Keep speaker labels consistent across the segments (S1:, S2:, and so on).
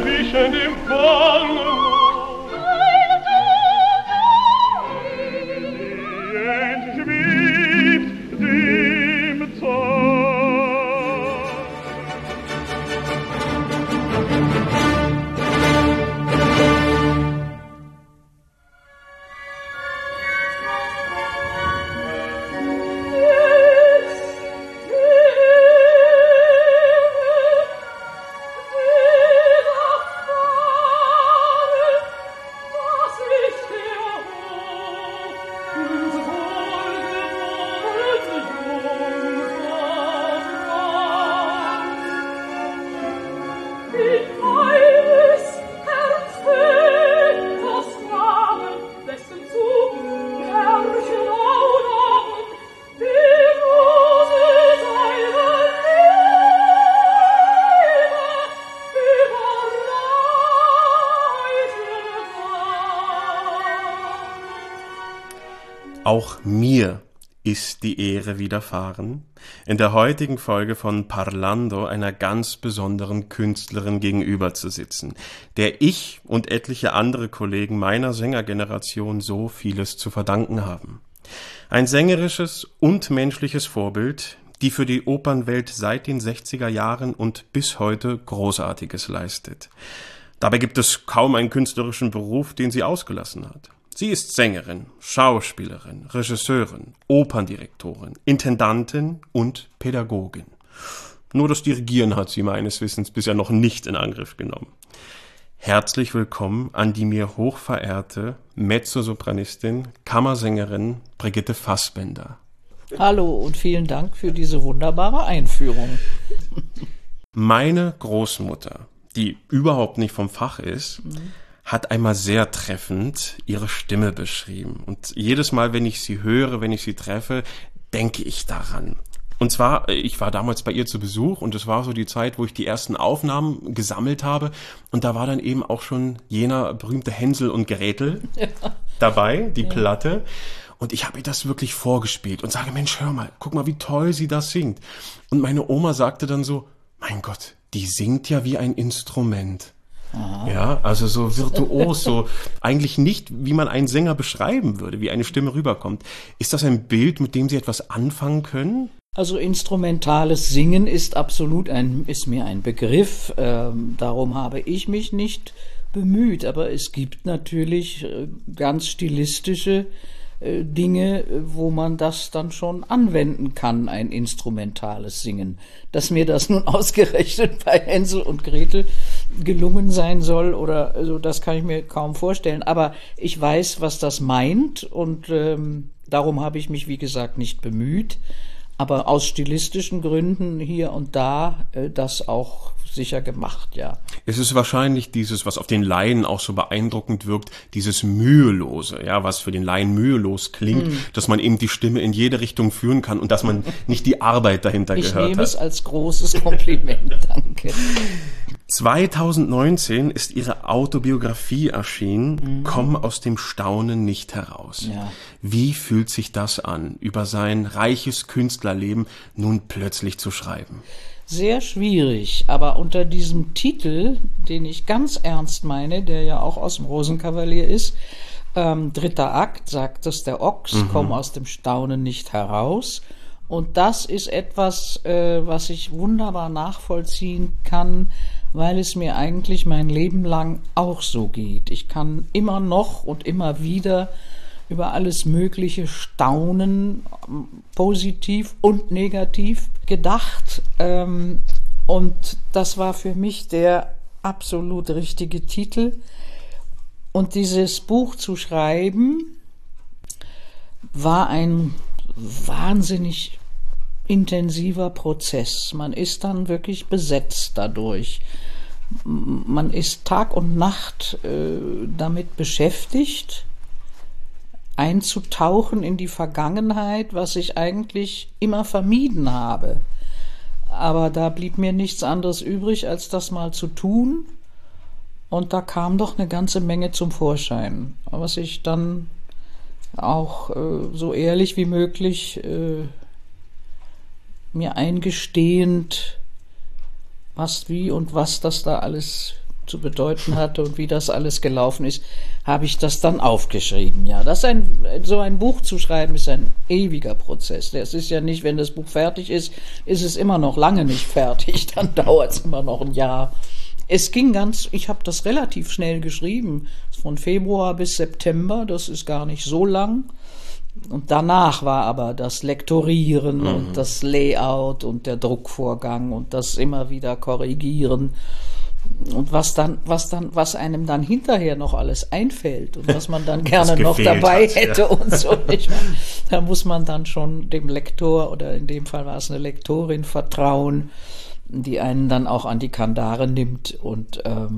S1: zwischen dem Fallen entschwebt dem Zorn.
S2: Auch mir ist die Ehre widerfahren, in der heutigen Folge von Parlando einer ganz besonderen Künstlerin gegenüber zu sitzen, der ich und etliche andere Kollegen meiner Sängergeneration so vieles zu verdanken haben. Ein sängerisches und menschliches Vorbild, die für die Opernwelt seit den 60er Jahren und bis heute Großartiges leistet. Dabei gibt es kaum einen künstlerischen Beruf, den sie ausgelassen hat. Sie ist Sängerin, Schauspielerin, Regisseurin, Operndirektorin, Intendantin und Pädagogin. Nur das Dirigieren hat sie meines Wissens bisher noch nicht in Angriff genommen. Herzlich willkommen an die mir hochverehrte Mezzosopranistin, Kammersängerin Brigitte Fassbender.
S3: Hallo und vielen Dank für diese wunderbare Einführung.
S2: Meine Großmutter, die überhaupt nicht vom Fach ist, hat einmal sehr treffend ihre Stimme beschrieben. Und jedes Mal, wenn ich sie höre, wenn ich sie treffe, denke ich daran. Und zwar, ich war damals bei ihr zu Besuch und es war so die Zeit, wo ich die ersten Aufnahmen gesammelt habe. Und da war dann eben auch schon jener berühmte Hänsel und Gretel dabei, die Platte. Und ich habe ihr das wirklich vorgespielt und sage, Mensch, hör mal, guck mal, wie toll sie das singt. Und meine Oma sagte dann so, mein Gott, die singt ja wie ein Instrument. Aha. Ja, also so virtuos, so eigentlich nicht, wie man einen Sänger beschreiben würde, wie eine Stimme rüberkommt. Ist das ein Bild, mit dem Sie etwas anfangen können?
S3: Also instrumentales Singen ist ist mir ein Begriff, darum habe ich mich nicht bemüht, aber es gibt natürlich ganz stilistische Dinge, wo man das dann schon anwenden kann, ein instrumentales Singen. Dass mir das nun ausgerechnet bei Hänsel und Gretel gelungen sein soll oder also das kann ich mir kaum vorstellen. Aber ich weiß, was das meint und darum habe ich mich, wie gesagt, nicht bemüht. Aber aus stilistischen Gründen hier und da das auch sicher gemacht, ja.
S2: Es ist wahrscheinlich dieses, was auf den Laien auch so beeindruckend wirkt, dieses Mühelose, ja, was für den Laien mühelos klingt, dass man eben die Stimme in jede Richtung führen kann und dass man nicht die Arbeit dahinter gehört hat.
S3: Ich nehme es als großes Kompliment, danke.
S2: 2019 ist ihre Autobiografie erschienen, Komm aus dem Staunen nicht heraus.
S3: Ja.
S2: Wie fühlt sich das an, über sein reiches Künstlerleben nun plötzlich zu schreiben?
S3: Sehr schwierig, aber unter diesem Titel, den ich ganz ernst meine, der ja auch aus dem Rosenkavalier ist, dritter Akt, sagt es der Ochs, komm aus dem Staunen nicht heraus. Und das ist etwas, was ich wunderbar nachvollziehen kann, weil es mir eigentlich mein Leben lang auch so geht. Ich kann immer noch und immer wieder über alles Mögliche staunen, positiv und negativ gedacht. Und das war für mich der absolut richtige Titel. Und dieses Buch zu schreiben, war ein wahnsinnig intensiver Prozess. Man ist dann wirklich besetzt dadurch. Man ist Tag und Nacht damit beschäftigt, einzutauchen in die Vergangenheit, was ich eigentlich immer vermieden habe. Aber da blieb mir nichts anderes übrig, als das mal zu tun. Und da kam doch eine ganze Menge zum Vorschein, was ich dann auch so ehrlich wie möglich mir eingestehend, was, wie und was das da alles zu bedeuten hatte und wie das alles gelaufen ist, habe ich das dann aufgeschrieben. Ja, so ein Buch zu schreiben ist ein ewiger Prozess. Es ist ja nicht, wenn das Buch fertig ist es immer noch lange nicht fertig. Dann dauert es immer noch ein Jahr. Ich habe das relativ schnell geschrieben, von Februar bis September, das ist gar nicht so lang. Und danach war aber das Lektorieren und das Layout und der Druckvorgang und das immer wieder Korrigieren. Und was einem dann hinterher noch alles einfällt und was man dann gerne noch dabei hätte und so. Nicht wahr? Da muss man dann schon dem Lektor, oder in dem Fall war es eine Lektorin, vertrauen, die einen dann auch an die Kandare nimmt und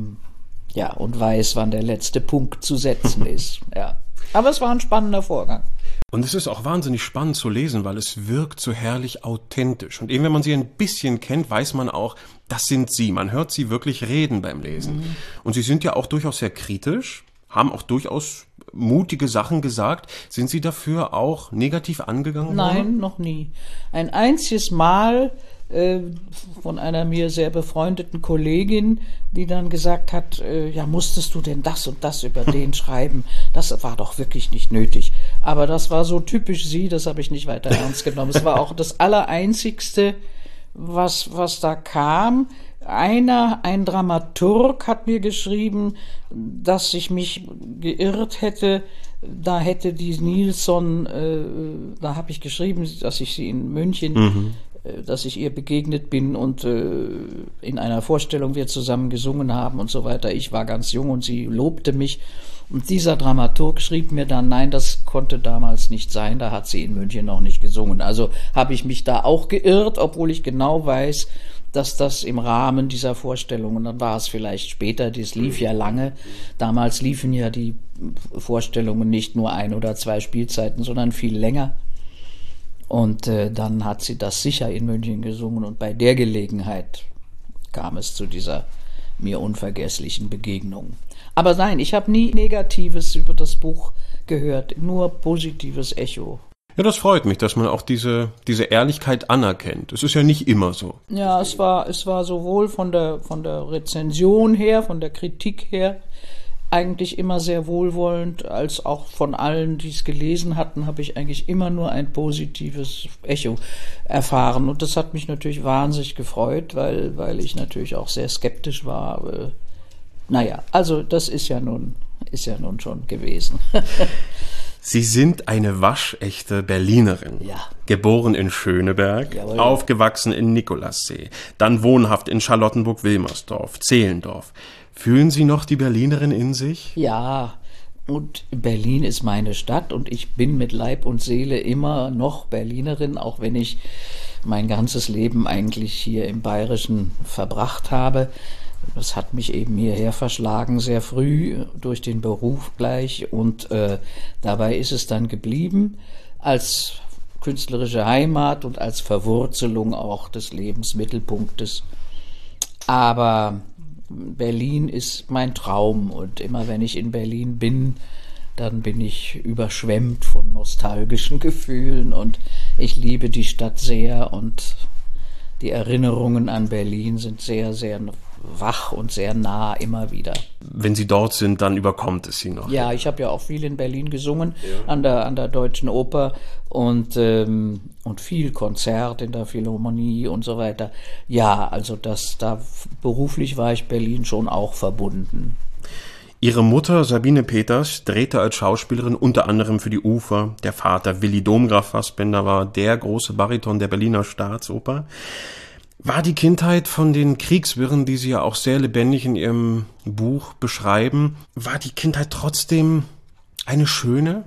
S3: und weiß, wann der letzte Punkt zu setzen ist. Ja. Aber es war ein spannender Vorgang.
S2: Und es ist auch wahnsinnig spannend zu lesen, weil es wirkt so herrlich authentisch. Und eben wenn man sie ein bisschen kennt, weiß man auch, das sind sie. Man hört sie wirklich reden beim Lesen. Und sie sind ja auch durchaus sehr kritisch, haben auch durchaus mutige Sachen gesagt. Sind Sie dafür auch negativ angegangen worden?
S3: Nein, noch nie. Ein einziges Mal von einer mir sehr befreundeten Kollegin, die dann gesagt hat, ja, musstest du denn das und das über den schreiben? Das war doch wirklich nicht nötig. Aber das war so typisch sie, das habe ich nicht weiter ernst genommen. Es war auch das Allereinzigste, was da kam. Ein Dramaturg hat mir geschrieben, dass ich mich geirrt hätte. Da hätte die Nilsson, da habe ich geschrieben, dass ich sie in München, dass ich ihr begegnet bin und in einer Vorstellung wir zusammen gesungen haben und so weiter. Ich war ganz jung und sie lobte mich. Und dieser Dramaturg schrieb mir dann, nein, das konnte damals nicht sein, da hat sie in München noch nicht gesungen. Also habe ich mich da auch geirrt, obwohl ich genau weiß, dass das im Rahmen dieser Vorstellung, und dann war es vielleicht später, das lief ja lange, damals liefen ja die Vorstellungen nicht nur 1 oder 2 Spielzeiten, sondern viel länger. Und dann hat sie das sicher in München gesungen und bei der Gelegenheit kam es zu dieser mir unvergesslichen Begegnung. Aber nein, ich habe nie Negatives über das Buch gehört, nur positives Echo.
S2: Ja, das freut mich, dass man auch diese Ehrlichkeit anerkennt. Es ist ja nicht immer so.
S3: Ja, es war sowohl von der Rezension her, von der Kritik her, eigentlich immer sehr wohlwollend, als auch von allen, die es gelesen hatten, habe ich eigentlich immer nur ein positives Echo erfahren. Und das hat mich natürlich wahnsinnig gefreut, weil ich natürlich auch sehr skeptisch war. Naja, also das ist ja nun schon gewesen.
S2: Sie sind eine waschechte Berlinerin.
S3: Ja.
S2: Geboren in Schöneberg,
S3: Jawohl.
S2: Aufgewachsen in Nikolassee, dann wohnhaft in Charlottenburg-Wilmersdorf, Zehlendorf. Fühlen Sie noch die Berlinerin in sich?
S3: Ja, und Berlin ist meine Stadt und ich bin mit Leib und Seele immer noch Berlinerin, auch wenn ich mein ganzes Leben eigentlich hier im Bayerischen verbracht habe. Das hat mich eben hierher verschlagen, sehr früh, durch den Beruf gleich. Und dabei ist es dann geblieben, als künstlerische Heimat und als Verwurzelung auch des Lebensmittelpunktes. Aber Berlin ist mein Traum. Und immer wenn ich in Berlin bin, dann bin ich überschwemmt von nostalgischen Gefühlen. Und ich liebe die Stadt sehr. Und die Erinnerungen an Berlin sind sehr, sehr wach und sehr nah immer wieder.
S2: Wenn Sie dort sind, dann überkommt es Sie noch.
S3: Ja, ich habe ja auch viel in Berlin gesungen, ja, an der Deutschen Oper und viel Konzert in der Philharmonie und so weiter. Ja, also beruflich war ich Berlin schon auch verbunden.
S2: Ihre Mutter Sabine Peters drehte als Schauspielerin unter anderem für die Ufer. Der Vater Willy Domgraf Fassbender war der große Bariton der Berliner Staatsoper. War die Kindheit von den Kriegswirren, die Sie ja auch sehr lebendig in Ihrem Buch beschreiben, war die Kindheit trotzdem eine schöne?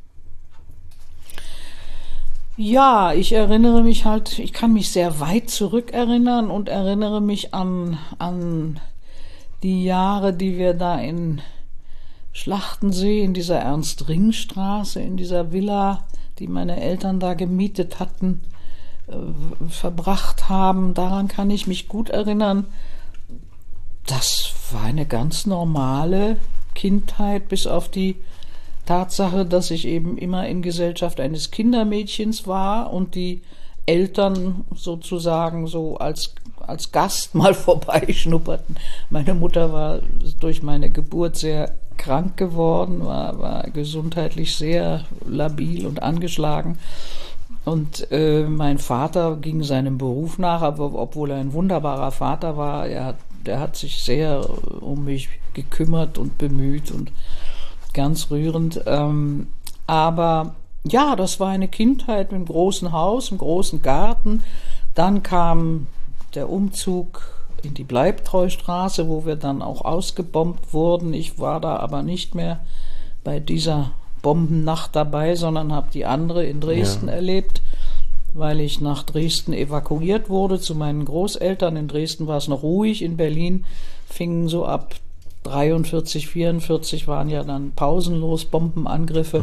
S3: Ja, ich erinnere mich ich kann mich sehr weit zurückerinnern und erinnere mich an die Jahre, die wir da in Schlachtensee, in dieser Ernst-Ring-Straße, in dieser Villa, die meine Eltern da gemietet hatten, verbracht haben. Daran kann ich mich gut erinnern. Das war eine ganz normale Kindheit, bis auf die Tatsache, dass ich eben immer in Gesellschaft eines Kindermädchens war und die Eltern sozusagen so als als Gast mal vorbeischnupperten. Meine Mutter war durch meine Geburt sehr krank geworden, war gesundheitlich sehr labil und angeschlagen. Und mein Vater ging seinem Beruf nach, aber obwohl er ein wunderbarer Vater war, der hat sich sehr um mich gekümmert und bemüht und ganz rührend. Aber ja, das war eine Kindheit mit einem großen Haus, einem großen Garten. Dann kam der Umzug in die Bleibtreustraße, wo wir dann auch ausgebombt wurden. Ich war da aber nicht mehr bei dieser Bombennacht dabei, sondern habe die andere in Dresden erlebt, weil ich nach Dresden evakuiert wurde zu meinen Großeltern. In Dresden war es noch ruhig, in Berlin fingen so ab 43, 44 waren ja dann pausenlos Bombenangriffe.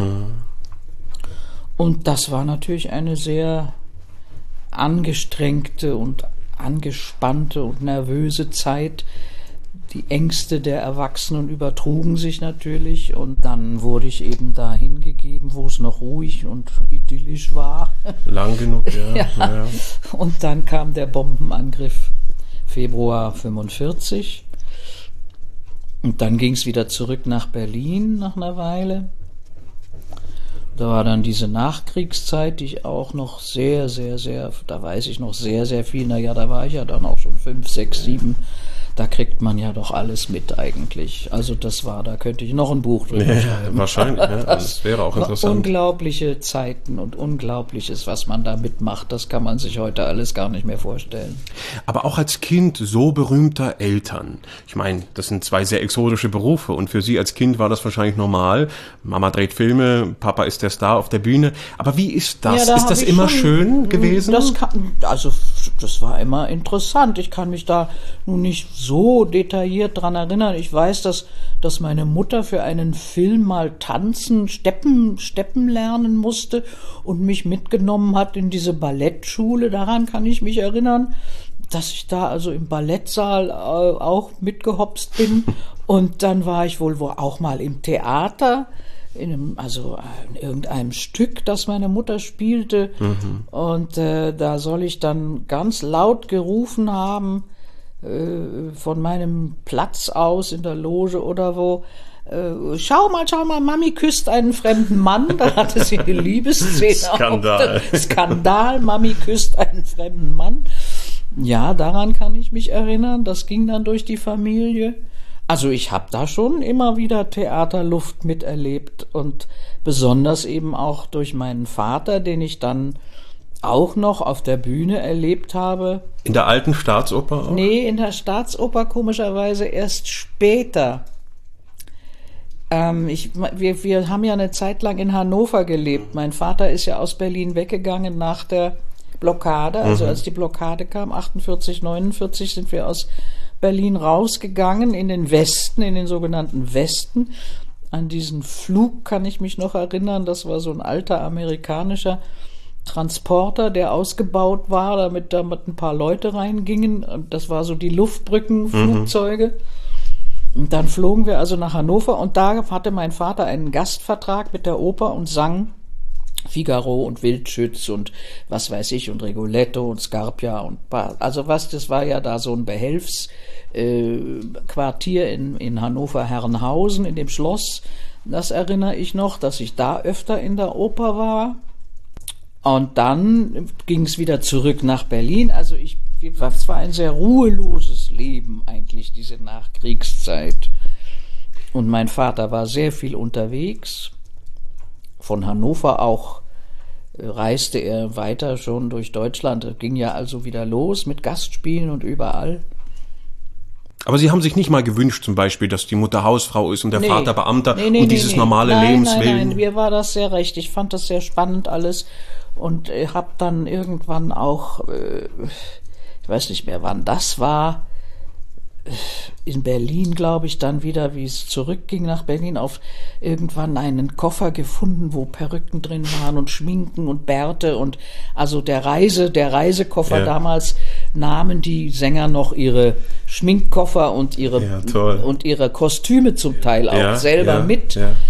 S3: Und das war natürlich eine sehr angestrengte und angespannte und nervöse Zeit. Die Ängste der Erwachsenen übertrugen sich natürlich und dann wurde ich eben dahin gegeben, wo es noch ruhig und idyllisch war.
S2: Lang genug, ja. Ja.
S3: Und dann kam der Bombenangriff Februar 45 und dann ging es wieder zurück nach Berlin nach einer Weile. Da war dann diese Nachkriegszeit, die ich auch noch sehr, da weiß ich noch sehr, sehr viel, da war ich ja dann auch schon 5, 6, 7, da kriegt man ja doch alles mit eigentlich. Also da könnte ich noch ein Buch drüber schreiben.
S2: Wahrscheinlich, ja, das wäre auch interessant.
S3: Unglaubliche Zeiten und Unglaubliches, was man da mitmacht, das kann man sich heute alles gar nicht mehr vorstellen.
S2: Aber auch als Kind so berühmter Eltern. Ich meine, das sind 2 sehr exotische Berufe und für Sie als Kind war das wahrscheinlich normal. Mama dreht Filme, Papa ist der Star auf der Bühne. Aber wie ist das?
S3: Ja,
S2: ist das immer schön gewesen?
S3: Das war immer interessant. Ich kann mich da nun nicht so detailliert dran erinnern. Ich weiß, dass meine Mutter für einen Film mal tanzen, Steppen lernen musste und mich mitgenommen hat in diese Ballettschule. Daran kann ich mich erinnern, dass ich da also im Ballettsaal auch mitgehopst bin. Und dann war ich wohl auch mal im Theater, in irgendeinem Stück, das meine Mutter spielte. Und da soll ich dann ganz laut gerufen haben, von meinem Platz aus in der Loge oder wo, schau mal, Mami küsst einen fremden Mann. Da hatte sie eine Liebesszene.
S2: Skandal.
S3: Skandal, Mami küsst einen fremden Mann. Ja, daran kann ich mich erinnern. Das ging dann durch die Familie. Also ich habe da schon immer wieder Theaterluft miterlebt und besonders eben auch durch meinen Vater, den ich dann auch noch auf der Bühne erlebt habe.
S2: In der alten Staatsoper auch?
S3: Nee, in der Staatsoper komischerweise erst später. Wir haben ja eine Zeit lang in Hannover gelebt. Mein Vater ist ja aus Berlin weggegangen nach der Blockade. Also als die Blockade kam, 48, 49, sind wir aus Berlin rausgegangen in den Westen, in den sogenannten Westen. An diesen Flug kann ich mich noch erinnern. Das war so ein alter amerikanischer Transporter, der ausgebaut war, damit ein paar Leute reingingen. Und das war so die Luftbrückenflugzeuge. Und dann flogen wir also nach Hannover und da hatte mein Vater einen Gastvertrag mit der Oper und sang Figaro und Wildschütz und was weiß ich und Rigoletto und Scarpia und das war ja da so ein Behelfsquartier in Hannover-Herrenhausen in dem Schloss. Das erinnere ich noch, dass ich da öfter in der Oper war. Und dann ging es wieder zurück nach Berlin. Also es war ein sehr ruheloses Leben eigentlich, diese Nachkriegszeit. Und mein Vater war sehr viel unterwegs. Von Hannover auch reiste er weiter schon durch Deutschland. Es ging ja also wieder los mit Gastspielen und überall.
S2: Aber Sie haben sich nicht mal gewünscht, zum Beispiel, dass die Mutter Hausfrau ist und der Vater Beamter und dieses normale Lebensleben?
S3: Nein, mir war das sehr recht. Ich fand das sehr spannend alles und habe dann irgendwann auch, ich weiß nicht mehr, wann das war, in Berlin, glaube ich, dann wieder, wie es zurückging nach Berlin, auf irgendwann einen Koffer gefunden, wo Perücken drin waren und Schminken und Bärte und also der Reisekoffer. Damals nahmen die Sänger noch ihre Schminkkoffer und ihre Kostüme zum Teil auch selber mit. Ja.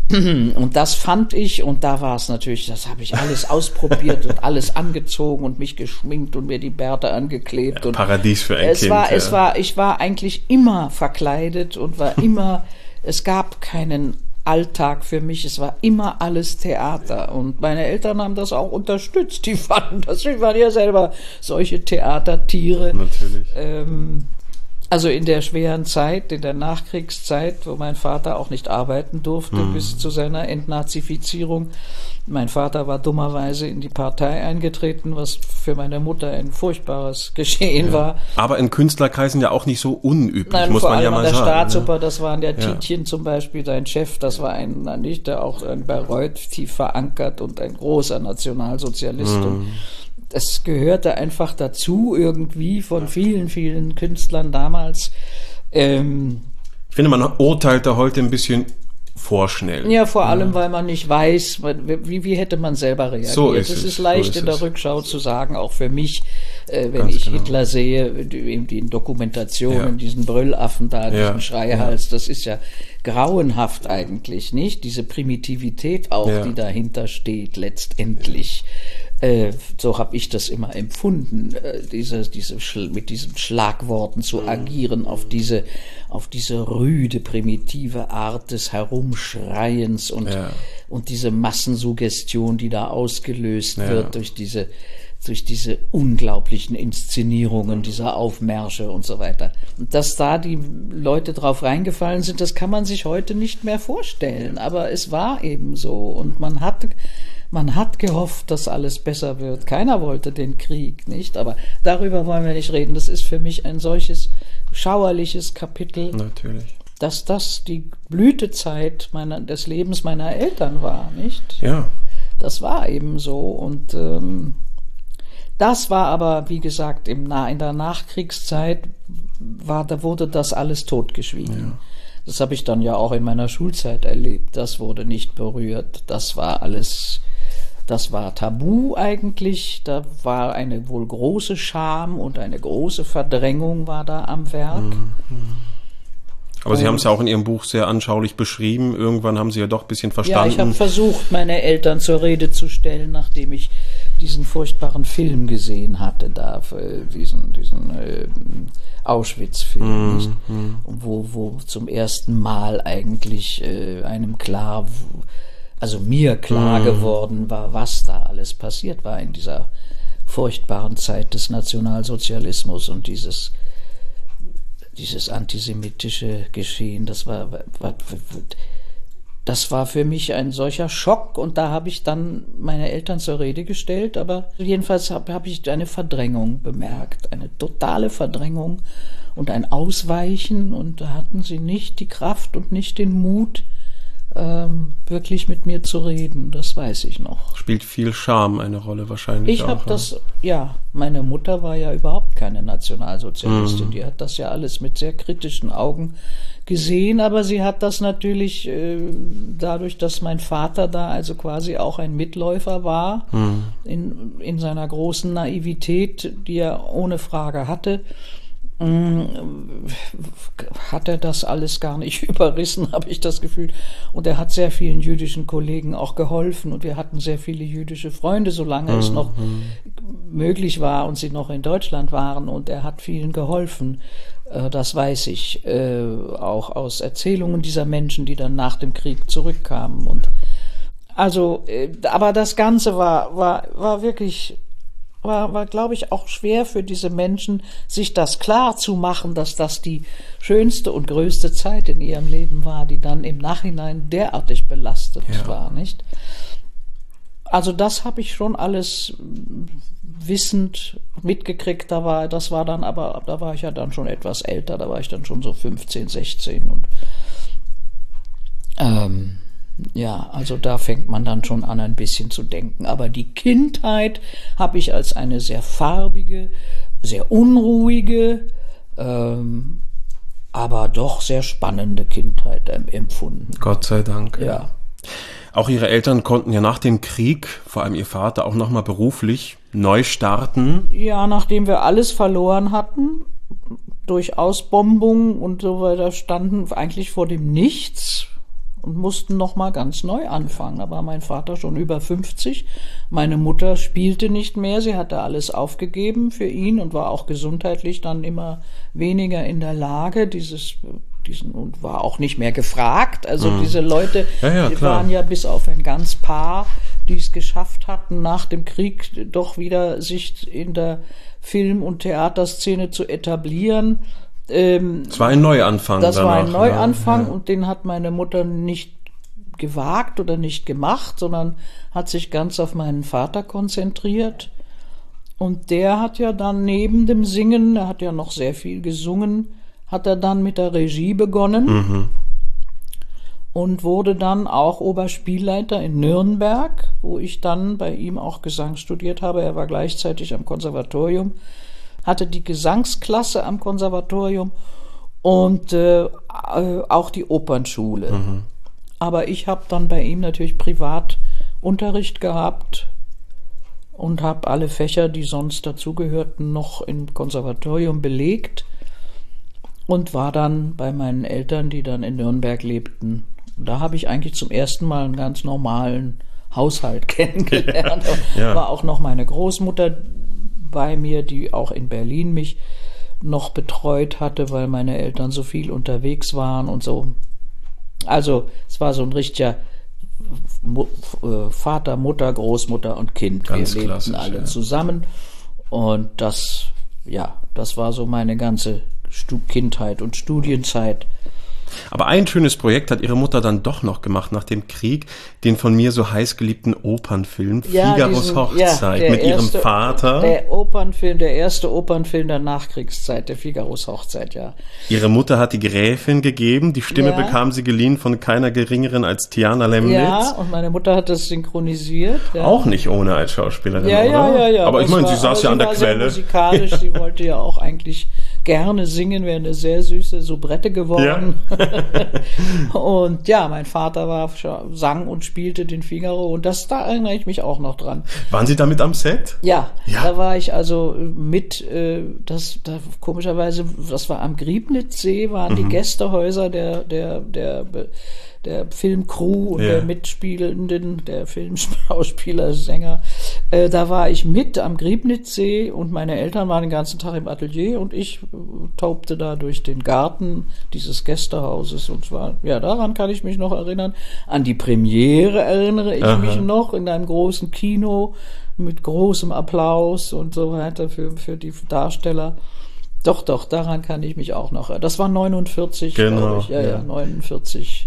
S3: Und das fand ich, und da war es natürlich, das habe ich alles ausprobiert und alles angezogen und mich geschminkt und mir die Bärte angeklebt. Und
S2: Paradies für ein Kind.
S3: Ich war eigentlich immer verkleidet und war immer, es gab keinen Alltag für mich, es war immer alles Theater. Und meine Eltern haben das auch unterstützt, die fanden das, die waren ja selber solche Theatertiere.
S2: Natürlich.
S3: Also in der schweren Zeit, in der Nachkriegszeit, wo mein Vater auch nicht arbeiten durfte bis zu seiner Entnazifizierung. Mein Vater war dummerweise in die Partei eingetreten, was für meine Mutter ein furchtbares Geschehen war.
S2: Aber in Künstlerkreisen ja auch nicht so unüblich,
S3: Nein,
S2: muss
S3: vor
S2: man
S3: allem
S2: ja mal
S3: an der
S2: sagen.
S3: Staatsoper, das war der Tietjen zum Beispiel, sein Chef, das war der auch in Bayreuth tief verankert und ein großer Nationalsozialist. Und es gehörte einfach dazu, irgendwie von vielen, vielen Künstlern damals.
S2: Ich finde, man urteilt da heute ein bisschen vorschnell.
S3: Ja, vor allem, weil man nicht weiß, wie hätte man selber reagiert.
S2: So ist
S3: es
S2: es,
S3: ist leicht
S2: so ist
S3: in der
S2: es.
S3: Rückschau zu sagen, auch für mich, wenn
S2: Ganz
S3: ich
S2: genau.
S3: Hitler sehe, in Dokumentationen, diesen Brüllaffen da,
S2: Ja,
S3: diesen Schreihals, das ist ja grauenhaft eigentlich, nicht? Diese Primitivität auch, die dahinter steht, letztendlich. So habe ich das immer empfunden, mit diesen Schlagworten zu agieren, auf diese rüde, primitive Art des Herumschreiens und diese Massensuggestion, die da ausgelöst wird durch diese unglaublichen Inszenierungen dieser Aufmärsche und so weiter. Und dass da die Leute drauf reingefallen sind, das kann man sich heute nicht mehr vorstellen, aber es war eben so und man hat gehofft, dass alles besser wird. Keiner wollte den Krieg, nicht? Aber darüber wollen wir nicht reden. Das ist für mich ein solches schauerliches Kapitel,
S2: Natürlich.
S3: dass das die Blütezeit des Lebens meiner Eltern war, nicht?
S2: Ja.
S3: Das war eben so. Und das war aber, wie gesagt, in der Nachkriegszeit wurde das alles totgeschwiegen. Ja. Das habe ich dann ja auch in meiner Schulzeit erlebt. Das wurde nicht berührt. Das war alles... Das war tabu eigentlich, da war eine wohl große Scham und eine große Verdrängung war da am Werk.
S2: Aber Sie haben es ja auch in Ihrem Buch sehr anschaulich beschrieben. Irgendwann haben Sie ja doch ein bisschen verstanden.
S3: Ja, ich habe versucht, meine Eltern zur Rede zu stellen, nachdem ich diesen furchtbaren Film gesehen hatte, da diesen Auschwitz-Film, nicht? Wo zum ersten Mal eigentlich mir klar geworden war, was da alles passiert war in dieser furchtbaren Zeit des Nationalsozialismus und dieses antisemitische Geschehen. Das war für mich ein solcher Schock und da habe ich dann meine Eltern zur Rede gestellt, aber jedenfalls habe ich eine Verdrängung bemerkt, eine totale Verdrängung und ein Ausweichen und da hatten sie nicht die Kraft und nicht den Mut, wirklich mit mir zu reden, das weiß ich noch.
S2: Spielt viel Scham eine Rolle wahrscheinlich.
S3: Ich habe meine Mutter war ja überhaupt keine Nationalsozialistin, die hat das ja alles mit sehr kritischen Augen gesehen, aber sie hat das natürlich dadurch, dass mein Vater da also quasi auch ein Mitläufer war, in seiner großen Naivität, die er ohne Frage hatte, hat er das alles gar nicht überrissen, habe ich das Gefühl. Und er hat sehr vielen jüdischen Kollegen auch geholfen und wir hatten sehr viele jüdische Freunde, solange es noch möglich war und sie noch in Deutschland waren und er hat vielen geholfen. Das weiß ich, auch aus Erzählungen dieser Menschen, die dann nach dem Krieg zurückkamen. Und also, aber das Ganze war wirklich... War, glaube ich, auch schwer für diese Menschen, sich das klar zu machen, dass das die schönste und größte Zeit in ihrem Leben war, die dann im Nachhinein derartig belastet war, nicht? Also das habe ich schon alles wissend mitgekriegt, da war ich ja dann schon etwas älter, da war ich dann schon so 15, 16 und also da fängt man dann schon an, ein bisschen zu denken. Aber die Kindheit habe ich als eine sehr farbige, sehr unruhige, aber doch sehr spannende Kindheit empfunden.
S2: Gott sei Dank.
S3: Ja.
S2: Auch Ihre Eltern konnten ja nach dem Krieg, vor allem Ihr Vater, auch nochmal beruflich neu starten.
S3: Ja, nachdem wir alles verloren hatten, durch Ausbombung und so weiter, standen eigentlich vor dem Nichts. und mussten nochmal ganz neu anfangen. Da war mein Vater schon über 50. Meine Mutter spielte nicht mehr. Sie hatte alles aufgegeben für ihn und war auch gesundheitlich dann immer weniger in der Lage, und war auch nicht mehr gefragt. Also diese Leute, die waren ja bis auf ein ganz paar, die es geschafft hatten, nach dem Krieg doch wieder sich in der Film- und Theaterszene zu etablieren.
S2: Es war ein Neuanfang.
S3: Das war ein Neuanfang und den hat meine Mutter nicht gewagt oder nicht gemacht, sondern hat sich ganz auf meinen Vater konzentriert. Und der hat ja dann neben dem Singen, er hat ja noch sehr viel gesungen, hat er dann mit der Regie begonnen und wurde dann auch Oberspielleiter in Nürnberg, wo ich dann bei ihm auch Gesang studiert habe. Er war gleichzeitig am Konservatorium, hatte die Gesangsklasse am Konservatorium und auch die Opernschule. Aber ich habe dann bei ihm natürlich privat Unterricht gehabt und habe alle Fächer, die sonst dazugehörten, noch im Konservatorium belegt. Und war dann bei meinen Eltern, die dann in Nürnberg lebten. Und da habe ich eigentlich zum ersten Mal einen ganz normalen Haushalt kennengelernt. War auch noch meine Großmutter bei mir, die auch in Berlin mich noch betreut hatte, weil meine Eltern so viel unterwegs waren und so. Also es war so ein richtiger Vater, Mutter, Großmutter und Kind.
S2: Ganz
S3: Wir lebten alle zusammen. Und das war so meine ganze Kindheit und Studienzeit.
S2: Aber ein schönes Projekt hat Ihre Mutter dann doch noch gemacht nach dem Krieg, den von mir so heiß geliebten Opernfilm Figaros Hochzeit mit ihrem Vater.
S3: Der erste Opernfilm der Nachkriegszeit, der Figaros Hochzeit, ja.
S2: Ihre Mutter hat die Gräfin gegeben, die Stimme bekam sie geliehen von keiner geringeren als Tiana Lemnitz.
S3: Ja, und meine Mutter hat das synchronisiert. Ja.
S2: Auch nicht ohne als Schauspielerin,
S3: oder? Ja.
S2: Aber ich meine, sie saß ja an der Quelle.
S3: Sie war sehr musikalisch, sie wollte ja auch eigentlich gerne singen, wäre eine sehr süße Soubrette geworden. Ja. Und ja, mein Vater sang und spielte den Figaro und da erinnere ich mich auch noch dran.
S2: Waren Sie damit am Set?
S3: Ja. Da war ich also mit, komischerweise, das war am Griebnitzsee, waren die Gästehäuser der Filmcrew und der Mitspielenden, der Filmschauspieler, Sänger. Da war ich mit am Griebnitzsee und meine Eltern waren den ganzen Tag im Atelier und ich taubte da durch den Garten dieses Gästehauses und zwar, daran kann ich mich noch erinnern. An die Premiere erinnere ich mich noch in einem großen Kino mit großem Applaus und so weiter für die Darsteller. Doch, daran kann ich mich auch noch erinnern. Das war 49, glaube ich. 49.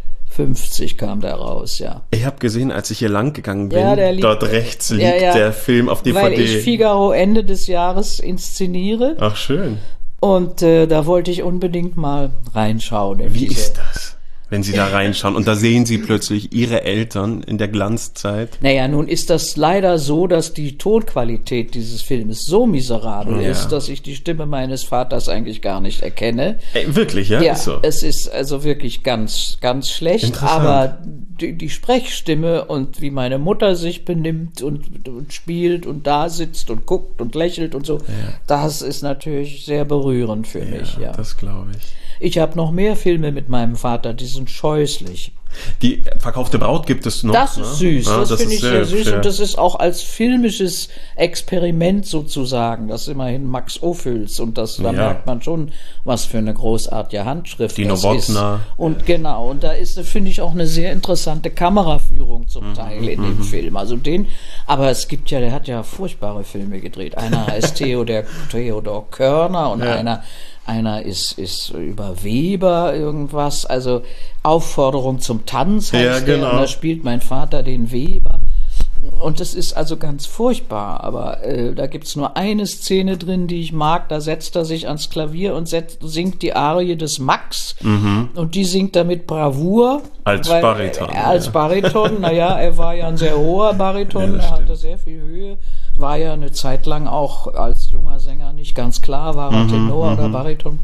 S3: 50 kam der raus, ja.
S2: Ich habe gesehen, als ich hier lang gegangen bin, dort rechts liegt der Film auf DVD.
S3: Weil ich Figaro Ende des Jahres inszeniere.
S2: Ach, schön.
S3: Und da wollte ich unbedingt mal reinschauen.
S2: Wie ist das, wenn Sie da reinschauen und da sehen Sie plötzlich Ihre Eltern in der Glanzzeit?
S3: Naja, nun ist das leider so, dass die Tonqualität dieses Filmes so miserabel ist, dass ich die Stimme meines Vaters eigentlich gar nicht erkenne.
S2: Wirklich, ja?
S3: Ja,
S2: ist so.
S3: Es ist also wirklich ganz, ganz schlecht, aber die Sprechstimme und wie meine Mutter sich benimmt und spielt und da sitzt und guckt und lächelt und so, das ist natürlich sehr berührend für mich. Ja,
S2: das glaube ich.
S3: Ich habe noch mehr Filme mit meinem Vater, die sind scheußlich.
S2: Die Verkaufte Braut gibt es noch.
S3: Das ist süß, das finde ich sehr süß.
S2: Ja.
S3: Und das ist auch als filmisches Experiment sozusagen. Das ist immerhin Max Ophüls und da merkt man schon, was für eine großartige Handschrift
S2: Dino
S3: das
S2: Bottner.
S3: ist. Und genau, und da ist, finde ich, auch eine sehr interessante Kameraführung zum Teil in dem Film. Also aber es gibt der hat ja furchtbare Filme gedreht. Einer heißt Theodor Körner und einer ist über Weber irgendwas, also Aufforderung zum Tanz heißt der, und da spielt mein Vater den Weber. Und das ist also ganz furchtbar, aber da gibt's nur eine Szene drin, die ich mag, da setzt er sich ans Klavier und singt die Arie des Max und die singt er mit Bravour.
S2: Als Bariton.
S3: Bariton, er war ja ein sehr hoher Bariton, er hatte sehr viel Höhe. War ja eine Zeit lang auch als junger Sänger nicht ganz klar, war er Tenor oder Bariton.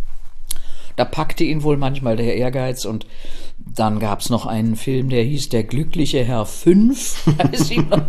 S3: Da packte ihn wohl manchmal der Ehrgeiz und dann gab's noch einen Film, der hieß Der glückliche Herr 5. Ein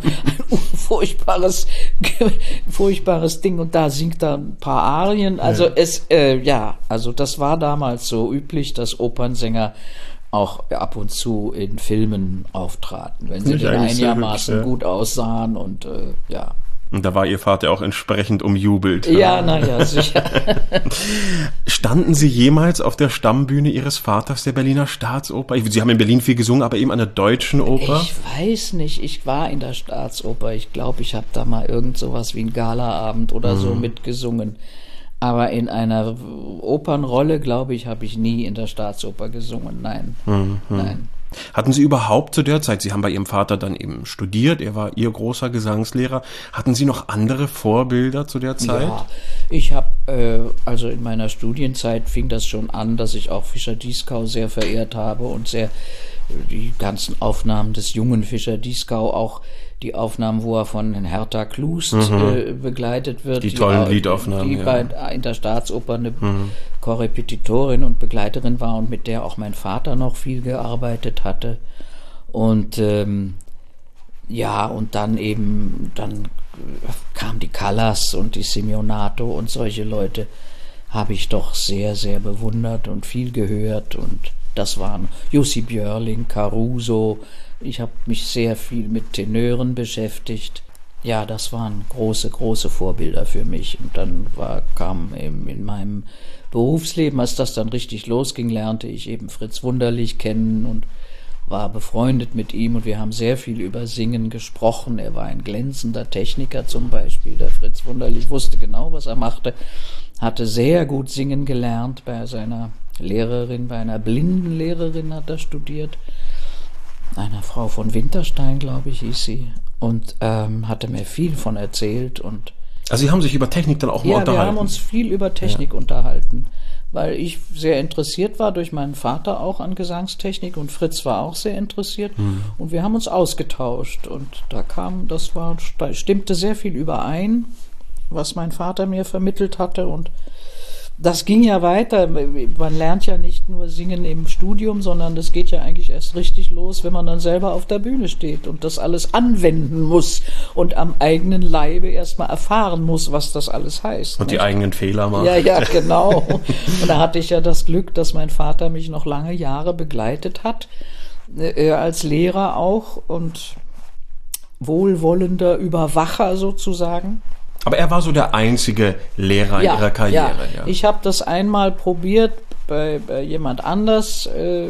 S3: furchtbares Ding und da singt er ein paar Arien. Also das war damals so üblich, dass Opernsänger auch ab und zu in Filmen auftraten, wenn sie
S2: Nicht
S3: denn
S2: eigentlich sehr
S3: einigermaßen
S2: hübsch, ja.
S3: gut aussahen und ja.
S2: Und da war Ihr Vater auch entsprechend umjubelt.
S3: Ja, naja, sicher.
S2: Standen Sie jemals auf der Stammbühne Ihres Vaters der Berliner Staatsoper? Sie haben in Berlin viel gesungen, aber eben an der Deutschen Oper?
S3: Ich weiß nicht, ich war in der Staatsoper. Ich glaube, ich habe da mal irgend sowas wie einen Galaabend oder so mitgesungen. Aber in einer Opernrolle, glaube ich, habe ich nie in der Staatsoper gesungen. Nein, nein.
S2: Hatten Sie überhaupt zu der Zeit, Sie haben bei Ihrem Vater dann eben studiert, er war Ihr großer Gesangslehrer, hatten Sie noch andere Vorbilder zu der Zeit?
S3: Ja, ich habe, also in meiner Studienzeit fing das schon an, dass ich auch Fischer-Dieskau sehr verehrt habe und sehr die ganzen Aufnahmen des jungen Fischer-Dieskau, auch die Aufnahmen, wo er von Hertha Klust begleitet wird.
S2: Die tollen Liedaufnahmen,
S3: die
S2: ja.
S3: in der Staatsoper eine Korrepetitorin und Begleiterin war und mit der auch mein Vater noch viel gearbeitet hatte. Und ja, und dann kam die Callas und die Simeonato und solche Leute habe ich doch sehr, sehr bewundert und viel gehört. Und das waren Jussi Björling, Caruso. Ich habe mich sehr viel mit Tenören beschäftigt. Ja, das waren große, große Vorbilder für mich. Und dann kam eben in meinem Berufsleben, als das dann richtig losging, lernte ich eben Fritz Wunderlich kennen und war befreundet mit ihm. Und wir haben sehr viel über Singen gesprochen. Er war ein glänzender Techniker zum Beispiel. Der Fritz Wunderlich wusste genau, was er machte. Hatte sehr gut singen gelernt bei seiner Lehrerin, bei einer blinden Lehrerin hat er studiert. Einer Frau von Winterstein, glaube ich, hieß sie. Und hatte mir viel von erzählt. Und
S2: Also Sie haben sich über Technik dann auch mal unterhalten?
S3: Ja, wir haben uns viel über Technik unterhalten, weil ich sehr interessiert war, durch meinen Vater auch an Gesangstechnik und Fritz war auch sehr interessiert. Und wir haben uns ausgetauscht und da stimmte sehr viel überein, was mein Vater mir vermittelt hatte und das ging ja weiter. Man lernt ja nicht nur singen im Studium, sondern das geht ja eigentlich erst richtig los, wenn man dann selber auf der Bühne steht und das alles anwenden muss und am eigenen Leibe erstmal erfahren muss, was das alles heißt.
S2: Und die eigenen Fehler macht.
S3: Ja, genau. Und da hatte ich ja das Glück, dass mein Vater mich noch lange Jahre begleitet hat, als Lehrer auch und wohlwollender Überwacher sozusagen.
S2: Aber er war so der einzige Lehrer in Ihrer Karriere.
S3: Ja. Ich habe das einmal probiert bei jemand anders,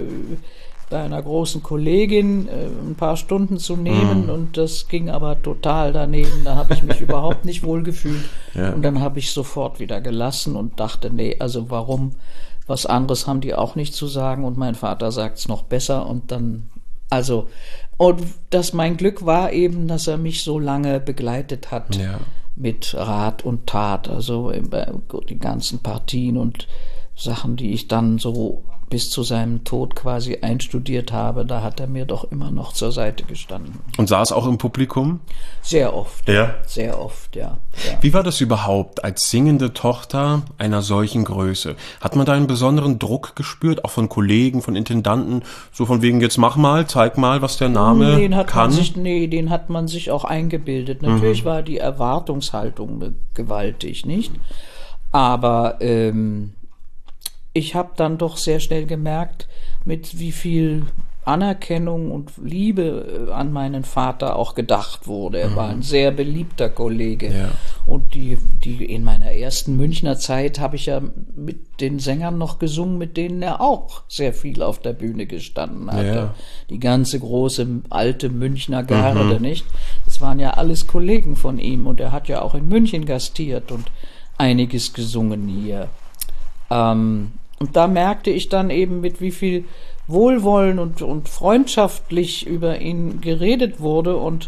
S3: bei einer großen Kollegin, ein paar Stunden zu nehmen und das ging aber total daneben. Da habe ich mich überhaupt nicht wohl gefühlt. Ja. Und dann habe ich sofort wieder gelassen und dachte, nee, also warum? Was anderes haben die auch nicht zu sagen und mein Vater sagt es noch besser und dann, also, und mein Glück war eben, dass er mich so lange begleitet hat. Ja. Mit Rat und Tat, also die ganzen Partien und Sachen, die ich dann so bis zu seinem Tod quasi einstudiert habe, da hat er mir doch immer noch zur Seite gestanden.
S2: Und saß auch im Publikum?
S3: Sehr oft.
S2: Ja?
S3: Sehr oft, ja.
S2: Wie war das überhaupt als singende Tochter einer solchen Größe? Hat man da einen besonderen Druck gespürt, auch von Kollegen, von Intendanten, so von wegen, jetzt mach mal, zeig mal, was der Name kann?
S3: Den hat man sich auch eingebildet. Natürlich war die Erwartungshaltung gewaltig, nicht? Aber ich habe dann doch sehr schnell gemerkt, mit wie viel Anerkennung und Liebe an meinen Vater auch gedacht wurde. Er war ein sehr beliebter Kollege. Ja. Und die in meiner ersten Münchner Zeit habe ich ja mit den Sängern noch gesungen, mit denen er auch sehr viel auf der Bühne gestanden hatte. Ja. Die ganze große alte Münchner Garde, nicht? Das waren ja alles Kollegen von ihm und er hat ja auch in München gastiert und einiges gesungen hier. Und da merkte ich dann eben, mit wie viel Wohlwollen und freundschaftlich über ihn geredet wurde und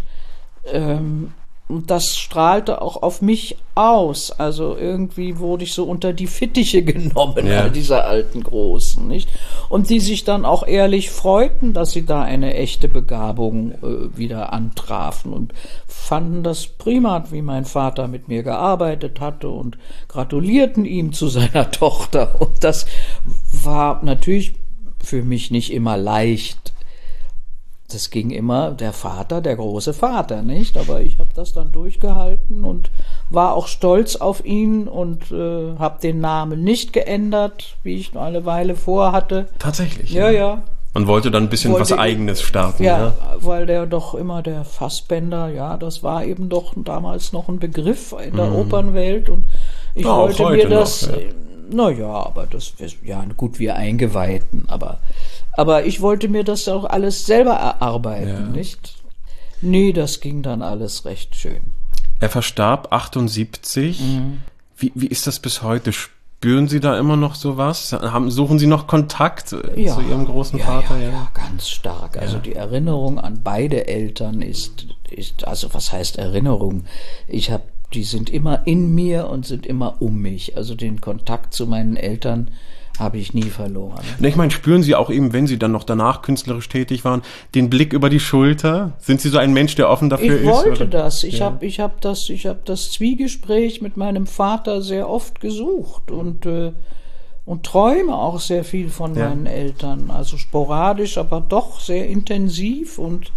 S3: das strahlte auch auf mich aus. Also irgendwie wurde ich so unter die Fittiche genommen, all dieser alten Großen, nicht? Und die sich dann auch ehrlich freuten, dass sie da eine echte Begabung wieder antrafen und fanden das prima, wie mein Vater mit mir gearbeitet hatte und gratulierten ihm zu seiner Tochter. Und das war natürlich für mich nicht immer leicht. Das ging immer der Vater, der große Vater, nicht? Aber ich habe das dann durchgehalten und war auch stolz auf ihn und habe den Namen nicht geändert, wie ich noch eine Weile vorhatte.
S2: Tatsächlich?
S3: Ja.
S2: Man wollte dann ein bisschen was Eigenes starten.
S3: Ja, weil der doch immer der Fassbender, ja, das war eben doch damals noch ein Begriff in der Opernwelt und ich wollte mir das, aber das, ja gut, wir Eingeweihten, aber ich wollte mir das auch alles selber erarbeiten, nicht? Nee, das ging dann alles recht schön.
S2: Er verstarb 78. Wie ist das bis heute? Spüren Sie da immer noch sowas? Suchen Sie noch Kontakt zu Ihrem großen Vater?
S3: Ja, ganz stark. Also die Erinnerung an beide Eltern ist, also was heißt Erinnerung? Die sind immer in mir und sind immer um mich. Also den Kontakt zu meinen Eltern habe ich nie verloren.
S2: Ich meine, spüren Sie auch eben, wenn Sie dann noch danach künstlerisch tätig waren, den Blick über die Schulter? Sind Sie so ein Mensch, der offen dafür ist?
S3: Ich wollte das. Ich hab das Zwiegespräch mit meinem Vater sehr oft gesucht und träume auch sehr viel von meinen Eltern. Also sporadisch, aber doch sehr intensiv und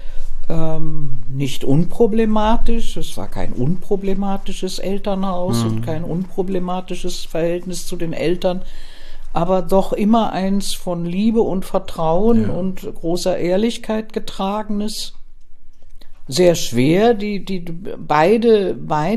S3: nicht unproblematisch. Es war kein unproblematisches Elternhaus und kein unproblematisches Verhältnis zu den Eltern, aber doch immer eins von Liebe und Vertrauen und großer Ehrlichkeit getragenes. Sehr schwer, beide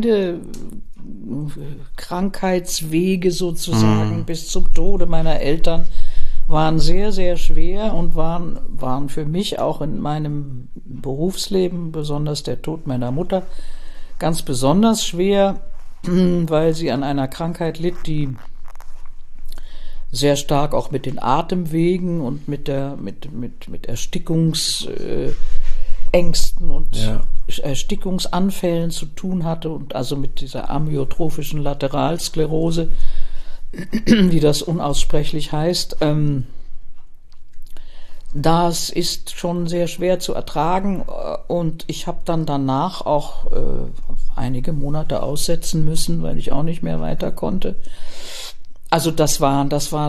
S3: Krankheitswege sozusagen bis zum Tode meiner Eltern waren sehr, sehr schwer und waren für mich auch in meinem Berufsleben, besonders der Tod meiner Mutter, ganz besonders schwer, weil sie an einer Krankheit litt, die sehr stark auch mit den Atemwegen und mit Erstickungsängsten und Erstickungsanfällen zu tun hatte und also mit dieser amyotrophischen Lateralsklerose, wie das unaussprechlich heißt. Das ist schon sehr schwer zu ertragen und ich habe dann danach auch einige Monate aussetzen müssen, weil ich auch nicht mehr weiter konnte. Also das war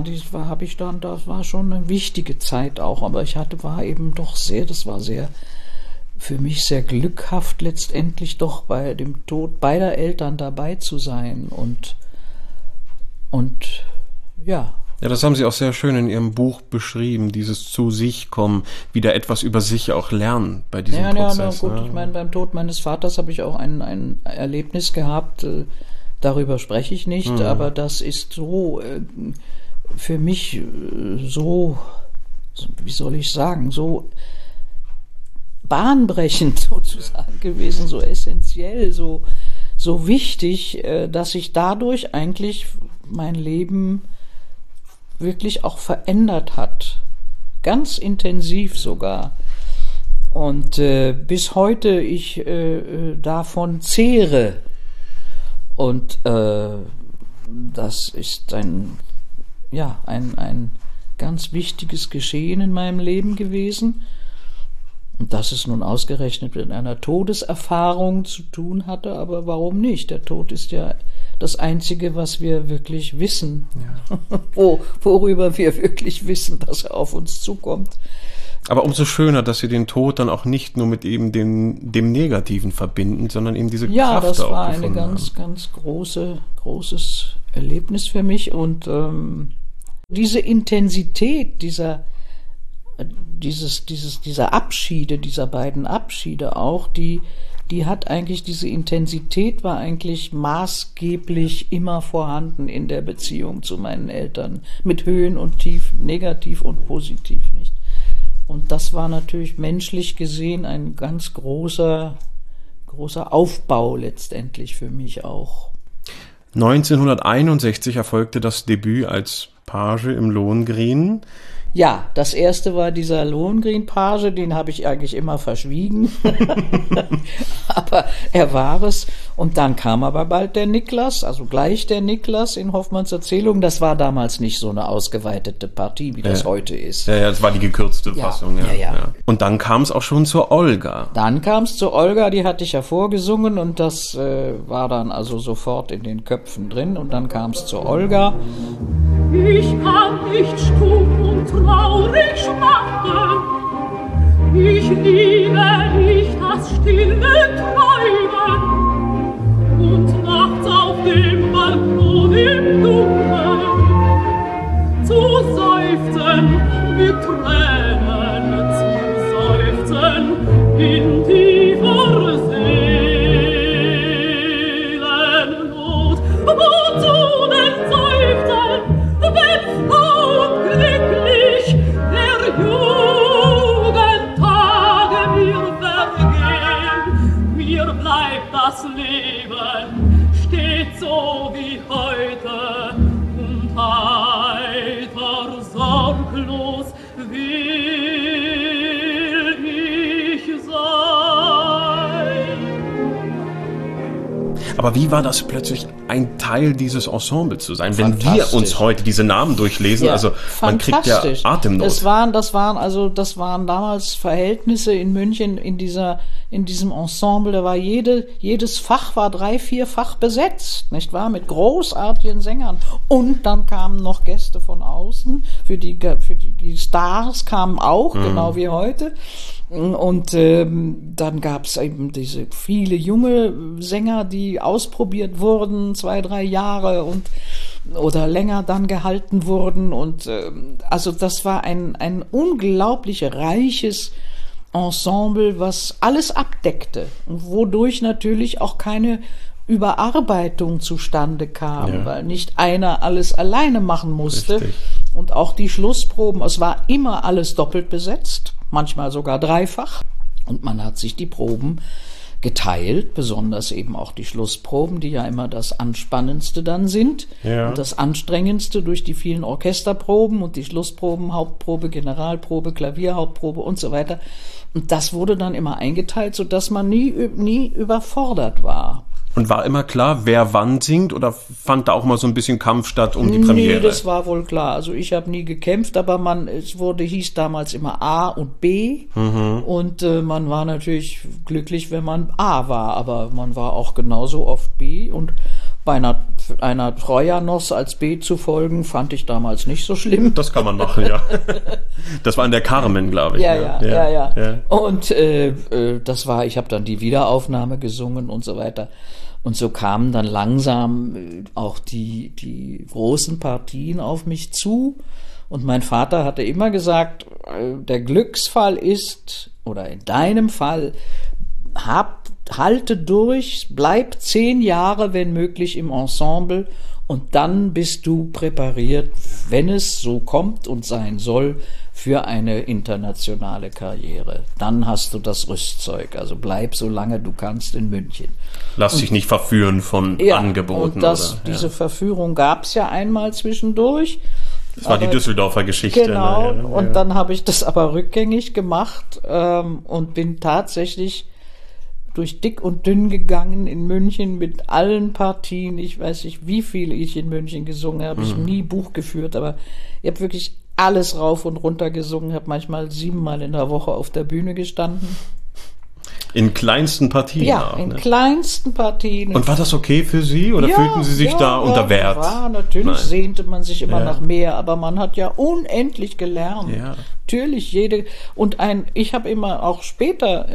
S3: schon eine wichtige Zeit auch, aber das war sehr für mich sehr glückhaft letztendlich doch bei dem Tod beider Eltern dabei zu sein und ja.
S2: Ja, das haben Sie auch sehr schön in Ihrem Buch beschrieben, dieses zu sich kommen, wieder etwas über sich auch lernen bei diesem Prozess.
S3: Ja, gut, ich meine, beim Tod meines Vaters habe ich auch ein Erlebnis gehabt, darüber spreche ich nicht, aber das ist so für mich so, wie soll ich sagen, so bahnbrechend sozusagen gewesen, so essentiell, so wichtig, dass sich dadurch eigentlich mein Leben wirklich auch verändert hat. Ganz intensiv sogar. Und bis heute ich davon zehre. Und das ist ein ganz wichtiges Geschehen in meinem Leben gewesen. Und dass es nun ausgerechnet mit einer Todeserfahrung zu tun hatte, aber warum nicht? Der Tod ist ja das Einzige, was wir wirklich wissen, worüber wir wirklich wissen, dass er auf uns zukommt.
S2: Aber umso schöner, dass Sie den Tod dann auch nicht nur mit eben dem Negativen verbinden, sondern eben diese Kraft auch gefunden haben. Ja, das war ein
S3: ganz großes Erlebnis für mich und diese Intensität dieser Abschiede, dieser beiden Abschiede auch, die hat eigentlich, diese Intensität war eigentlich maßgeblich immer vorhanden in der Beziehung zu meinen Eltern, mit Höhen und Tiefen, negativ und positiv, nicht? Und das war natürlich menschlich gesehen ein ganz großer Aufbau letztendlich für mich auch.
S2: 1961 erfolgte das Debüt als Page im Lohengrin.
S3: Ja, das erste war dieser Lohengrin-Page, den habe ich eigentlich immer verschwiegen, aber er war es. Und dann kam aber bald der Niklas, also gleich der Niklas in Hoffmanns Erzählung. Das war damals nicht so eine ausgeweitete Partie, wie das heute ist.
S2: Ja, das war die gekürzte Fassung. Ja. Und dann kam es auch schon zur Olga.
S3: Dann kam es zur Olga, die hatte ich ja vorgesungen und das war dann also sofort in den Köpfen drin. Und dann kam es zur Olga.
S1: Ich kann nicht stumm und traurig schmachten, ich liebe nicht das stille Träumen, und nachts auf dem Balkon im Dunkeln zu seufzen, mit Tränen zu seufzen, in tiefer Seelennot. Wozu denn seufzen, wenn unglücklich der Jugendtage mir vergehen? Mir bleibt das Leben stets so wie heute und heiter, sorglos will ich sein.
S2: Aber wie war das plötzlich, ein Teil dieses Ensembles zu sein, wenn wir uns heute diese Namen durchlesen?
S3: Ja,
S2: also man kriegt ja Atemnot.
S3: Das waren damals Verhältnisse in München in diesem Ensemble. Da war jedes Fach war 3-4 Fach besetzt, nicht wahr? Mit großartigen Sängern. Und dann kamen noch Gäste von außen. Für die Stars kamen auch, genau wie heute. Und dann gab es eben diese viele junge Sänger, die ausprobiert wurden, 2-3 Jahre oder länger dann gehalten wurden. Und also das war ein unglaublich reiches Ensemble, was alles abdeckte und wodurch natürlich auch keine Überarbeitung zustande kam, weil nicht einer alles alleine machen musste.
S2: Richtig.
S3: Und auch die Schlussproben, es war immer alles doppelt besetzt, manchmal sogar dreifach. Und man hat sich die Proben geteilt, besonders eben auch die Schlussproben, die ja immer das Anspannendste dann sind.
S2: Ja.
S3: Und das Anstrengendste durch die vielen Orchesterproben und die Schlussproben, Hauptprobe, Generalprobe, Klavier, Hauptprobe und so weiter. Und das wurde dann immer eingeteilt, sodass man nie überfordert war.
S2: Und war immer klar, wer wann singt, oder fand da auch mal so ein bisschen Kampf statt um die Premiere?
S3: Nee, das war wohl klar. Also ich habe nie gekämpft, aber hieß damals immer A und B. Und man war natürlich glücklich, wenn man A war, aber man war auch genauso oft B. Und bei einer Trojanoss als B zu folgen, fand ich damals nicht so schlimm.
S2: Das kann man machen, ja. Das war in der Carmen, glaube ich.
S3: Ja. Und ich habe dann die Wiederaufnahme gesungen und so weiter. Und so kamen dann langsam auch die großen Partien auf mich zu. Und mein Vater hatte immer gesagt, der Glücksfall ist, oder in deinem Fall, halte durch, bleib 10 Jahre, wenn möglich, im Ensemble, und dann bist du präpariert, wenn es so kommt und sein soll, für eine internationale Karriere. Dann hast du das Rüstzeug, also bleib so lange du kannst in München.
S2: Lass dich nicht verführen von Angeboten.
S3: Und diese Verführung gab es ja einmal zwischendurch.
S2: Das war die Düsseldorfer Geschichte.
S3: Genau, und dann habe ich das aber rückgängig gemacht und bin tatsächlich durch dick und dünn gegangen in München mit allen Partien. Ich weiß nicht, wie viel ich in München gesungen habe. Ich habe nie Buch geführt, aber ich habe wirklich alles rauf und runter gesungen. Habe manchmal 7-mal in der Woche auf der Bühne gestanden.
S2: In kleinsten Partien?
S3: Ja, in kleinsten Partien.
S2: Und war das okay für Sie, oder fühlten Sie sich da unter Wert?
S3: Ja, natürlich sehnte man sich immer nach mehr, aber man hat ja unendlich gelernt. Ja. Natürlich ich habe immer auch später,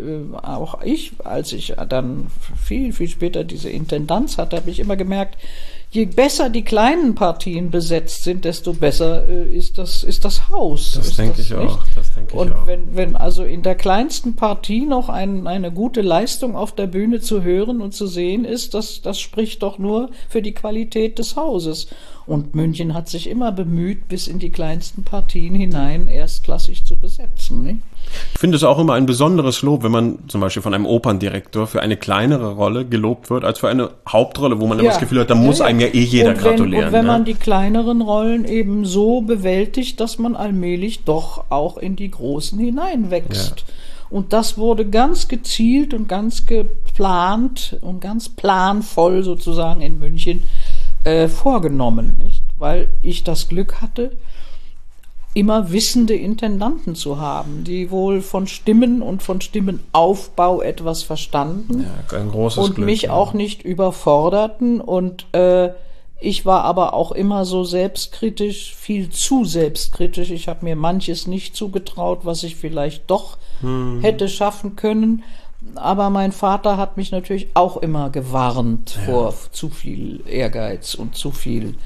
S3: als ich dann viel, viel später diese Intendanz hatte, habe ich immer gemerkt, je besser die kleinen Partien besetzt sind, desto besser ist das Haus.
S2: Das denke ich auch.
S3: Und wenn also in der kleinsten Partie noch eine gute Leistung auf der Bühne zu hören und zu sehen ist, das spricht doch nur für die Qualität des Hauses. Und München hat sich immer bemüht, bis in die kleinsten Partien hinein erstklassig zu besetzen. Nicht?
S2: Ich finde es auch immer ein besonderes Lob, wenn man zum Beispiel von einem Operndirektor für eine kleinere Rolle gelobt wird, als für eine Hauptrolle, wo man immer das Gefühl hat, da muss einem ja jeder gratulieren.
S3: Und wenn man die kleineren Rollen eben so bewältigt, dass man allmählich doch auch in die großen hineinwächst. Ja. Und das wurde ganz gezielt und ganz geplant und ganz planvoll sozusagen in München vorgenommen, nicht? Weil ich das Glück hatte, immer wissende Intendanten zu haben, die wohl von Stimmen und von Stimmenaufbau etwas verstanden,
S2: ein großes
S3: und
S2: Glück,
S3: mich auch nicht überforderten. Und ich war aber auch immer so selbstkritisch, viel zu selbstkritisch. Ich habe mir manches nicht zugetraut, was ich vielleicht doch hätte schaffen können. Aber mein Vater hat mich natürlich auch immer gewarnt vor zu viel Ehrgeiz und zu viel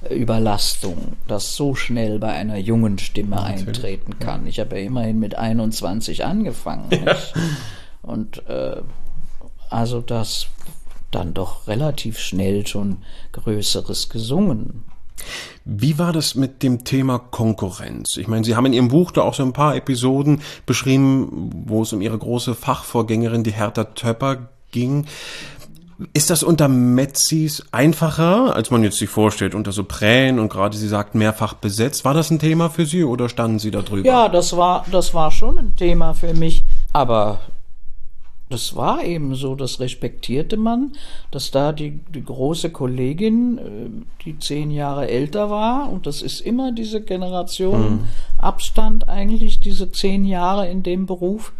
S3: Überlastung, das so schnell bei einer jungen Stimme eintreten kann. Ich habe ja immerhin mit 21 angefangen. Nicht? Und also das dann doch relativ schnell schon Größeres gesungen.
S2: Wie war das mit dem Thema Konkurrenz? Ich meine, Sie haben in Ihrem Buch da auch so ein paar Episoden beschrieben, wo es um Ihre große Fachvorgängerin, die Hertha Töpper, ging. Ist das unter Metzis einfacher, als man jetzt sich vorstellt, unter Sopran und gerade Sie sagten mehrfach besetzt? War das ein Thema für Sie oder standen Sie da drüber?
S3: Ja, das war schon ein Thema für mich, aber das war eben so, das respektierte man, dass da die große Kollegin, die 10 Jahre älter war, und das ist immer diese Generation Abstand eigentlich, diese 10 Jahre in dem Beruf,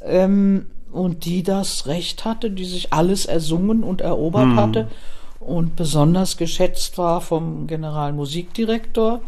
S3: und die das Recht hatte, die sich alles ersungen und erobert hatte und besonders geschätzt war vom Generalmusikdirektor.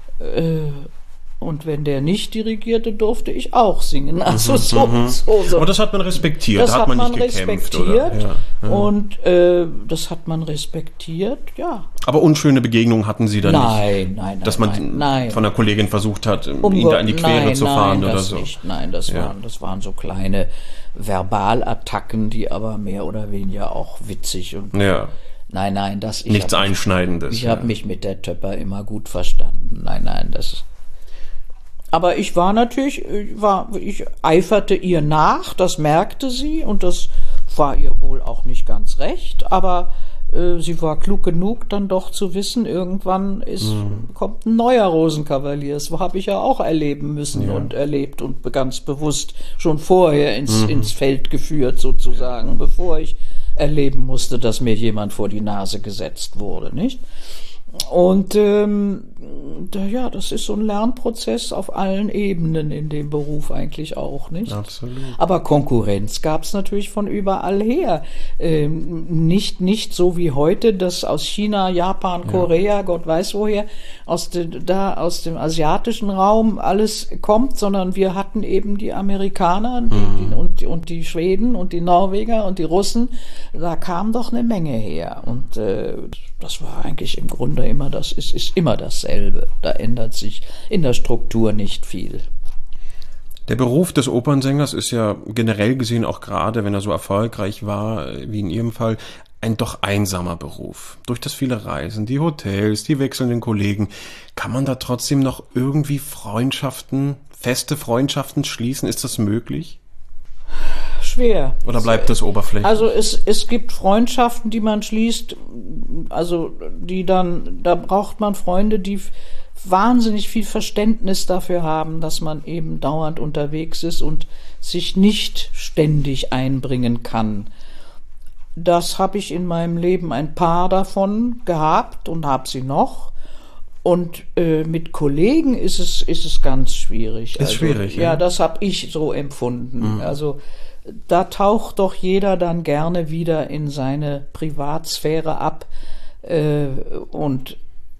S3: Und wenn der nicht dirigierte, durfte ich auch singen. Also so.
S2: Aber das hat man respektiert,
S3: das
S2: da hat man nicht gekämpft, oder? Ja.
S3: Und das hat man respektiert, ja.
S2: Aber unschöne Begegnungen hatten Sie da nicht?
S3: Nein.
S2: Dass man von einer Kollegin versucht hat, ihn da in die Quere zu fahren oder so?
S3: Nein, das waren so kleine Verbalattacken, die aber mehr oder weniger auch witzig und Nein,
S2: nichts Einschneidendes.
S3: Ich habe mich mit der Töpper immer gut verstanden. Nein, das. Aber ich war natürlich, ich eiferte ihr nach, das merkte sie und das war ihr wohl auch nicht ganz recht, aber sie war klug genug, dann doch zu wissen, irgendwann kommt ein neuer Rosenkavalier. Das habe ich ja auch erleben müssen und erlebt und ganz bewusst schon vorher ins Feld geführt sozusagen, bevor ich erleben musste, dass mir jemand vor die Nase gesetzt wurde, nicht? Und das ist so ein Lernprozess auf allen Ebenen in dem Beruf eigentlich auch, nicht?
S2: Absolut.
S3: Aber Konkurrenz gab es natürlich von überall her. Nicht so wie heute, dass aus China, Japan, Korea, Gott weiß woher, aus dem asiatischen Raum alles kommt, sondern wir hatten eben die Amerikaner und die Schweden und die Norweger und die Russen. Da kam doch eine Menge her. Und das war eigentlich im Grunde immer ist immer dasselbe. Da ändert sich in der Struktur nicht viel.
S2: Der Beruf des Opernsängers ist ja generell gesehen, auch gerade wenn er so erfolgreich war, wie in Ihrem Fall, ein doch einsamer Beruf. Durch das viele Reisen, die Hotels, die wechselnden Kollegen, kann man da trotzdem noch irgendwie feste Freundschaften schließen? Ist das möglich?
S3: Schwer.
S2: Oder bleibt das oberflächlich?
S3: Also es gibt Freundschaften, die man schließt, also da braucht man Freunde, die wahnsinnig viel Verständnis dafür haben, dass man eben dauernd unterwegs ist und sich nicht ständig einbringen kann. Das habe ich in meinem Leben ein paar davon gehabt und habe sie noch. Und mit Kollegen ist es ganz schwierig.
S2: Ist schwierig, ja.
S3: Ja, das habe ich so empfunden. Also da taucht doch jeder dann gerne wieder in seine Privatsphäre ab. Und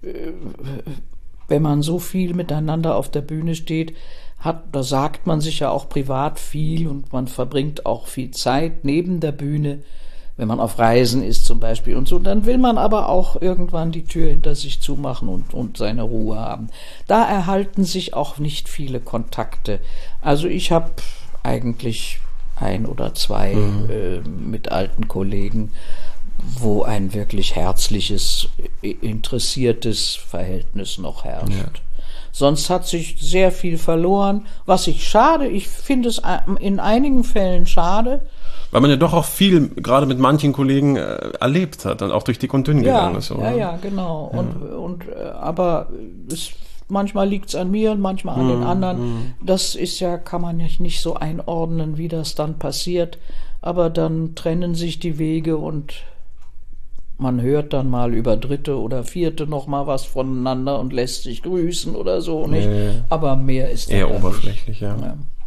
S3: wenn man so viel miteinander auf der Bühne steht, da sagt man sich ja auch privat viel und man verbringt auch viel Zeit neben der Bühne, wenn man auf Reisen ist zum Beispiel und so. Dann will man aber auch irgendwann die Tür hinter sich zumachen und seine Ruhe haben. Da erhalten sich auch nicht viele Kontakte. Also ich habe eigentlich 1 oder 2 mit alten Kollegen, wo ein wirklich herzliches, interessiertes Verhältnis noch herrscht. Ja. Sonst hat sich sehr viel verloren, was ich finde es in einigen Fällen schade.
S2: Weil man ja doch auch viel, gerade mit manchen Kollegen, erlebt hat und auch durch dick und dünn gegangen ist. Oder?
S3: Ja, genau. Aber manchmal liegt es an mir und manchmal an den anderen. Das ist ja, kann man ja nicht so einordnen, wie das dann passiert. Aber dann trennen sich die Wege und man hört dann mal über Dritte oder Vierte noch mal was voneinander und lässt sich grüßen oder so, nicht? Aber mehr ist
S2: eher oberflächlich, ja.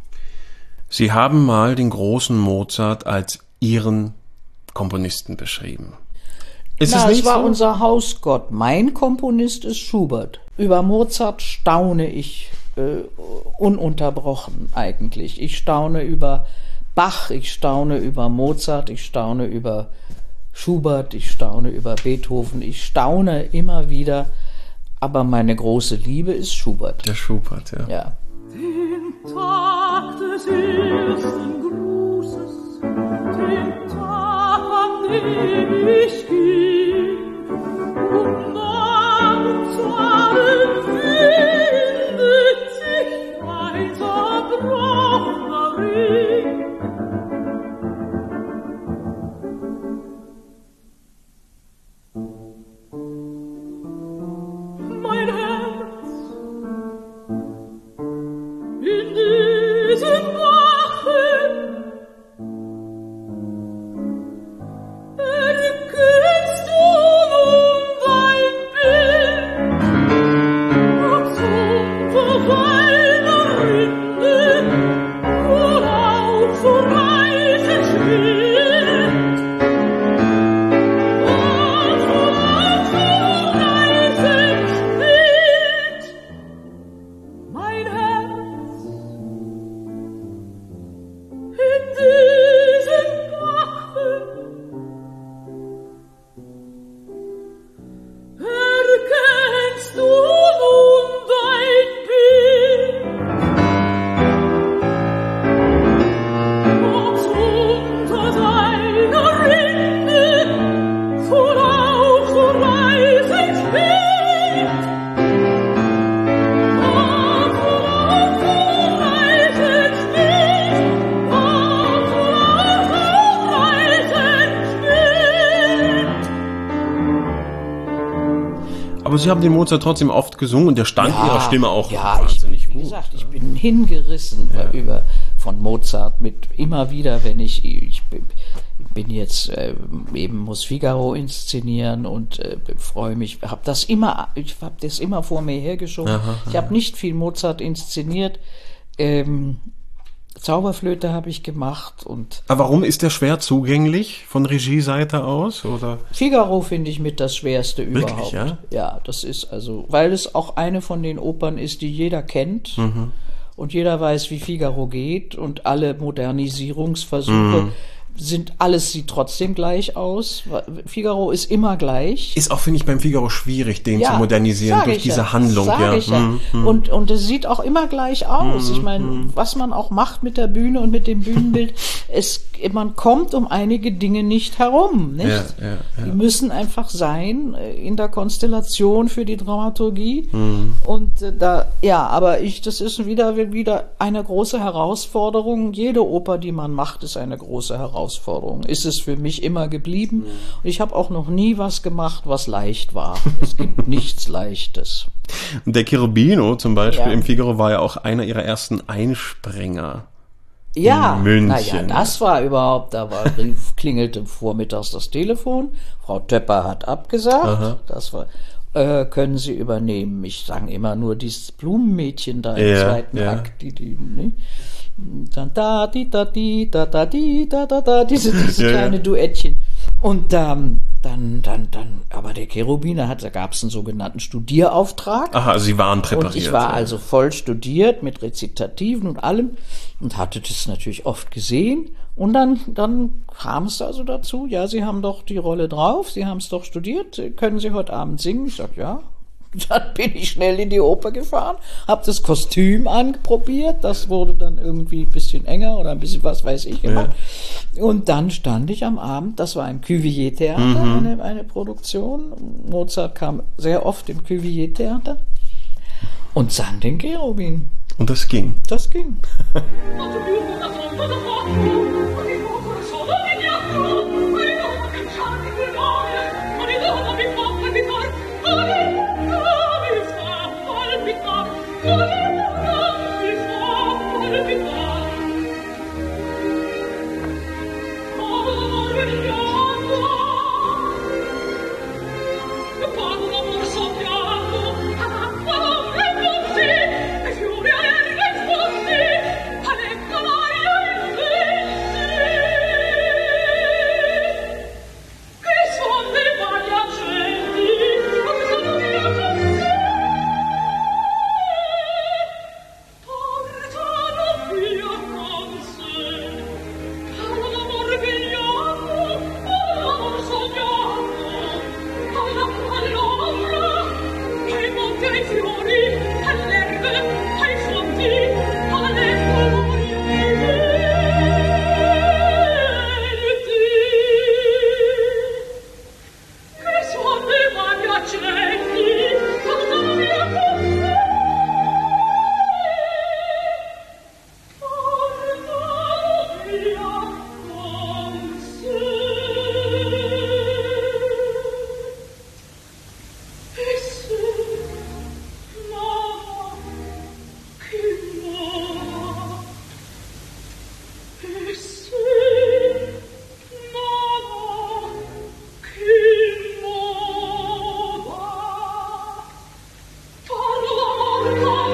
S2: Sie haben mal den großen Mozart als Ihren Komponisten beschrieben.
S3: Es war unser Hausgott. Mein Komponist ist Schubert. Über Mozart staune ich ununterbrochen eigentlich. Ich staune über Bach, ich staune über Mozart, ich staune über Schubert, ich staune über Beethoven, ich staune immer wieder, Aber meine große Liebe ist Schubert.
S2: Der Schubert, ja.
S3: Ja.
S1: Den Tag des ersten Grußes, den Tag, an dem ich ging, und dann zu allen findet sich ein zerbrochener Ring. Mein Herz in diesem Wachen erkennst du nun dein Bild und unter deiner Rinde vorauf zu reisen schwirrt. Und vorauf zu reisen schwirrt. Mein Herz in diesem Wachen erkennst du nun dein Bild und unter deiner Rinde vorauf zu reisen schwirrt. Und vorauf zu reisen schwirrt. Und vorauf zu reisen schwirrt.
S2: Aber Sie haben den Mozart trotzdem oft gesungen und der stand Ihrer Stimme auch
S3: ja,
S2: wahnsinnig
S3: wie
S2: gut.
S3: gesagt, ich bin hingerissen von Mozart mit immer wieder, wenn ich bin jetzt eben muss Figaro inszenieren und freue mich, ich habe das immer vor mir hergeschoben. Ich habe nicht viel Mozart inszeniert. Zauberflöte habe ich gemacht und
S2: Aber warum ist der schwer zugänglich von Regieseite aus? Oder?
S3: Figaro finde ich mit das Schwerste
S2: Wirklich,
S3: überhaupt.
S2: ja?
S3: Ja, das ist also, weil es auch eine von den Opern ist, die jeder kennt und jeder weiß, wie Figaro geht und alle Modernisierungsversuche sieht trotzdem gleich aus. Figaro ist immer gleich.
S2: Ist auch, finde ich, beim Figaro schwierig, den
S3: Ja,
S2: zu modernisieren
S3: sag
S2: durch
S3: ich
S2: diese
S3: ja,
S2: Handlung.
S3: sag
S2: Ja.
S3: ich ja. Und es sieht auch immer gleich aus. Ich meine, was man auch macht mit der Bühne und mit dem Bühnenbild, man kommt um einige Dinge nicht herum. Nicht?
S2: Ja.
S3: Die müssen einfach sein in der Konstellation für die Dramaturgie. Und aber das ist wieder eine große Herausforderung. Jede Oper, die man macht, ist eine große Herausforderung. Ist es für mich immer geblieben. Und ich habe auch noch nie was gemacht, was leicht war. Es gibt nichts Leichtes.
S2: Und der Cherubino zum Beispiel
S3: Ja.
S2: im Figaro war ja auch einer ihrer ersten Einspringer.
S3: Ja,
S2: In München.
S3: naja, das war überhaupt, klingelte vormittags das Telefon, Frau Töpper hat abgesagt, das war, können Sie übernehmen. Ich sang immer nur dieses Blumenmädchen da im zweiten Akt, ne? Dann diese kleine Duettchen. Und dann, aber der Cherubiner da gab es einen sogenannten Studierauftrag.
S2: Aha, also Sie waren präpariert.
S3: Und ich war also voll studiert mit Rezitativen und allem und hatte das natürlich oft gesehen. Und dann kam es also dazu, ja, Sie haben doch die Rolle drauf, Sie haben es doch studiert, können Sie heute Abend singen? Ich sag, ja. Dann bin ich schnell in die Oper gefahren, habe das Kostüm anprobiert, das wurde dann irgendwie ein bisschen enger oder ein bisschen was weiß ich gemacht. Ja. Und dann stand ich am Abend, das war im Cuvier-Theater, eine Produktion. Mozart kam sehr oft im Cuvier-Theater und sang den Cherubin.
S2: Und das ging.
S3: Das ging.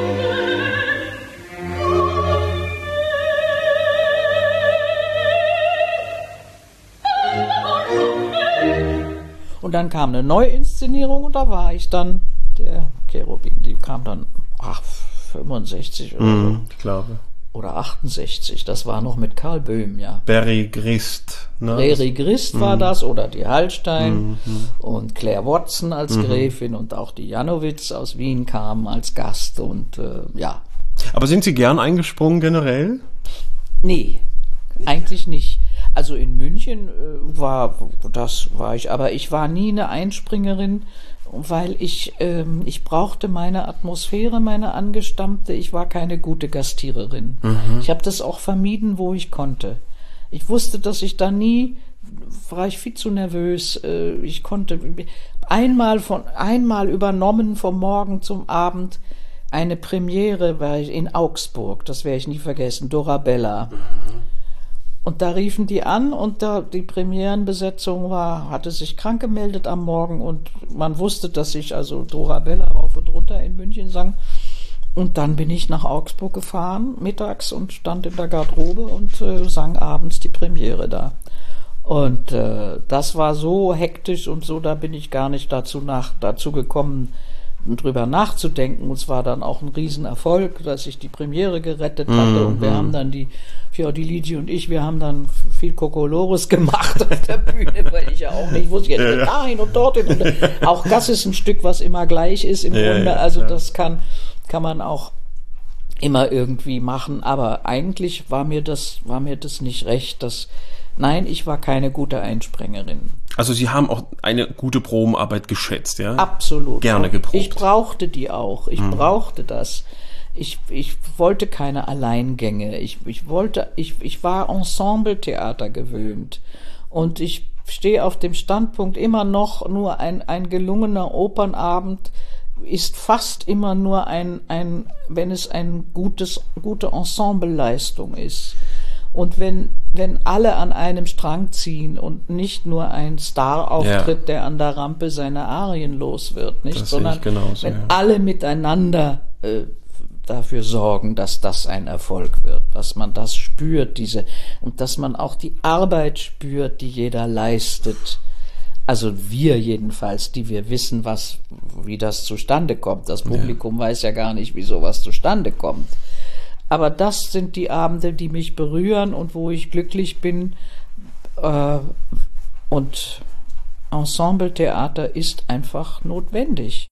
S3: Und dann kam eine Neuinszenierung und da war ich dann der Cherubin. Die kam dann 65 oder so.
S2: Ich glaube.
S3: Oder 68. Das war noch mit Karl Böhm, ja.
S2: Berry Grist. Ne?
S3: Berry Grist war das, oder die Hallstein und Claire Watson als Gräfin und auch die Janowitz aus Wien kamen als Gast und ja.
S2: Aber sind Sie gern eingesprungen generell?
S3: Nee, eigentlich nicht. Also in München war ich, aber ich war nie eine Einspringerin, weil ich brauchte meine Atmosphäre, meine angestammte. Ich war keine gute Gastiererin. Ich habe das auch vermieden, wo ich konnte. Ich wusste, dass ich da nie, war ich viel zu nervös. Ich konnte einmal übernommen vom Morgen zum Abend. Eine Premiere war ich in Augsburg, das werde ich nie vergessen, Dorabella. Und da riefen die an und die Premierenbesetzung hatte sich krank gemeldet am Morgen und man wusste, dass ich also Dorabella rauf und runter in München sang. Und dann bin ich nach Augsburg gefahren, mittags, und stand in der Garderobe und sang abends die Premiere da. Und das war so hektisch und so, da bin ich gar nicht dazu gekommen, drüber nachzudenken. Und es war dann auch ein Riesenerfolg, dass ich die Premiere gerettet hatte. Und wir haben dann Fiordiligi und ich, wir haben dann viel Kokolores gemacht auf der Bühne, weil ich ja auch nicht wusste, jetzt dahin und dorthin. Und auch das ist ein Stück, was immer gleich ist im Grunde. Also das kann man auch immer irgendwie machen. Aber eigentlich war mir das nicht recht, nein, ich war keine gute Einspringerin.
S2: Also Sie haben auch eine gute Probenarbeit geschätzt, ja?
S3: Absolut.
S2: Gerne geprobt.
S3: Ich brauchte die auch. Ich brauchte das. Ich wollte keine Alleingänge. Ich war Ensembletheater gewöhnt. Und ich stehe auf dem Standpunkt immer noch, nur ein gelungener Opernabend ist fast immer nur wenn es eine gute Ensembleleistung ist. Und wenn alle an einem Strang ziehen und nicht nur ein Star-Auftritt, der an der Rampe seine Arien los wird, nicht, sondern
S2: genauso,
S3: wenn alle miteinander dafür sorgen, dass das ein Erfolg wird, dass man das spürt, und dass man auch die Arbeit spürt, die jeder leistet. Also wir jedenfalls, die wir wissen, wie das zustande kommt. Das Publikum weiß ja gar nicht, wie sowas zustande kommt. Aber das sind die Abende, die mich berühren und wo ich glücklich bin. Und Ensembletheater ist einfach notwendig.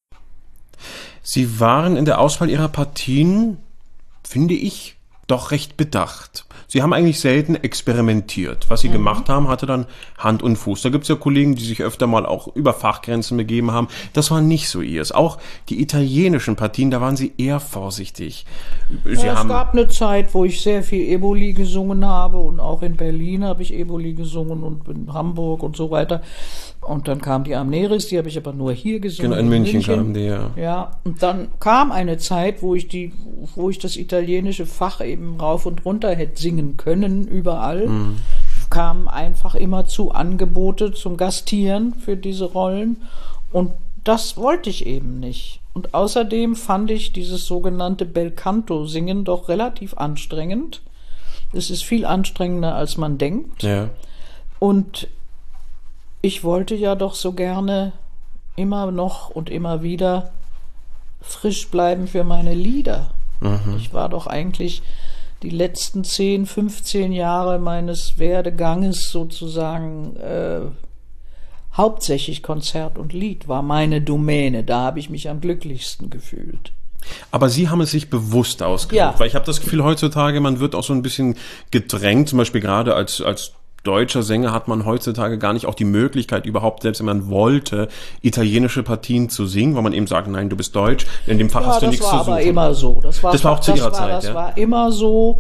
S2: Sie waren in der Auswahl Ihrer Partien, finde ich, doch recht bedacht. Sie haben eigentlich selten experimentiert. Was Sie gemacht haben, hatte dann Hand und Fuß. Da gibt es ja Kollegen, die sich öfter mal auch über Fachgrenzen begeben haben. Das war nicht so ihrs. Auch die italienischen Partien, da waren Sie eher vorsichtig.
S3: Es gab eine Zeit, wo ich sehr viel Eboli gesungen habe, und auch in Berlin habe ich Eboli gesungen und in Hamburg und so weiter. Und dann kam die Amneris, die habe ich aber nur hier gesungen.
S2: Genau, in München kam die, ja.
S3: Ja, und dann kam eine Zeit, wo ich das italienische Fach eben rauf und runter hätte singen können, überall. Kamen einfach immerzu Angebote zum Gastieren für diese Rollen. Und das wollte ich eben nicht. Und außerdem fand ich dieses sogenannte Belcanto-Singen doch relativ anstrengend. Es ist viel anstrengender, als man denkt.
S2: Ja. Und
S3: ich wollte ja doch so gerne immer noch und immer wieder frisch bleiben für meine Lieder. Ich war doch eigentlich die letzten 10, 15 Jahre meines Werdeganges sozusagen hauptsächlich Konzert und Lied war meine Domäne. Da habe ich mich am glücklichsten gefühlt.
S2: Aber Sie haben es sich bewusst ausgesucht, weil ich habe das Gefühl, heutzutage, man wird auch so ein bisschen gedrängt, zum Beispiel gerade als deutscher Sänger hat man heutzutage gar nicht auch die Möglichkeit überhaupt, selbst wenn man wollte, italienische Partien zu singen, weil man eben sagt, nein, du bist deutsch, in dem Fach hast du nichts zu suchen. Das war aber
S3: immer so. Das war
S2: auch zu Ihrer Zeit,
S3: Das war immer so.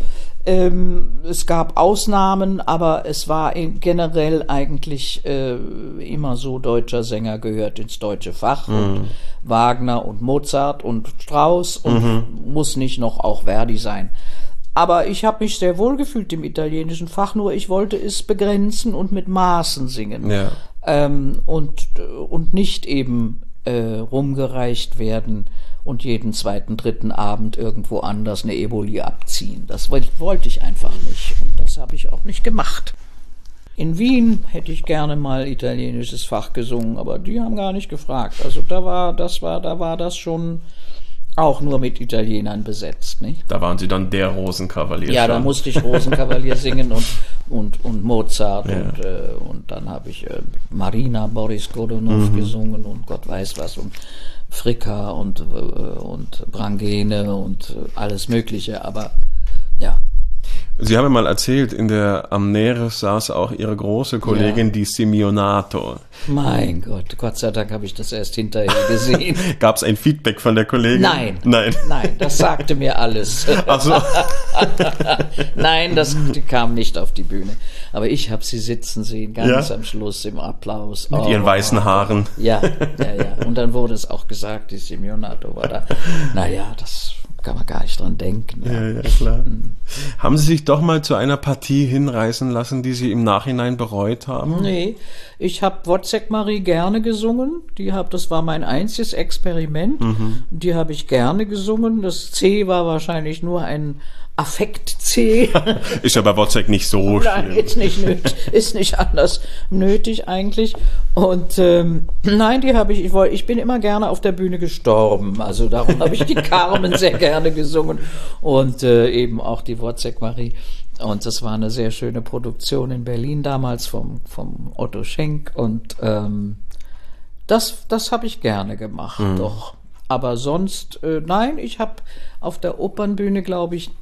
S3: Es gab Ausnahmen, aber es war generell eigentlich immer so, deutscher Sänger gehört ins deutsche Fach und Wagner und Mozart und Strauss und muss nicht noch auch Verdi sein. Aber ich habe mich sehr wohl gefühlt im italienischen Fach, nur ich wollte es begrenzen und mit Maßen singen. Ja. Und nicht eben rumgereicht werden und jeden zweiten, dritten Abend irgendwo anders eine Eboli abziehen. Das wollte ich einfach nicht und das habe ich auch nicht gemacht. In Wien hätte ich gerne mal italienisches Fach gesungen, aber die haben gar nicht gefragt. Also da war das schon auch nur mit Italienern besetzt, nicht?
S2: Da waren Sie dann der Rosenkavalier.
S3: Ja,
S2: schon.
S3: da musste ich Rosenkavalier singen und Mozart und dann habe ich Marina, Boris Godunov gesungen und Gott weiß was und Fricka und Brangene und alles Mögliche, aber ja.
S2: Sie haben mal erzählt, in der Amneris saß auch Ihre große Kollegin, die Simeonato.
S3: Mein Gott sei Dank habe ich das erst hinterher gesehen.
S2: Gab es ein Feedback von der Kollegin?
S3: Nein, das sagte mir alles.
S2: Ach so.
S3: Nein, die kam nicht auf die Bühne. Aber ich habe sie sitzen sehen, ganz am Schluss im Applaus.
S2: Mit ihren weißen Haaren.
S3: Ja. Und dann wurde es auch gesagt, die Simeonato war da. Naja, das kann man gar nicht dran denken.
S2: Ja, klar. Haben Sie sich doch mal zu einer Partie hinreißen lassen, die Sie im Nachhinein bereut haben?
S3: Nee, ich habe Wozzeck Marie gerne gesungen. Das war mein einziges Experiment. Die habe ich gerne gesungen. Das C war wahrscheinlich nur ein Affekt-C.
S2: Ist ja bei Wozzeck nicht so schlimm.
S3: Nein, ist nicht nötig, ist nicht anders nötig eigentlich. Und nein, ich bin immer gerne auf der Bühne gestorben. Also darum habe ich die Carmen sehr gerne gesungen und eben auch die Wozzeck Marie. Und das war eine sehr schöne Produktion in Berlin damals vom Otto Schenk. Und das habe ich gerne gemacht, doch. Aber sonst, nein, ich habe auf der Opernbühne, glaube ich,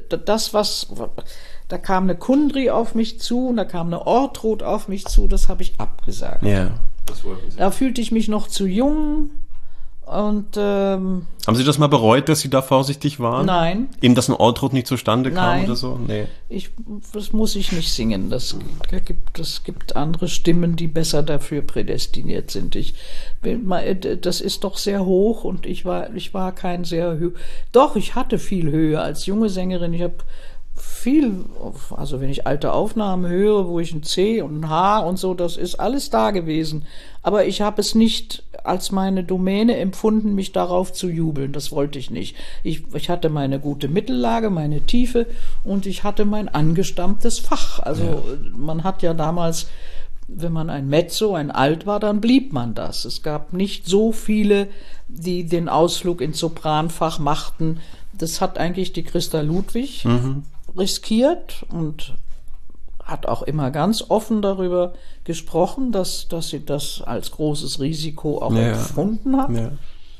S3: da kam eine Kundry auf mich zu und da kam eine Ortrud auf mich zu, das habe ich abgesagt.
S2: Ja, das wollten Sie.
S3: Da fühlte ich mich noch zu jung und
S2: haben Sie das mal bereut, dass Sie da vorsichtig waren?
S3: Nein.
S2: Eben, dass ein Ortrud nicht zustande kam
S3: Nein.
S2: oder so? Nee.
S3: Das muss ich nicht singen. Das gibt andere Stimmen, die besser dafür prädestiniert sind. Das ist doch sehr hoch und ich war kein sehr Doch, ich hatte viel Höhe als junge Sängerin. Ich habe viel, also wenn ich alte Aufnahmen höre, wo ich ein C und ein H und so, das ist alles da gewesen. Aber ich habe es nicht als meine Domäne empfunden, mich darauf zu jubeln. Das wollte ich nicht. Ich hatte meine gute Mittellage, meine Tiefe und ich hatte mein angestammtes Fach. Also man hat ja damals, wenn man ein Mezzo, ein Alt war, dann blieb man das. Es gab nicht so viele, die den Ausflug ins Sopranfach machten. Das hat eigentlich die Christa Ludwig riskiert und hat auch immer ganz offen darüber gesprochen, dass sie das als großes Risiko auch empfunden hat. Ja.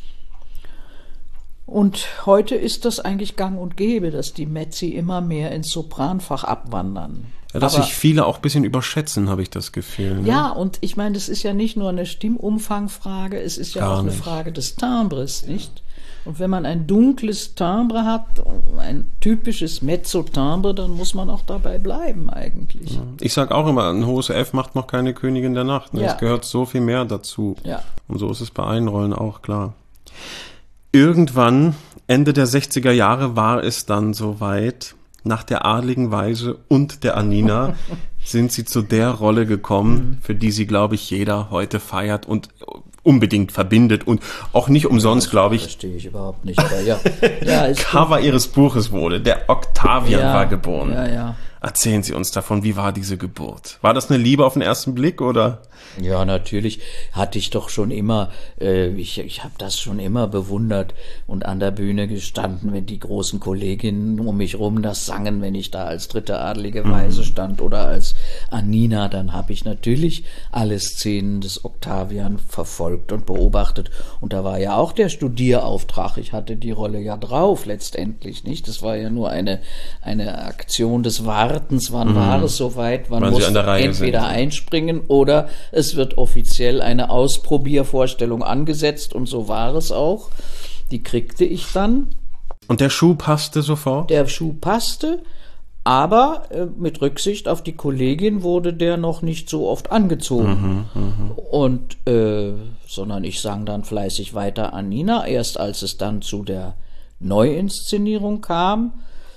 S3: Und heute ist das eigentlich gang und gäbe, dass die Mezzi immer mehr ins Sopranfach abwandern.
S2: Ja, dass sich viele auch ein bisschen überschätzen, habe ich das Gefühl. Ne?
S3: Ja, und ich meine, das ist ja nicht nur eine Stimmumfangfrage, es ist ja auch eine Frage des Timbres, nicht? Und wenn man ein dunkles Timbre hat, ein typisches Mezzo-Timbre, dann muss man auch dabei bleiben eigentlich.
S2: Ich sage auch immer, ein hohes F macht noch keine Königin der Nacht. Ne? Es gehört so viel mehr dazu. Ja. Und so ist es bei Einrollen auch, klar. Irgendwann, Ende der 60er Jahre, war es dann soweit. Nach der adligen Weise und der Anina sind Sie zu der Rolle gekommen, für die Sie, glaube ich, jeder heute feiert und unbedingt verbindet und auch nicht umsonst, glaube ich.
S3: Verstehe ich überhaupt nicht, aber ja.
S2: Cover Ihres Buches wurde, der Octavian war geboren.
S3: Ja.
S2: Erzählen Sie uns davon, wie war diese Geburt? War das eine Liebe auf den ersten Blick, oder?
S3: Ja, natürlich hatte ich doch schon immer, ich habe das schon immer bewundert und an der Bühne gestanden, wenn die großen Kolleginnen um mich rum das sangen, wenn ich da als dritte adlige Weise stand oder als Anina, dann habe ich natürlich alle Szenen des Octavian verfolgt und beobachtet und da war ja auch der Studierauftrag, ich hatte die Rolle ja drauf letztendlich, nicht? Das war ja nur eine Aktion des Wartens, wann war es soweit, wann muss entweder einspringen oder es wird offiziell eine Ausprobiervorstellung angesetzt und so war es auch. Die kriegte ich dann.
S2: Und der Schuh passte sofort? Der
S3: Schuh passte, aber mit Rücksicht auf die Kollegin wurde der noch nicht so oft angezogen. Und sondern ich sang dann fleißig weiter Anina. Erst als es dann zu der Neuinszenierung kam,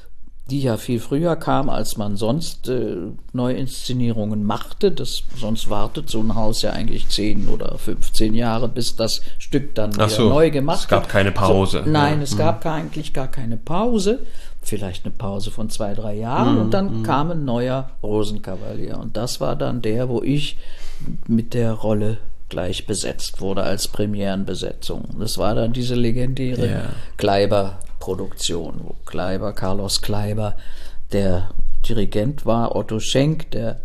S3: die ja viel früher kam, als man sonst Neuinszenierungen machte. Sonst wartet so ein Haus ja eigentlich 10 oder 15 Jahre, bis das Stück dann wieder neu gemacht wird.
S2: Es gab keine Pause.
S3: Nein, es gab eigentlich gar keine Pause. Vielleicht eine Pause von 2, 3 Jahren und dann kam ein neuer Rosenkavalier. Und das war dann der, wo ich mit der Rolle gleich besetzt wurde als Premierenbesetzung. Das war dann diese legendäre Kleiber-Produktion, wo Carlos Kleiber der Dirigent war, Otto Schenk, der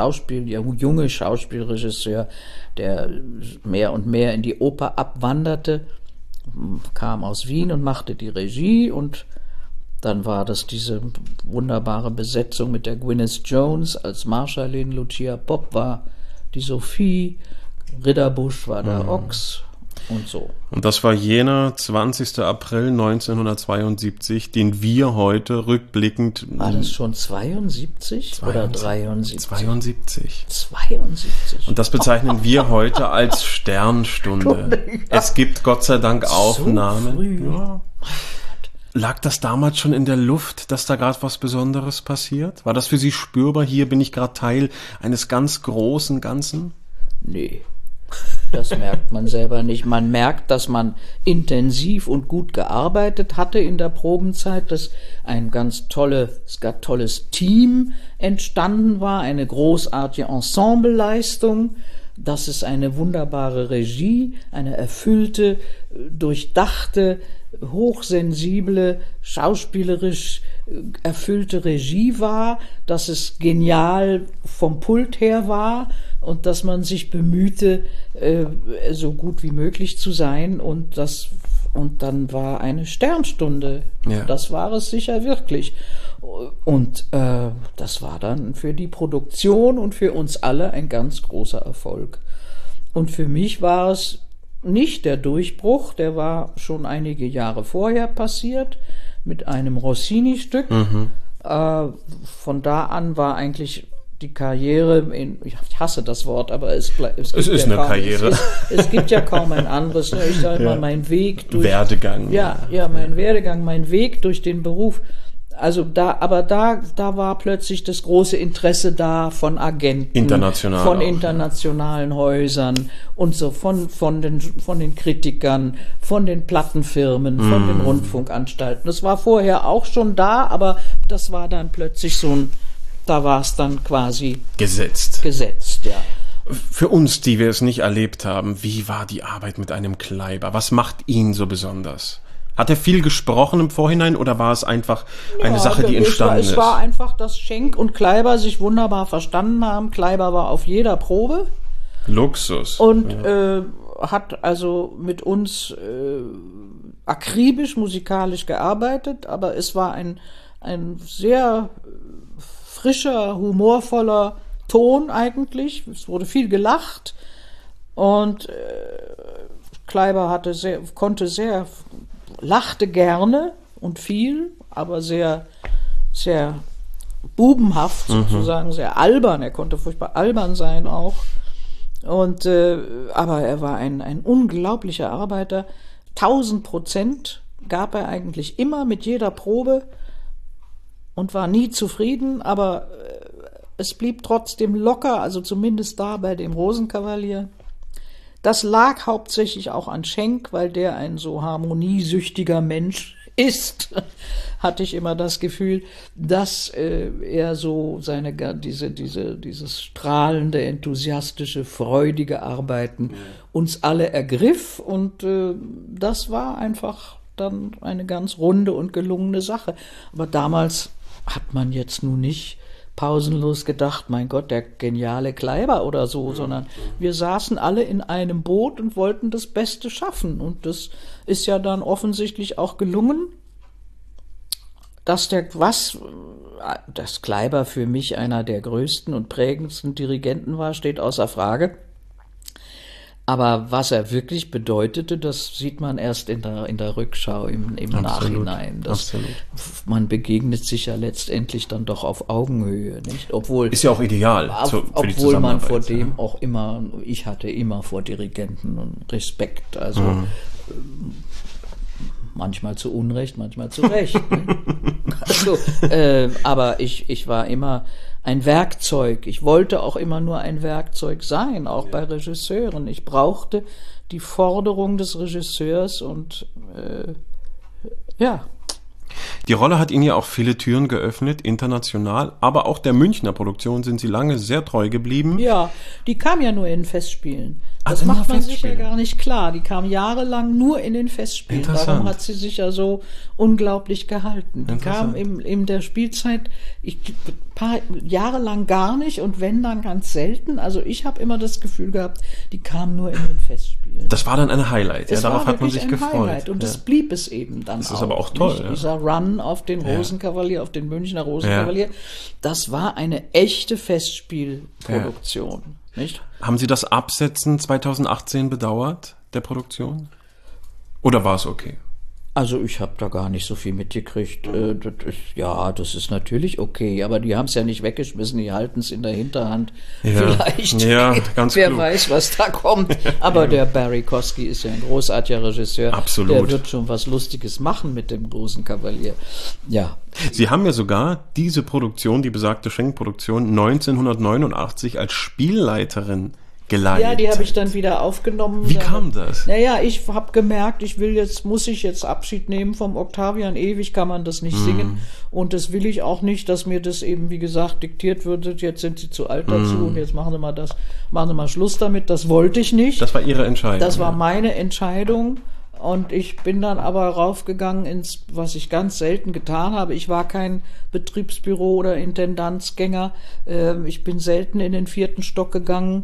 S3: junge Schauspielregisseur, der mehr und mehr in die Oper abwanderte, kam aus Wien und machte die Regie, und dann war das diese wunderbare Besetzung mit der Gwyneth Jones als Marschallin, Lucia Popp war die Sophie, Ridderbusch war der Ochs und so.
S2: Und das war jener 20. April 1972, den wir heute rückblickend...
S3: War das schon 72 oder 73?
S2: 72.
S3: 72.
S2: Und das bezeichnen wir heute als Sternstunde. Es gibt Gott sei Dank Aufnahmen.
S3: So früh.
S2: Ja. Lag das damals schon in der Luft, dass da gerade was Besonderes passiert? War das für Sie spürbar? Hier bin ich gerade Teil eines ganz großen Ganzen?
S3: Nee, das merkt man selber nicht. Man merkt, dass man intensiv und gut gearbeitet hatte in der Probenzeit, dass ein ganz tolles Team entstanden war, eine großartige Ensembleleistung, dass es eine wunderbare Regie, eine erfüllte, durchdachte, hochsensible, schauspielerisch erfüllte Regie war, dass es genial vom Pult her war und dass man sich bemühte, so gut wie möglich zu sein, und dann war eine Sternstunde.
S2: Ja.
S3: Das war es sicher wirklich. Und das war dann für die Produktion und für uns alle ein ganz großer Erfolg. Und für mich war es nicht der Durchbruch, der war schon einige Jahre vorher passiert mit einem Rossini-Stück. Von da an war eigentlich die Karriere, ich hasse das Wort, aber es
S2: ist eine Karriere.
S3: Es gibt ja kaum ein anderes. Ich sage mal, mein Weg durch...
S2: Werdegang.
S3: Mein Werdegang, mein Weg durch den Beruf. Also da war plötzlich das große Interesse da von Agenten, internationalen Häusern und so, von den Kritikern, von den Plattenfirmen, von den Rundfunkanstalten. Das war vorher auch schon da, aber das war dann plötzlich da war es dann quasi
S2: gesetzt,
S3: ja.
S2: Für uns, die wir es nicht erlebt haben, wie war die Arbeit mit einem Kleiber? Was macht ihn so besonders? Hat er viel gesprochen im Vorhinein oder war es einfach eine Sache, die entstanden ist?
S3: Es war einfach, dass Schenk und Kleiber sich wunderbar verstanden haben. Kleiber war auf jeder Probe.
S2: Luxus.
S3: Und hat also mit uns akribisch musikalisch gearbeitet, aber es war ein sehr frischer, humorvoller Ton eigentlich. Es wurde viel gelacht und Kleiber lachte gerne und viel, aber sehr, sehr bubenhaft sozusagen, sehr albern. Er konnte furchtbar albern sein auch. Und aber er war ein unglaublicher Arbeiter. 1000% gab er eigentlich immer mit jeder Probe und war nie zufrieden, aber es blieb trotzdem locker, also zumindest da bei dem Rosenkavalier. Das lag hauptsächlich auch an Schenk, weil der ein so harmoniesüchtiger Mensch ist, hatte ich immer das Gefühl, dass er so dieses strahlende, enthusiastische, freudige Arbeiten uns alle ergriff, und das war einfach dann eine ganz runde und gelungene Sache. Aber damals hat man jetzt nun nicht pausenlos gedacht, mein Gott, der geniale Kleiber oder so, sondern wir saßen alle in einem Boot und wollten das Beste schaffen. Und das ist ja dann offensichtlich auch gelungen. Dass Kleiber für mich einer der größten und prägendsten Dirigenten war, steht außer Frage. Aber was er wirklich bedeutete, das sieht man erst in der Rückschau im Nachhinein. Man begegnet sich ja letztendlich dann doch auf Augenhöhe, nicht?
S2: Ist ja auch ideal.
S3: Obwohl man vor dem auch immer, ich hatte immer vor Dirigenten Respekt, also manchmal zu Unrecht, manchmal zu Recht. Ne? Also, aber ich war immer ein Werkzeug. Ich wollte auch immer nur ein Werkzeug sein, auch bei Regisseuren. Ich brauchte die Forderung des Regisseurs und ja.
S2: Die Rolle hat Ihnen ja auch viele Türen geöffnet, international, aber auch der Münchner Produktion sind Sie lange sehr treu geblieben.
S3: Ja, die kam ja nur in den Festspielen. Das
S2: immer
S3: macht man sich ja
S2: Festspiele.
S3: gar nicht klar. Die kam jahrelang nur in den Festspielen.
S2: Interessant.
S3: Darum hat sie sich ja so unglaublich gehalten. Die kam
S2: Interessant.
S3: in der Spielzeit paar Jahre lang gar nicht und wenn, dann ganz selten. Also ich habe immer das Gefühl gehabt, die kam nur in den Festspielen.
S2: Das war dann ein Highlight, ja,
S3: Es
S2: darauf
S3: war
S2: hat man
S3: wirklich
S2: sich
S3: ein
S2: gefreut.
S3: Highlight. Und das
S2: Ja.
S3: blieb es eben dann
S2: Das ist aber auch toll,
S3: nicht?
S2: ja.
S3: Dieser Run auf den Rosenkavalier, auf den Münchner Rosenkavalier, das war eine echte Festspielproduktion. Nicht?
S2: Haben Sie das Absetzen 2018 bedauert, der Produktion? Oder war es okay?
S3: Also ich habe da gar nicht so viel mitgekriegt. Das ist natürlich okay, aber die haben es ja nicht weggeschmissen, die halten es in der Hinterhand.
S2: Ja.
S3: Vielleicht,
S2: Ja, ganz
S3: wer
S2: klug.
S3: weiß, was da kommt. Aber der Barry Kosky ist ja ein großartiger Regisseur.
S2: Absolut.
S3: Der wird schon was Lustiges machen mit dem Rosenkavalier. Ja.
S2: Sie haben ja sogar diese Produktion, die besagte Schenk-Produktion, 1989 als Spielleiterin geleitet.
S3: Ja, die habe ich dann wieder aufgenommen.
S2: Wie kam das?
S3: Naja, ich habe gemerkt, muss ich jetzt Abschied nehmen vom Octavian. Ewig kann man das nicht singen. Und das will ich auch nicht, dass mir das eben, wie gesagt, diktiert wird. Jetzt sind sie zu alt dazu und jetzt machen sie mal Schluss damit. Das wollte ich nicht.
S2: Das war Ihre Entscheidung.
S3: Das war meine Entscheidung. Und ich bin dann aber raufgegangen was ich ganz selten getan habe. Ich war kein Betriebsbüro- oder Intendanzgänger. Ich bin selten in den 4. Stock gegangen.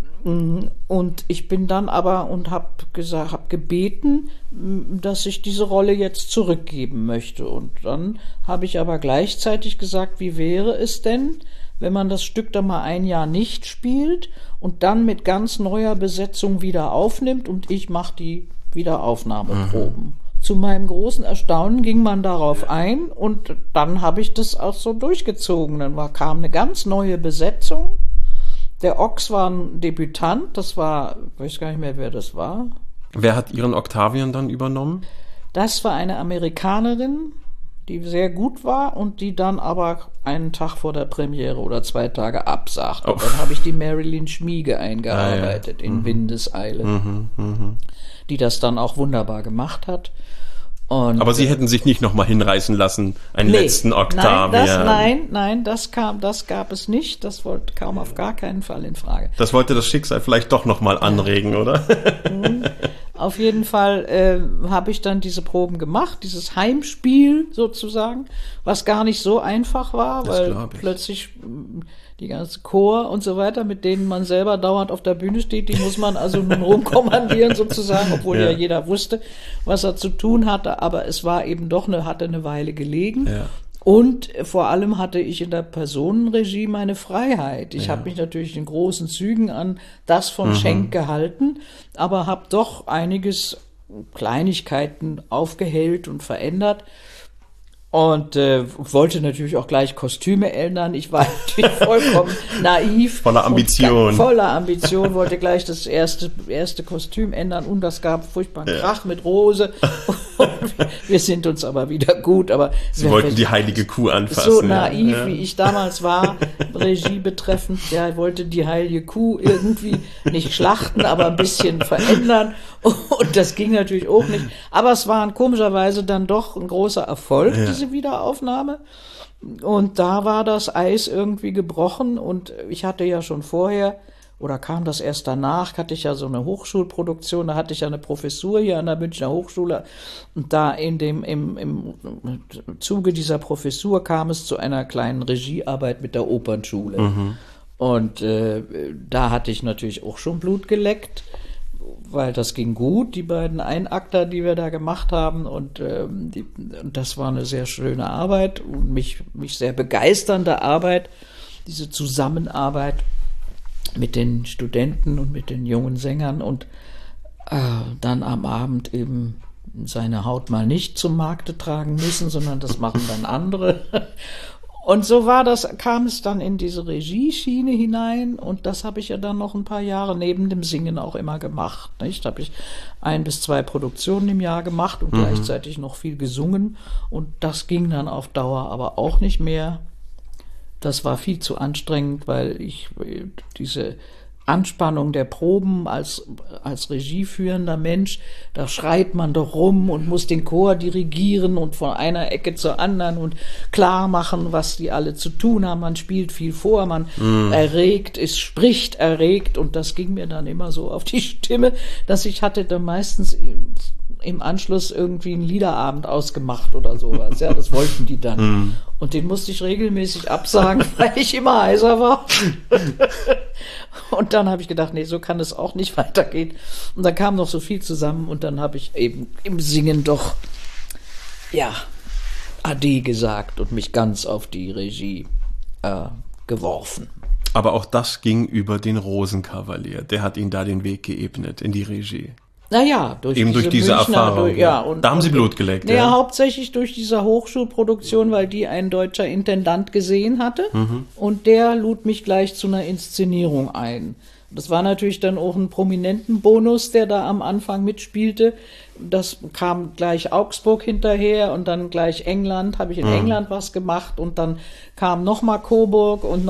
S3: Und ich bin dann aber und habe gebeten, dass ich diese Rolle jetzt zurückgeben möchte. Und dann habe ich aber gleichzeitig gesagt, wie wäre es denn, wenn man das Stück dann mal ein Jahr nicht spielt und dann mit ganz neuer Besetzung wieder aufnimmt und ich mache die Wiederaufnahmeproben. Zu meinem großen Erstaunen ging man darauf ein und dann habe ich das auch so durchgezogen. Dann kam eine ganz neue Besetzung. Der Ochs war ein Debütant, ich weiß gar nicht mehr, wer das war.
S2: Wer hat Ihren Octavian dann übernommen?
S3: Das war eine Amerikanerin, die sehr gut war und die dann aber einen Tag vor der Premiere oder 2 Tage absagte.
S2: Oh.
S3: Dann habe ich die Marilyn Schmiege eingearbeitet in Windeseile, die das dann auch wunderbar gemacht hat. Und
S2: Aber Sie hätten sich nicht nochmal hinreißen lassen, einen letzten Octavian.
S3: Nein, das gab es nicht. Das kam auf gar keinen Fall in Frage.
S2: Das wollte das Schicksal vielleicht doch nochmal anregen, oder?
S3: Auf jeden Fall habe ich dann diese Proben gemacht, dieses Heimspiel sozusagen, was gar nicht so einfach war,
S2: Das
S3: weil
S2: glaub ich.
S3: plötzlich die ganze Chor und so weiter, mit denen man selber dauernd auf der Bühne steht, die muss man also nun rumkommandieren sozusagen, obwohl ja jeder wusste, was er zu tun hatte, aber es war eben doch hatte eine Weile gelegen.
S2: Ja.
S3: Und vor allem hatte ich in der Personenregie meine Freiheit. Ich habe mich natürlich in großen Zügen an das von Schenk gehalten, aber habe doch Kleinigkeiten aufgehellt und verändert. Und wollte natürlich auch gleich Kostüme ändern. Ich war natürlich vollkommen naiv.
S2: Voller Ambition.
S3: Voller Ambition, wollte gleich das erste Kostüm ändern und das gab furchtbaren Krach mit Rose. Und wir sind uns aber wieder gut. Aber
S2: Sie wollten die heilige Kuh anfassen.
S3: so naiv, wie ich damals war, Regie betreffend, der wollte die heilige Kuh irgendwie nicht schlachten, aber ein bisschen verändern. Und das ging natürlich auch nicht. Aber es war komischerweise dann doch ein großer Erfolg, diese Wiederaufnahme. Und da war das Eis irgendwie gebrochen und ich hatte ja schon vorher, oder kam das erst danach, hatte ich ja so eine Hochschulproduktion, da hatte ich ja eine Professur hier an der Münchner Hochschule und da im Zuge dieser Professur kam es zu einer kleinen Regiearbeit mit der Opernschule. Und da hatte ich natürlich auch schon Blut geleckt, weil das ging gut, die beiden Einakter, die wir da gemacht haben und das war eine sehr schöne Arbeit und mich sehr begeisternde Arbeit, diese Zusammenarbeit mit den Studenten und mit den jungen Sängern und dann am Abend eben seine Haut mal nicht zum Markte tragen müssen, sondern das machen dann andere. Und so kam es dann in diese Regieschiene hinein und das habe ich ja dann noch ein paar Jahre neben dem Singen auch immer gemacht. Nicht? Da habe ich 1 bis 2 Produktionen im Jahr gemacht und gleichzeitig noch viel gesungen und das ging dann auf Dauer aber auch nicht mehr. Das war viel zu anstrengend, weil ich diese Anspannung der Proben als regieführender Mensch, da schreit man doch rum und muss den Chor dirigieren und von einer Ecke zur anderen und klar machen, was die alle zu tun haben. Man spielt viel vor, man spricht erregt und das ging mir dann immer so auf die Stimme, dass ich hatte dann meistens im Anschluss irgendwie einen Liederabend ausgemacht oder sowas. Ja, das wollten die dann. Und den musste ich regelmäßig absagen, weil ich immer heiser war. Und dann habe ich gedacht, nee, so kann es auch nicht weitergehen. Und dann kam noch so viel zusammen und dann habe ich eben im Singen doch, ja, Ade gesagt und mich ganz auf die Regie geworfen.
S2: Aber auch das ging über den Rosenkavalier. Der hat Ihnen da den Weg geebnet in die Regie.
S3: Naja, durch
S2: diese Erfahrung.
S3: Und,
S2: da haben Sie Blut geleckt.
S3: Ja, hauptsächlich durch diese Hochschulproduktion, weil die ein deutscher Intendant gesehen hatte und der lud mich gleich zu einer Inszenierung ein. Das war natürlich dann auch ein prominenten Bonus, der da am Anfang mitspielte. Das kam gleich Augsburg hinterher und dann gleich England, habe ich in England was gemacht und dann kam nochmal Coburg und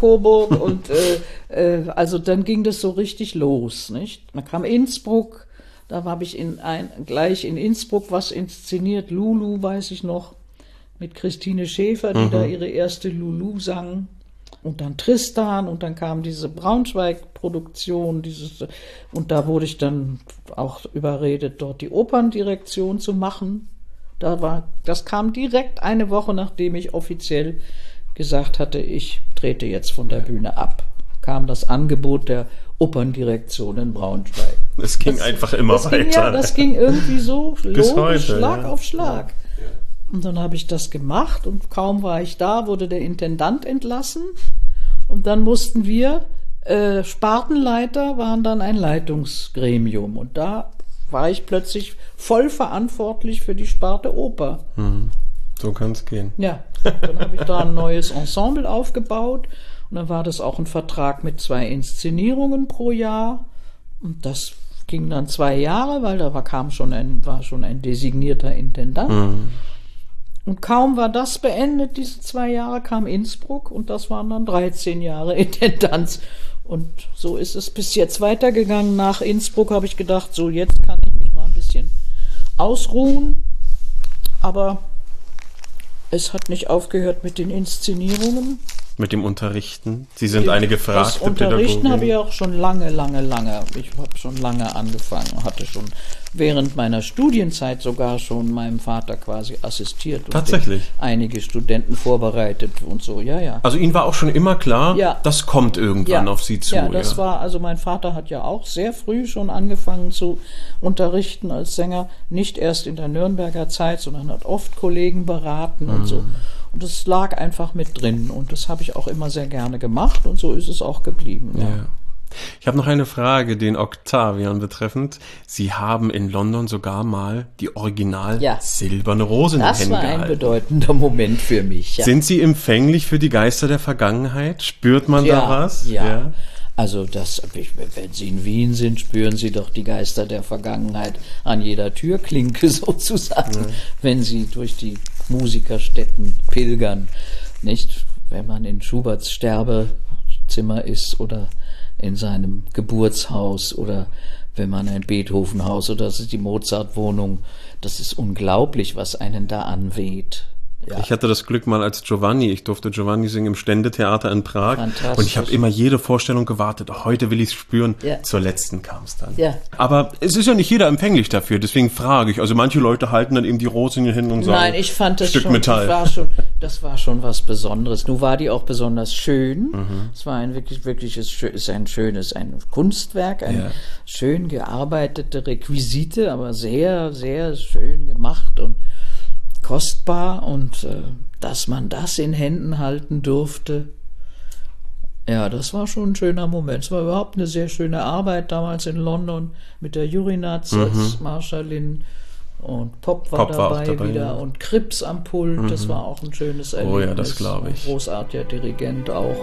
S3: also dann ging das so richtig los, nicht? Dann kam Innsbruck. Da habe ich gleich in Innsbruck was inszeniert. Lulu, weiß ich noch, mit Christine Schäfer, die da ihre erste Lulu sang. Und dann Tristan und dann kam diese Braunschweig-Produktion. Und da wurde ich dann auch überredet, dort die Operndirektion zu machen. Das kam direkt eine Woche, nachdem ich offiziell gesagt hatte, ich trete jetzt von der Bühne ab. Kam das Angebot der Operndirektion in Braunschweig.
S2: Es ging einfach immer weiter.
S3: Das ging irgendwie so logisch, Schlag auf Schlag.
S2: Ja.
S3: Und dann habe ich das gemacht und kaum war ich da, wurde der Intendant entlassen und dann mussten wir, Spartenleiter waren dann ein Leitungsgremium und da war ich plötzlich voll verantwortlich für die Sparte Oper.
S2: So kann es gehen.
S3: Ja, dann habe ich da ein neues Ensemble aufgebaut. Und dann war das auch ein Vertrag mit 2 Inszenierungen pro Jahr. Und das ging dann 2 Jahre, weil da war schon ein designierter Intendant. Und kaum war das beendet, diese 2 Jahre, kam Innsbruck und das waren dann 13 Jahre Intendanz. Und so ist es bis jetzt weitergegangen. Nach Innsbruck habe ich gedacht, so jetzt kann ich mich mal ein bisschen ausruhen. Aber es hat nicht aufgehört mit den Inszenierungen.
S2: Mit dem Unterrichten. Sie sind eine gefragte
S3: Pädagogin. Das Unterrichten habe ich auch schon lange. Ich habe schon lange angefangen, hatte schon während meiner Studienzeit sogar schon meinem Vater quasi assistiert.
S2: Tatsächlich?
S3: Und einige Studenten vorbereitet und so, ja.
S2: Also Ihnen war auch schon immer klar, das kommt irgendwann auf Sie zu.
S3: Ja, das war, also mein Vater hat ja auch sehr früh schon angefangen zu unterrichten als Sänger, nicht erst in der Nürnberger Zeit, sondern hat oft Kollegen beraten und so. Und das lag einfach mit drin und das habe ich auch immer sehr gerne gemacht und so ist es auch geblieben. Ja.
S2: Ich habe noch eine Frage, den Octavian betreffend. Sie haben in London sogar mal die original silberne Rose in den Händen gehalten.
S3: Das war ein bedeutender Moment für mich. Ja.
S2: Sind Sie empfänglich für die Geister der Vergangenheit? Spürt man da was?
S3: Ja. Also wenn Sie in Wien sind, spüren Sie doch die Geister der Vergangenheit an jeder Türklinke sozusagen, wenn Sie durch die Musikerstätten pilgern, nicht? Wenn man in Schuberts Sterbezimmer ist oder in seinem Geburtshaus oder wenn man ein Beethovenhaus oder das ist die Mozartwohnung, das ist unglaublich, was einen da anweht. Ja.
S2: Ich hatte das Glück mal als Giovanni, ich durfte Giovanni singen im Ständetheater in Prag und ich habe immer jede Vorstellung gewartet, heute will ich es spüren, zur letzten kam es dann. Ja. Aber es ist ja nicht jeder empfänglich dafür, deswegen frage ich, also manche Leute halten dann eben die Rose in den Händen und sagen,
S3: nein, ich fand das
S2: Stück
S3: schon,
S2: Metall.
S3: Das war schon was Besonderes. Nun war die auch besonders schön, es war ein ein Kunstwerk, ein schön gearbeitete Requisite, aber sehr, sehr schön gemacht und kostbar und dass man das in Händen halten durfte, ja, das war schon ein schöner Moment. Es war überhaupt eine sehr schöne Arbeit damals in London mit der Jurinatz als Marschallin Und Pop war
S2: Pop war auch
S3: dabei
S2: dabei,
S3: wieder
S2: ja.
S3: und Krips am Pult, das war auch ein schönes Erlebnis.
S2: Oh ja, das glaube ich.
S3: Ein großartiger Dirigent auch.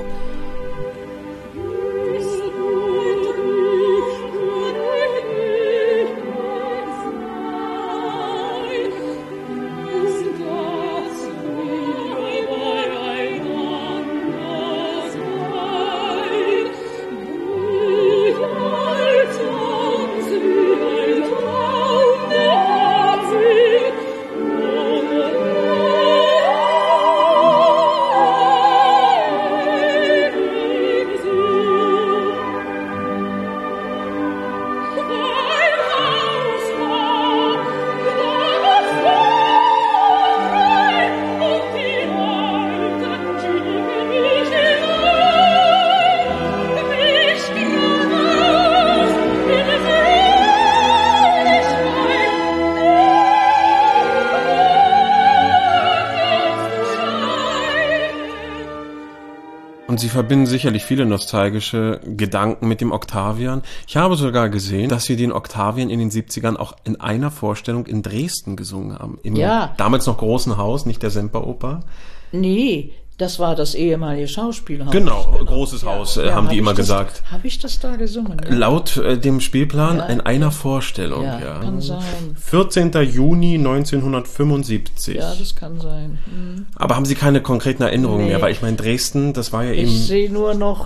S2: Und Sie verbinden sicherlich viele nostalgische Gedanken mit dem Octavian. Ich habe sogar gesehen, dass Sie den Octavian in den 70ern auch in einer Vorstellung in Dresden gesungen haben. Im damals noch großen Haus, nicht der Semperoper.
S3: Nee, das war das ehemalige Schauspielhaus.
S2: Genau, großes Haus, haben die immer gesagt.
S3: Habe ich das da gesungen? Ja?
S2: Laut dem Spielplan in einer Vorstellung,
S3: Ja, kann sein.
S2: 14. Juni 1975.
S3: Ja, das kann sein.
S2: Aber haben Sie keine konkreten Erinnerungen mehr? Weil ich meine, Dresden, das war ja eben...
S3: Ich sehe nur noch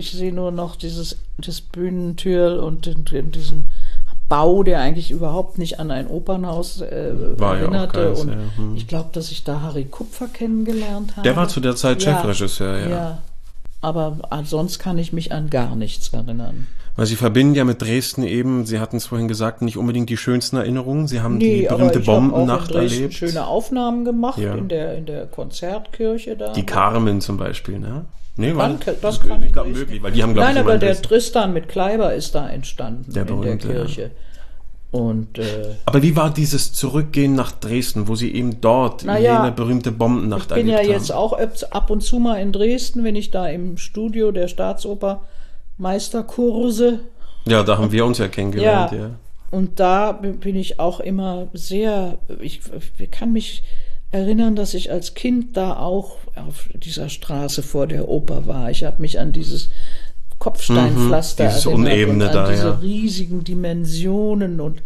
S3: das Bühnentür und diesen Bau, der eigentlich überhaupt nicht an ein Opernhaus erinnerte.
S2: Ja auch
S3: und
S2: ja.
S3: ich glaube, dass ich da Harry Kupfer kennengelernt habe.
S2: Der war zu der Zeit Chefregisseur, ja.
S3: Ja, aber sonst kann ich mich an gar nichts erinnern.
S2: Weil Sie verbinden ja mit Dresden eben, Sie hatten es vorhin gesagt, nicht unbedingt die schönsten Erinnerungen. Sie haben die berühmte Bombennacht
S3: erlebt. Ich habe
S2: schöne
S3: Aufnahmen gemacht in der Konzertkirche da.
S2: Die Carmen zum Beispiel, ne? Nee,
S3: das kann
S2: ich glaube möglich, weil die haben, glaube ich,
S3: aber der Tristan mit Kleiber ist da entstanden
S2: der berühmte,
S3: in der Kirche. Ja. Und,
S2: aber wie war dieses Zurückgehen nach Dresden, wo Sie eben dort jene berühmte Bombennacht erlebt haben?
S3: Ich bin ja jetzt auch ab und zu mal in Dresden, wenn ich da im Studio der Staatsoper Meisterkurse.
S2: Ja, da haben wir uns ja kennengelernt, ja.
S3: Und da bin ich auch immer sehr, ich kann mich erinnern, dass ich als Kind da auch auf dieser Straße vor der Oper war. Ich habe mich an dieses Kopfsteinpflaster
S2: dieses
S3: erinnert
S2: Unebene
S3: und an
S2: da,
S3: diese riesigen Dimensionen und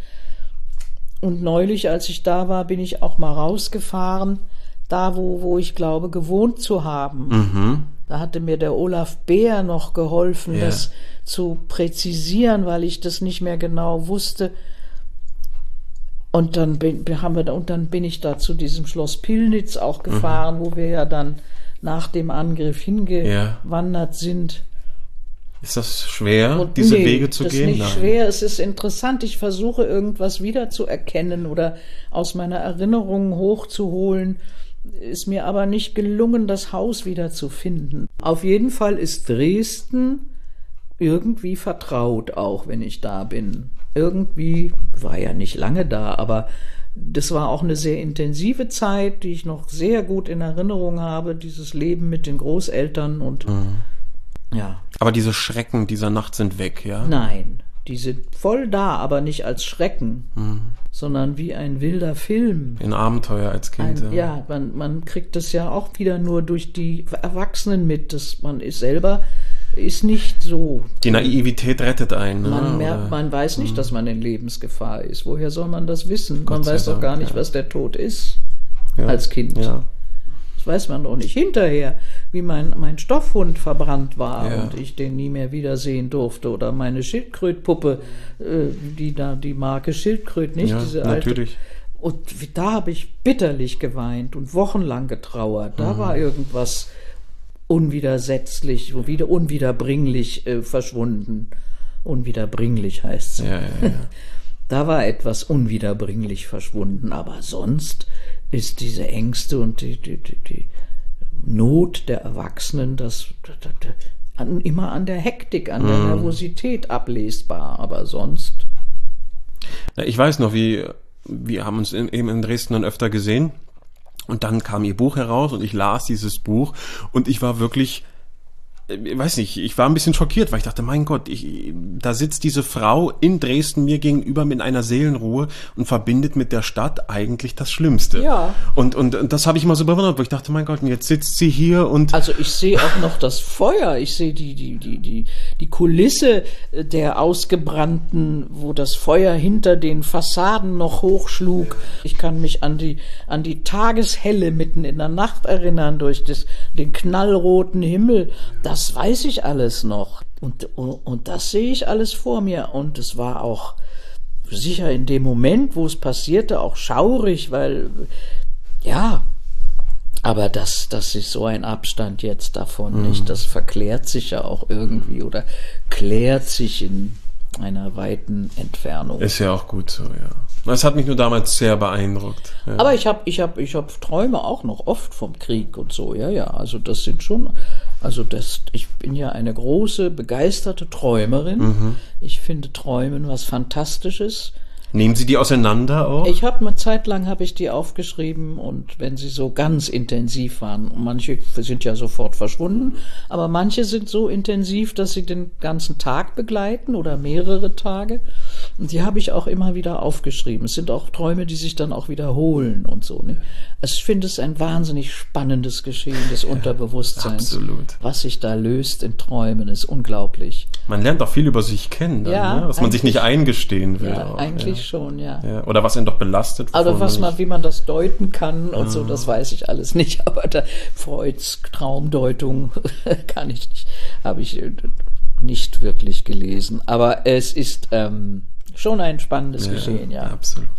S3: neulich, als ich da war, bin ich auch mal rausgefahren, da wo ich glaube, gewohnt zu haben. Da hatte mir der Olaf Beer noch geholfen, das zu präzisieren, weil ich das nicht mehr genau wusste. Und dann bin ich da zu diesem Schloss Pillnitz auch gefahren, wo wir ja dann nach dem Angriff hingewandert sind.
S2: Ist das schwer, diese Wege zu gehen?
S3: Das ist nicht schwer, es ist interessant. Ich versuche irgendwas wiederzuerkennen oder aus meiner Erinnerung hochzuholen. Ist mir aber nicht gelungen, das Haus wieder zu finden. Auf jeden Fall ist Dresden irgendwie vertraut, auch wenn ich da bin. Irgendwie, war ja nicht lange da, aber das war auch eine sehr intensive Zeit, die ich noch sehr gut in Erinnerung habe, dieses Leben mit den Großeltern und ja.
S2: Aber diese Schrecken dieser Nacht sind weg, ja?
S3: Nein, die sind voll da, aber nicht als Schrecken, sondern wie ein wilder Film.
S2: Ein Abenteuer als Kind.
S3: Man kriegt das ja auch wieder nur durch die Erwachsenen mit, dass man selber ist nicht so.
S2: Die Naivität rettet einen.
S3: Man weiß nicht, dass man in Lebensgefahr ist. Woher soll man das wissen? Man weiß doch gar nicht, was der Tod ist als Kind. Ja. Das weiß man doch nicht. Hinterher, wie mein Stoffhund verbrannt war und ich den nie mehr wiedersehen durfte. Oder meine Schildkrötpuppe, die Marke Schildkröt, nicht?
S2: Ja,
S3: diese alte.
S2: Natürlich.
S3: Und da habe ich bitterlich geweint und wochenlang getrauert. Da war irgendwas unwidersetzlich, unwiederbringlich verschwunden. Unwiederbringlich heißt es.
S2: Ja.
S3: Da war etwas unwiederbringlich verschwunden, aber sonst ist diese Ängste und die Not der Erwachsenen immer an der Hektik, an der Nervosität ablesbar, aber sonst.
S2: Ich weiß noch, wir haben uns eben in Dresden dann öfter gesehen und dann kam ihr Buch heraus und ich las dieses Buch und ich war wirklich ich weiß nicht, ich war ein bisschen schockiert, weil ich dachte, mein Gott, da sitzt diese Frau in Dresden mir gegenüber mit einer Seelenruhe und verbindet mit der Stadt eigentlich das Schlimmste.
S3: Ja.
S2: Und das habe ich immer so bewundert, wo ich dachte, mein Gott, und jetzt sitzt sie hier und...
S3: Also ich sehe auch noch das Feuer, ich sehe die Kulisse der ausgebrannten, wo das Feuer hinter den Fassaden noch hochschlug. Ich kann mich an die Tageshelle mitten in der Nacht erinnern, durch den knallroten Himmel. Das weiß ich alles noch. Und das sehe ich alles vor mir. Und es war auch sicher in dem Moment, wo es passierte, auch schaurig, weil, ja, aber das ist so ein Abstand jetzt davon nicht. Das verklärt sich ja auch irgendwie oder klärt sich in einer weiten Entfernung.
S2: Ist ja auch gut so, ja. Das hat mich nur damals sehr beeindruckt. Ja.
S3: Aber ich hab Träume auch noch oft vom Krieg und so, ja. Also das sind schon, ich bin ja eine große, begeisterte Träumerin. Ich finde Träumen was Fantastisches.
S2: Nehmen Sie die auseinander auch?
S3: Eine Zeit lang habe ich die aufgeschrieben und wenn sie so ganz intensiv waren, und manche sind ja sofort verschwunden, aber manche sind so intensiv, dass sie den ganzen Tag begleiten oder mehrere Tage und die habe ich auch immer wieder aufgeschrieben. Es sind auch Träume, die sich dann auch wiederholen und so. Ne? Also ich finde es ein wahnsinnig spannendes Geschehen des Unterbewusstseins.
S2: Absolut.
S3: Was sich da löst in Träumen, ist unglaublich.
S2: Man lernt auch viel über sich kennen, dann,
S3: Ja,
S2: ne? Was man sich nicht eingestehen will.
S3: Ja,
S2: auch,
S3: eigentlich schon, ja.
S2: Ja. Oder was einen doch belastet.
S3: Also wie man das deuten kann und so, das weiß ich alles nicht. Aber Freuds Traumdeutung habe ich nicht wirklich gelesen. Aber es ist schon ein spannendes Geschehen, ja.
S2: Absolut.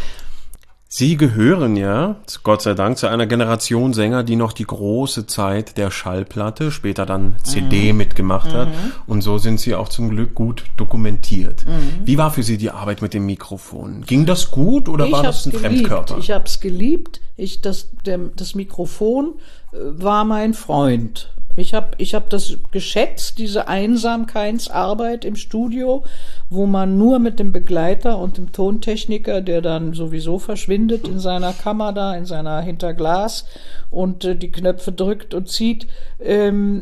S2: Sie gehören ja, Gott sei Dank, zu einer Generation Sänger, die noch die große Zeit der Schallplatte, später dann CD mitgemacht hat. Und so sind Sie auch zum Glück gut dokumentiert. Wie war für Sie die Arbeit mit dem Mikrofon? Ging das gut oder war das ein Fremdkörper?
S3: Ich habe es geliebt. Das Mikrofon war mein Freund. Ich hab das geschätzt, diese Einsamkeitsarbeit im Studio, wo man nur mit dem Begleiter und dem Tontechniker, der dann sowieso verschwindet in seiner Kammer da, hinter Glas und die Knöpfe drückt und zieht. Und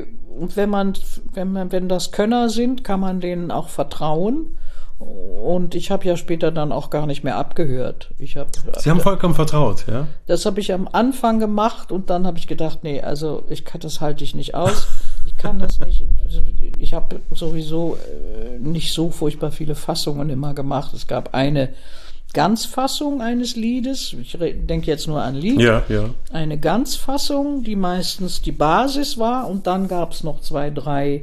S3: wenn das Könner sind, kann man denen auch vertrauen. Und ich habe ja später dann auch gar nicht mehr abgehört.
S2: Sie haben vollkommen vertraut, ja?
S3: Das habe ich am Anfang gemacht und dann habe ich gedacht, nee, also das halte ich nicht aus. Ich kann das nicht. Ich habe sowieso nicht so furchtbar viele Fassungen immer gemacht. Es gab eine Ganzfassung eines Liedes. Ich denke jetzt nur an Lied.
S2: Ja.
S3: Eine Ganzfassung, die meistens die Basis war und dann gab es noch 2, 3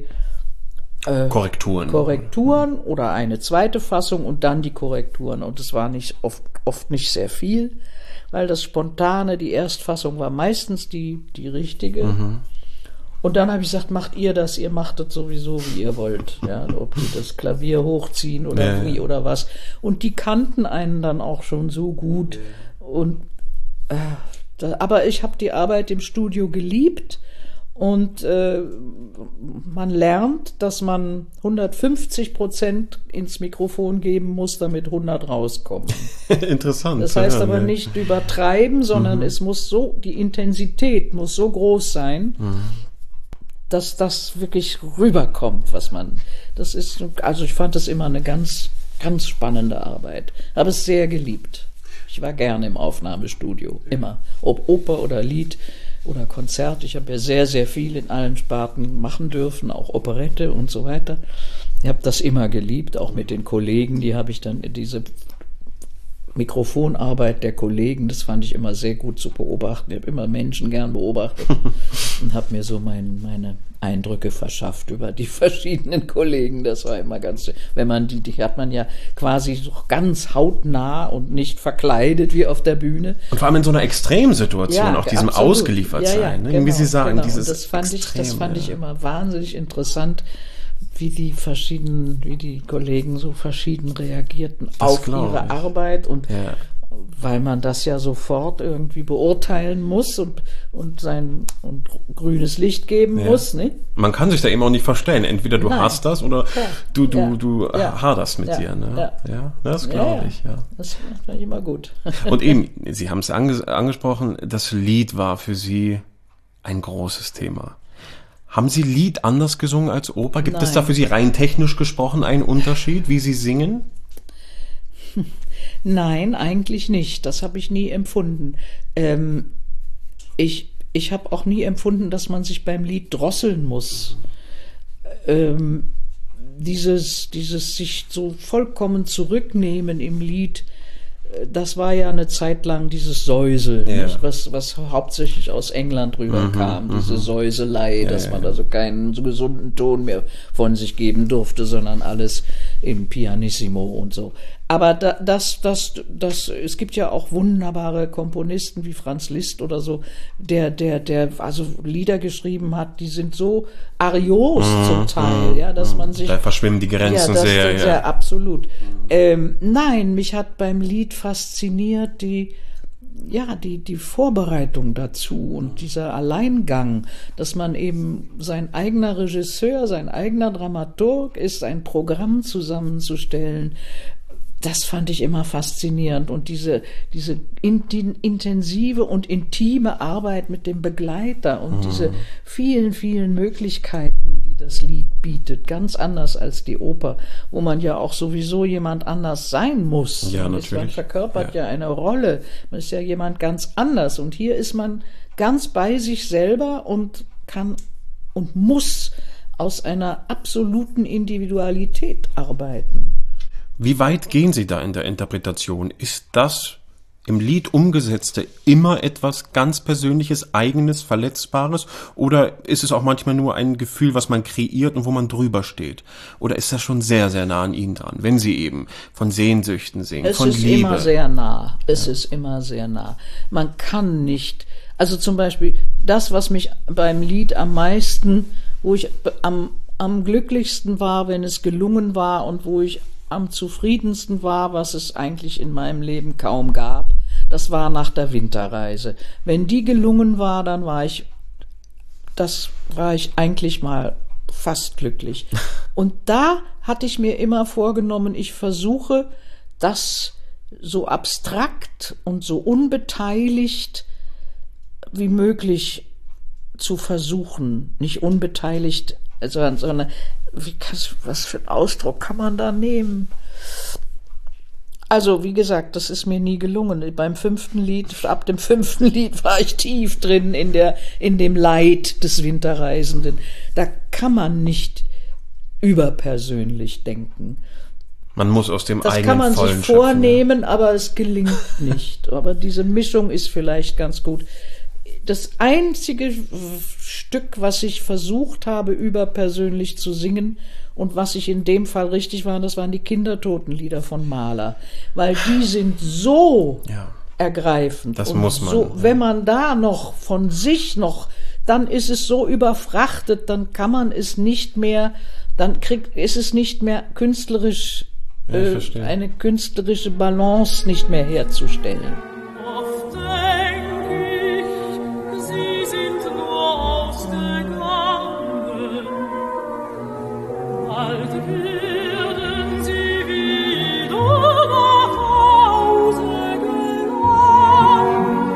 S3: Korrekturen oder eine zweite Fassung und dann die Korrekturen. Und es war oft nicht sehr viel, weil das Spontane, die Erstfassung war meistens die richtige. Und dann habe ich gesagt, macht ihr das, ihr macht das sowieso, wie ihr wollt. Ja, ob die das Klavier hochziehen oder wie oder was. Und die kannten einen dann auch schon so gut. Und aber ich habe die Arbeit im Studio geliebt. Und man lernt, dass man 150% ins Mikrofon geben muss, damit 100 rauskommen.
S2: Interessant.
S3: Das heißt aber nicht übertreiben, sondern es muss die Intensität muss so groß sein, dass das wirklich rüberkommt, also ich fand das immer eine ganz, ganz spannende Arbeit. Habe es sehr geliebt. Ich war gerne im Aufnahmestudio, immer. Ob Oper oder Lied oder Konzert. Ich habe ja sehr, sehr viel in allen Sparten machen dürfen, auch Operette und so weiter. Ich habe das immer geliebt, auch mit den Kollegen. Die habe ich dann, diese Mikrofonarbeit der Kollegen, das fand ich immer sehr gut zu beobachten. Ich habe immer Menschen gern beobachtet und habe mir so meine Eindrücke verschafft über die verschiedenen Kollegen. Das war immer ganz, wenn man die hat man ja quasi so ganz hautnah und nicht verkleidet wie auf der Bühne.
S2: Und vor allem in so einer Extremsituation, auch diesem
S3: absolut.
S2: Ausgeliefertsein.
S3: Ja, genau,
S2: wie Sie sagen,
S3: genau.
S2: dieses
S3: das fand
S2: Extrem,
S3: ich immer wahnsinnig interessant, wie die Kollegen so verschieden reagierten auf ihre Arbeit und weil man das ja sofort irgendwie beurteilen muss und grünes Licht geben muss. Ne?
S2: Man kann sich da eben auch nicht verstellen. Entweder du hast das oder du haderst mit dir. Ne? Ja, das glaube ich. Ja.
S3: Das fand ich immer gut.
S2: Und eben, Sie haben es angesprochen, das Lied war für Sie ein großes Thema. Haben Sie Lied anders gesungen als Oper? Gibt es da
S3: Nein.
S2: für Sie rein technisch gesprochen einen Unterschied, wie Sie singen?
S3: Nein, eigentlich nicht. Das habe ich nie empfunden. Ich habe auch nie empfunden, dass man sich beim Lied drosseln muss. Dieses sich so vollkommen zurücknehmen im Lied, das war ja eine Zeit lang dieses Säuseln,
S2: Ja.
S3: nicht? Was hauptsächlich aus England rüberkam, diese Säuselei, dass man also keinen so gesunden Ton mehr von sich geben durfte, sondern alles im Pianissimo und so. Aber es gibt ja auch wunderbare Komponisten wie Franz Liszt oder so, der also Lieder geschrieben hat, die sind so arios zum Teil, ja, dass man sich
S2: Da verschwimmen die Grenzen
S3: das
S2: sehr.
S3: sehr absolut. Nein, mich hat beim Lied fasziniert die Vorbereitung dazu und dieser Alleingang, dass man eben sein eigener Regisseur, sein eigener Dramaturg ist, ein Programm zusammenzustellen. Das fand ich immer faszinierend und diese intensive und intime Arbeit mit dem Begleiter und diese vielen, vielen Möglichkeiten, die das Lied bietet, ganz anders als die Oper, wo man ja auch sowieso jemand anders sein muss.
S2: Ja,
S3: Man
S2: natürlich.
S3: verkörpert ja eine Rolle, man ist ja jemand ganz anders und hier ist man ganz bei sich selber und kann und muss aus einer absoluten Individualität arbeiten.
S2: Wie weit gehen Sie da in der Interpretation? Ist das im Lied Umgesetzte immer etwas ganz Persönliches, Eigenes, Verletzbares? Oder ist es auch manchmal nur ein Gefühl, was man kreiert und wo man drüber steht? Oder ist das schon sehr, sehr nah an Ihnen dran, wenn Sie eben von Sehnsüchten singen, von Liebe?
S3: Es ist immer sehr nah. Es ist immer sehr nah. Man kann nicht, also zum Beispiel das, was mich beim Lied am meisten, wo ich am glücklichsten war, wenn es gelungen war und wo ich am zufriedensten war, was es eigentlich in meinem Leben kaum gab, das war nach der Winterreise. Wenn die gelungen war, dann war ich eigentlich mal fast glücklich. Und da hatte ich mir immer vorgenommen, ich versuche, das so abstrakt und so unbeteiligt wie möglich zu versuchen. Nicht unbeteiligt, sondern was für einen Ausdruck kann man da nehmen? Also, wie gesagt, das ist mir nie gelungen. Ab dem fünften Lied war ich tief drin in dem Leid des Winterreisenden. Da kann man nicht überpersönlich denken.
S2: Man muss aus dem
S3: Das
S2: eigenen
S3: kann man sich
S2: Vollen schöpfen,
S3: vornehmen, aber es gelingt nicht. Aber diese Mischung ist vielleicht ganz gut. Das einzige Stück, was ich versucht habe, überpersönlich zu singen und was ich in dem Fall richtig war, das waren die Kindertotenlieder von Mahler. Weil die sind so ergreifend.
S2: Das
S3: und
S2: muss man,
S3: so,
S2: ja.
S3: wenn man da noch von sich dann ist es so überfrachtet, dann kann man es nicht mehr, ist es nicht mehr künstlerisch,
S2: Ja, ich verstehe.
S3: eine künstlerische Balance nicht mehr herzustellen.
S1: Oft denk ich, sie sind nur ausgegangen, bald werden sie wieder nach Hause gelangen.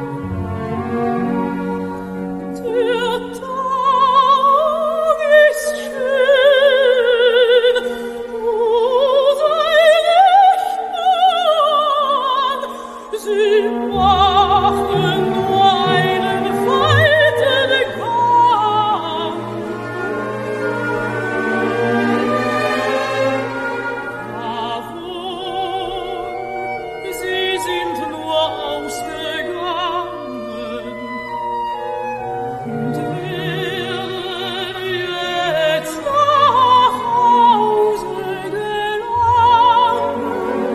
S1: Der Tag ist schön, o sei nicht bang, sie machen nur einen weiten Gang. Warum? Sie sind nur ausgegangen und werden jetzt nach Hause gelangen.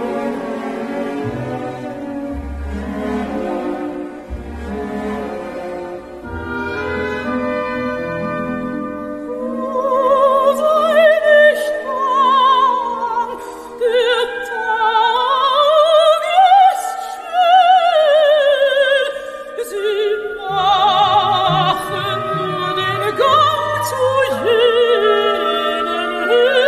S1: O sei nicht bang, der Tag ist schön, sie machen nur den Gang zu jenen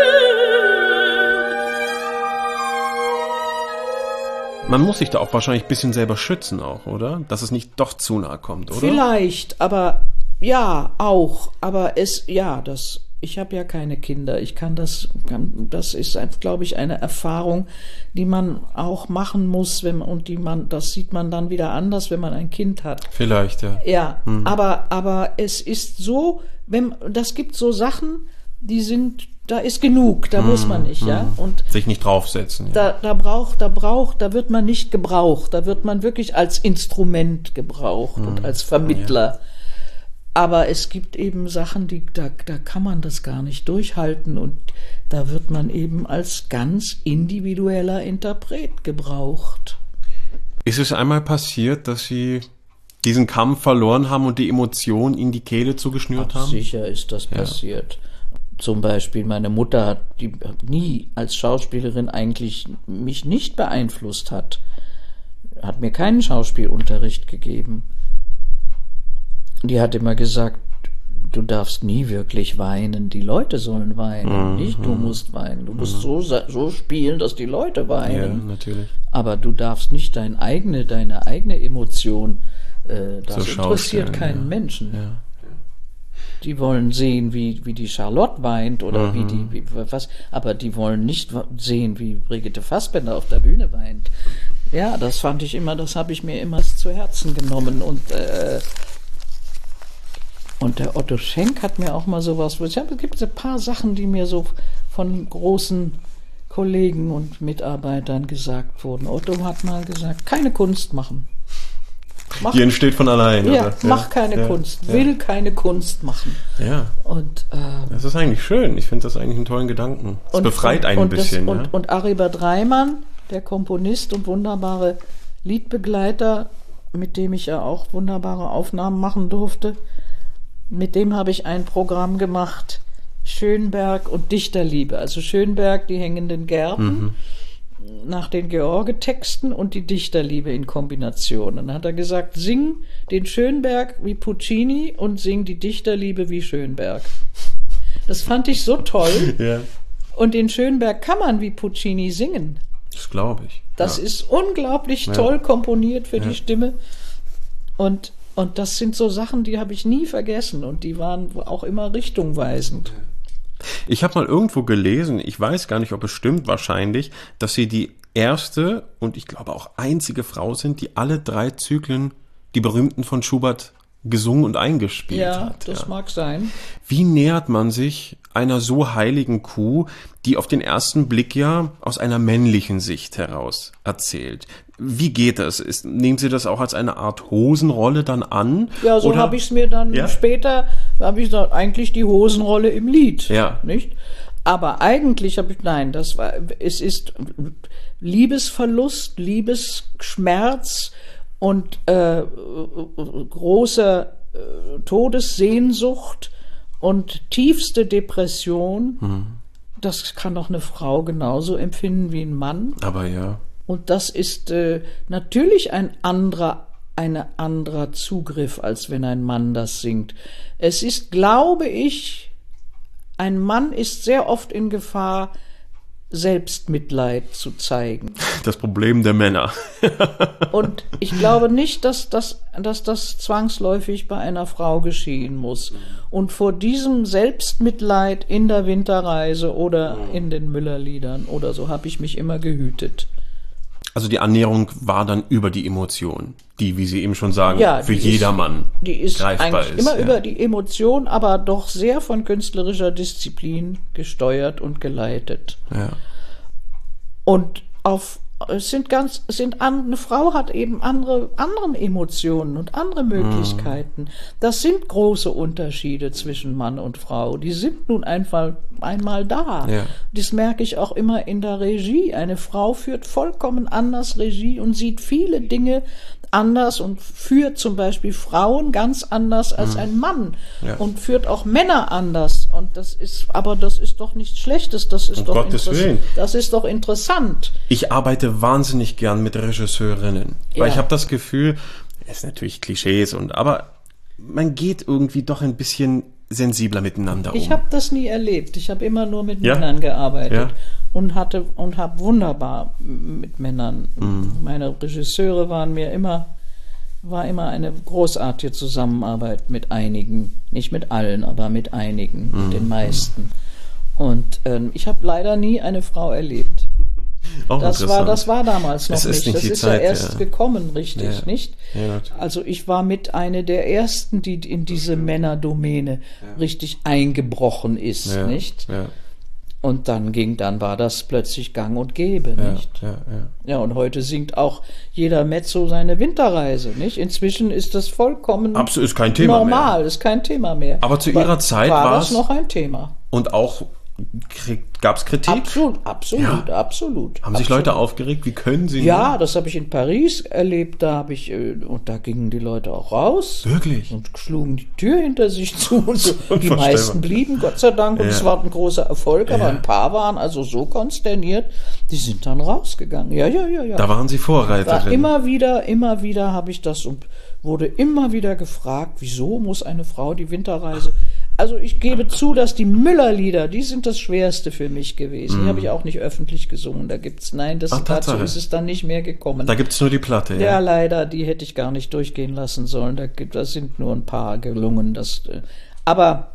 S1: hin.
S2: Man muss sich da auch wahrscheinlich ein bisschen selber schützen auch, oder? Dass es nicht doch zu nahe kommt, oder?
S3: Vielleicht, aber Ja, auch, aber ich habe ja keine Kinder. Das ist, glaube ich, eine Erfahrung, die man auch machen muss, das sieht man dann wieder anders, wenn man ein Kind hat.
S2: Vielleicht, ja.
S3: Ja, aber es ist so, das gibt so Sachen, da ist genug, da muss man nicht, ja. Und
S2: sich nicht draufsetzen. Ja.
S3: Da wird man nicht gebraucht, da wird man wirklich als Instrument gebraucht und als Vermittler. Ja. Aber es gibt eben Sachen, da kann man das gar nicht durchhalten und da wird man eben als ganz individueller Interpret gebraucht.
S2: Ist es einmal passiert, dass Sie diesen Kampf verloren haben und die Emotion in die Kehle zugeschnürt haben?
S3: Sicher ist das passiert. Zum Beispiel meine Mutter, die nie als Schauspielerin eigentlich mich nicht beeinflusst hat mir keinen Schauspielunterricht gegeben. Die hat immer gesagt, du darfst nie wirklich weinen, die Leute sollen weinen, nicht du musst weinen. Du musst so spielen, dass die Leute weinen.
S2: Ja, natürlich.
S3: Aber du darfst nicht deine eigene Emotion, das so interessiert keinen Menschen.
S2: Ja.
S3: Die wollen sehen, wie die Charlotte weint oder aber die wollen nicht sehen, wie Brigitte Fassbender auf der Bühne weint. Ja, das habe ich mir immer zu Herzen genommen und der Otto Schenk hat mir auch mal sowas, es gibt ein paar Sachen, die mir so von großen Kollegen und Mitarbeitern gesagt wurden. Otto hat mal gesagt, keine Kunst machen.
S2: Die entsteht von allein,
S3: ja,
S2: oder?
S3: Mach keine Kunst, will keine Kunst machen.
S2: Ja.
S3: Und,
S2: das ist eigentlich schön. Ich finde das eigentlich einen tollen Gedanken. Es befreit einen ein bisschen.
S3: Und Aribert Reimann, der Komponist und wunderbare Liedbegleiter, mit dem ich ja auch wunderbare Aufnahmen machen durfte, mit dem habe ich ein Programm gemacht, Schönberg und Dichterliebe. Also Schönberg, die hängenden Gärten, nach den George-Texten und die Dichterliebe in Kombination. Dann hat er gesagt, sing den Schönberg wie Puccini und sing die Dichterliebe wie Schönberg. Das fand ich so toll.
S2: Ja.
S3: Und den Schönberg kann man wie Puccini singen.
S2: Das glaube ich.
S3: Das ist unglaublich toll komponiert für die Stimme. Und das sind so Sachen, die habe ich nie vergessen und die waren auch immer richtungweisend.
S2: Ich habe mal irgendwo gelesen, ich weiß gar nicht, ob es stimmt, wahrscheinlich, dass Sie die erste und ich glaube auch einzige Frau sind, die alle 3 Zyklen, die berühmten von Schubert, gesungen und eingespielt hat.
S3: Das mag sein.
S2: Wie nähert man sich einer so heiligen Kuh, die auf den ersten Blick ja aus einer männlichen Sicht heraus erzählt? Wie geht das? Nehmen Sie das auch als eine Art Hosenrolle dann an?
S3: Ja, so habe ich es mir dann später, habe ich gesagt, eigentlich die Hosenrolle im Lied.
S2: Ja.
S3: Nicht? Aber eigentlich es ist Liebesverlust, Liebesschmerz und große Todessehnsucht und tiefste Depression. Das kann doch eine Frau genauso empfinden wie ein Mann.
S2: Aber ja.
S3: Und das ist natürlich ein anderer Zugriff, als wenn ein Mann das singt. Es ist, glaube ich, ein Mann ist sehr oft in Gefahr, Selbstmitleid zu zeigen.
S2: Das Problem der Männer.
S3: Und ich glaube nicht, dass das zwangsläufig bei einer Frau geschehen muss. Und vor diesem Selbstmitleid in der Winterreise oder in den Müllerliedern oder so habe ich mich immer gehütet.
S2: Also die Annäherung war dann über die Emotion, die, wie Sie eben schon sagen, für jedermann
S3: die ist
S2: greifbar
S3: eigentlich immer über die Emotion, aber doch sehr von künstlerischer Disziplin gesteuert und geleitet.
S2: Ja.
S3: Und eine Frau hat eben anderen Emotionen und andere Möglichkeiten. Das sind große Unterschiede zwischen Mann und Frau. Die sind nun einmal da.
S2: Ja.
S3: Das merke ich auch immer in der Regie. Eine Frau führt vollkommen anders Regie und sieht viele Dinge anders und führt zum Beispiel Frauen ganz anders als ein Mann und führt auch Männer anders. Und das ist doch nichts Schlechtes. Das ist doch interessant.
S2: Ich arbeite wahnsinnig gern mit Regisseurinnen, weil ich habe das Gefühl, es ist natürlich Klischees aber man geht irgendwie doch ein bisschen sensibler miteinander um.
S3: Ich habe das nie erlebt. Ich habe immer nur mit Männern gearbeitet und habe wunderbar mit Männern. Meine Regisseure waren mir immer war immer eine großartige Zusammenarbeit mit einigen, nicht mit allen, aber mit einigen, mit den meisten. Und ich habe leider nie eine Frau erlebt. Das war damals noch nicht. Das ist ja erst gekommen, richtig, nicht?
S2: Ja,
S3: also ich war mit einer der ersten, die in diese Männerdomäne richtig eingebrochen ist, nicht?
S2: Ja.
S3: Und dann war das plötzlich gang und gäbe, nicht? Ja, und heute singt auch jeder Mezzo seine Winterreise, nicht? Inzwischen ist das vollkommen
S2: absolut, ist kein Thema
S3: normal,
S2: mehr.
S3: Ist kein Thema mehr.
S2: Aber zu ihrer Zeit
S3: war das noch ein Thema.
S2: Und auch gab es Kritik?
S3: Absolut.
S2: Haben sich Leute aufgeregt? Wie können sie?
S3: Ja, das habe ich in Paris erlebt. Und da gingen die Leute auch raus.
S2: Wirklich?
S3: Und schlugen die Tür hinter sich zu. Und so. Die meisten blieben, Gott sei Dank. Und es war ein großer Erfolg. Aber ein paar waren also so konsterniert, die sind dann rausgegangen. Ja.
S2: Da waren sie Vorreiterin.
S3: Immer wieder habe ich das und wurde immer wieder gefragt, wieso muss eine Frau die Winterreise... Also ich gebe zu, dass die Müller-Lieder, die sind das Schwerste für mich gewesen. Die habe ich auch nicht öffentlich gesungen. Dazu ist es dann nicht mehr gekommen.
S2: Da gibt es nur die Platte, ja.
S3: Ja, leider, die hätte ich gar nicht durchgehen lassen sollen. Da sind nur ein paar gelungen. Aber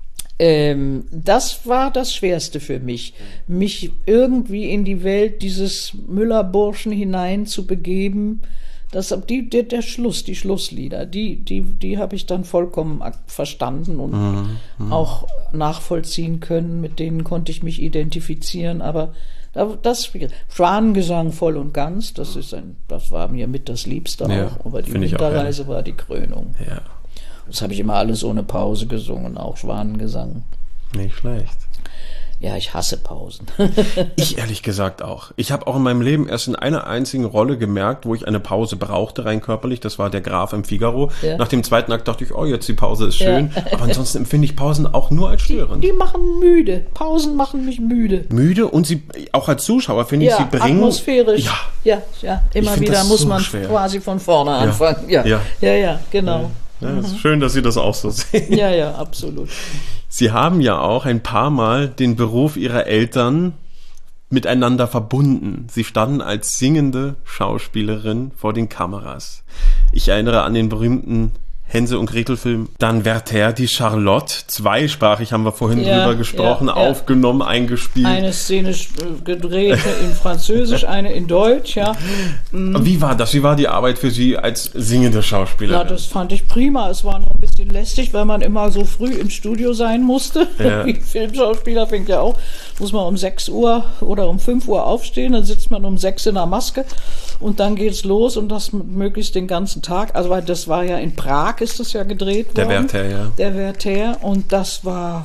S3: das war das Schwerste für mich, mich irgendwie in die Welt dieses Müller-Burschen hinein zu begeben. Die Schlusslieder, die habe ich dann vollkommen verstanden und auch nachvollziehen können, mit denen konnte ich mich identifizieren, aber das Schwanengesang voll und ganz, das war mir mit das Liebste auch, aber die Winterreise war die Krönung.
S2: Ja.
S3: Das habe ich immer alles ohne Pause gesungen, auch Schwanengesang.
S2: Nicht schlecht.
S3: Ja, ich hasse Pausen.
S2: Ich ehrlich gesagt auch. Ich habe auch in meinem Leben erst in einer einzigen Rolle gemerkt, wo ich eine Pause brauchte, rein körperlich. Das war der Graf im Figaro. Ja. Nach dem zweiten Akt dachte ich, oh, jetzt die Pause ist schön. Ja. Aber ansonsten empfinde ich Pausen auch nur als störend.
S3: Die machen müde. Pausen machen mich müde.
S2: Müde und sie, auch als Zuschauer finde ich, sie bringen...
S3: atmosphärisch. Ja. Immer wieder muss man quasi von vorne anfangen. Ja, genau.
S2: Ja, es ist schön, dass Sie das auch so sehen.
S3: Ja, absolut.
S2: Sie haben ja auch ein paar Mal den Beruf Ihrer Eltern miteinander verbunden. Sie standen als singende Schauspielerin vor den Kameras. Ich erinnere an den berühmten Hänsel- und Gretel-Film. Dann Werther, die Charlotte, zweisprachig haben wir vorhin drüber gesprochen, aufgenommen, eingespielt.
S3: Eine Szene gedreht in Französisch, eine in Deutsch, ja.
S2: Wie war das? Wie war die Arbeit für Sie als singende Schauspielerin?
S3: Ja, das fand ich prima. Es war noch ein bisschen lästig, weil man immer so früh im Studio sein musste.
S2: Ja.
S3: Wie Filmschauspieler fängt ja auch, muss man um 6 Uhr oder um 5 Uhr aufstehen, dann sitzt man um 6 in der Maske und dann geht's los und das möglichst den ganzen Tag. Also weil das war ja in Prag, ist das ja gedreht worden.
S2: Der Werther, ja.
S3: Der Werther und das war,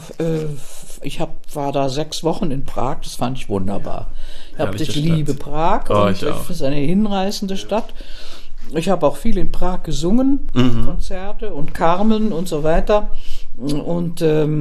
S3: war da 6 Wochen in Prag, das fand ich wunderbar. Ich liebe Prag und es ist eine hinreißende Stadt. Ich habe auch viel in Prag gesungen, Konzerte und Carmen und so weiter und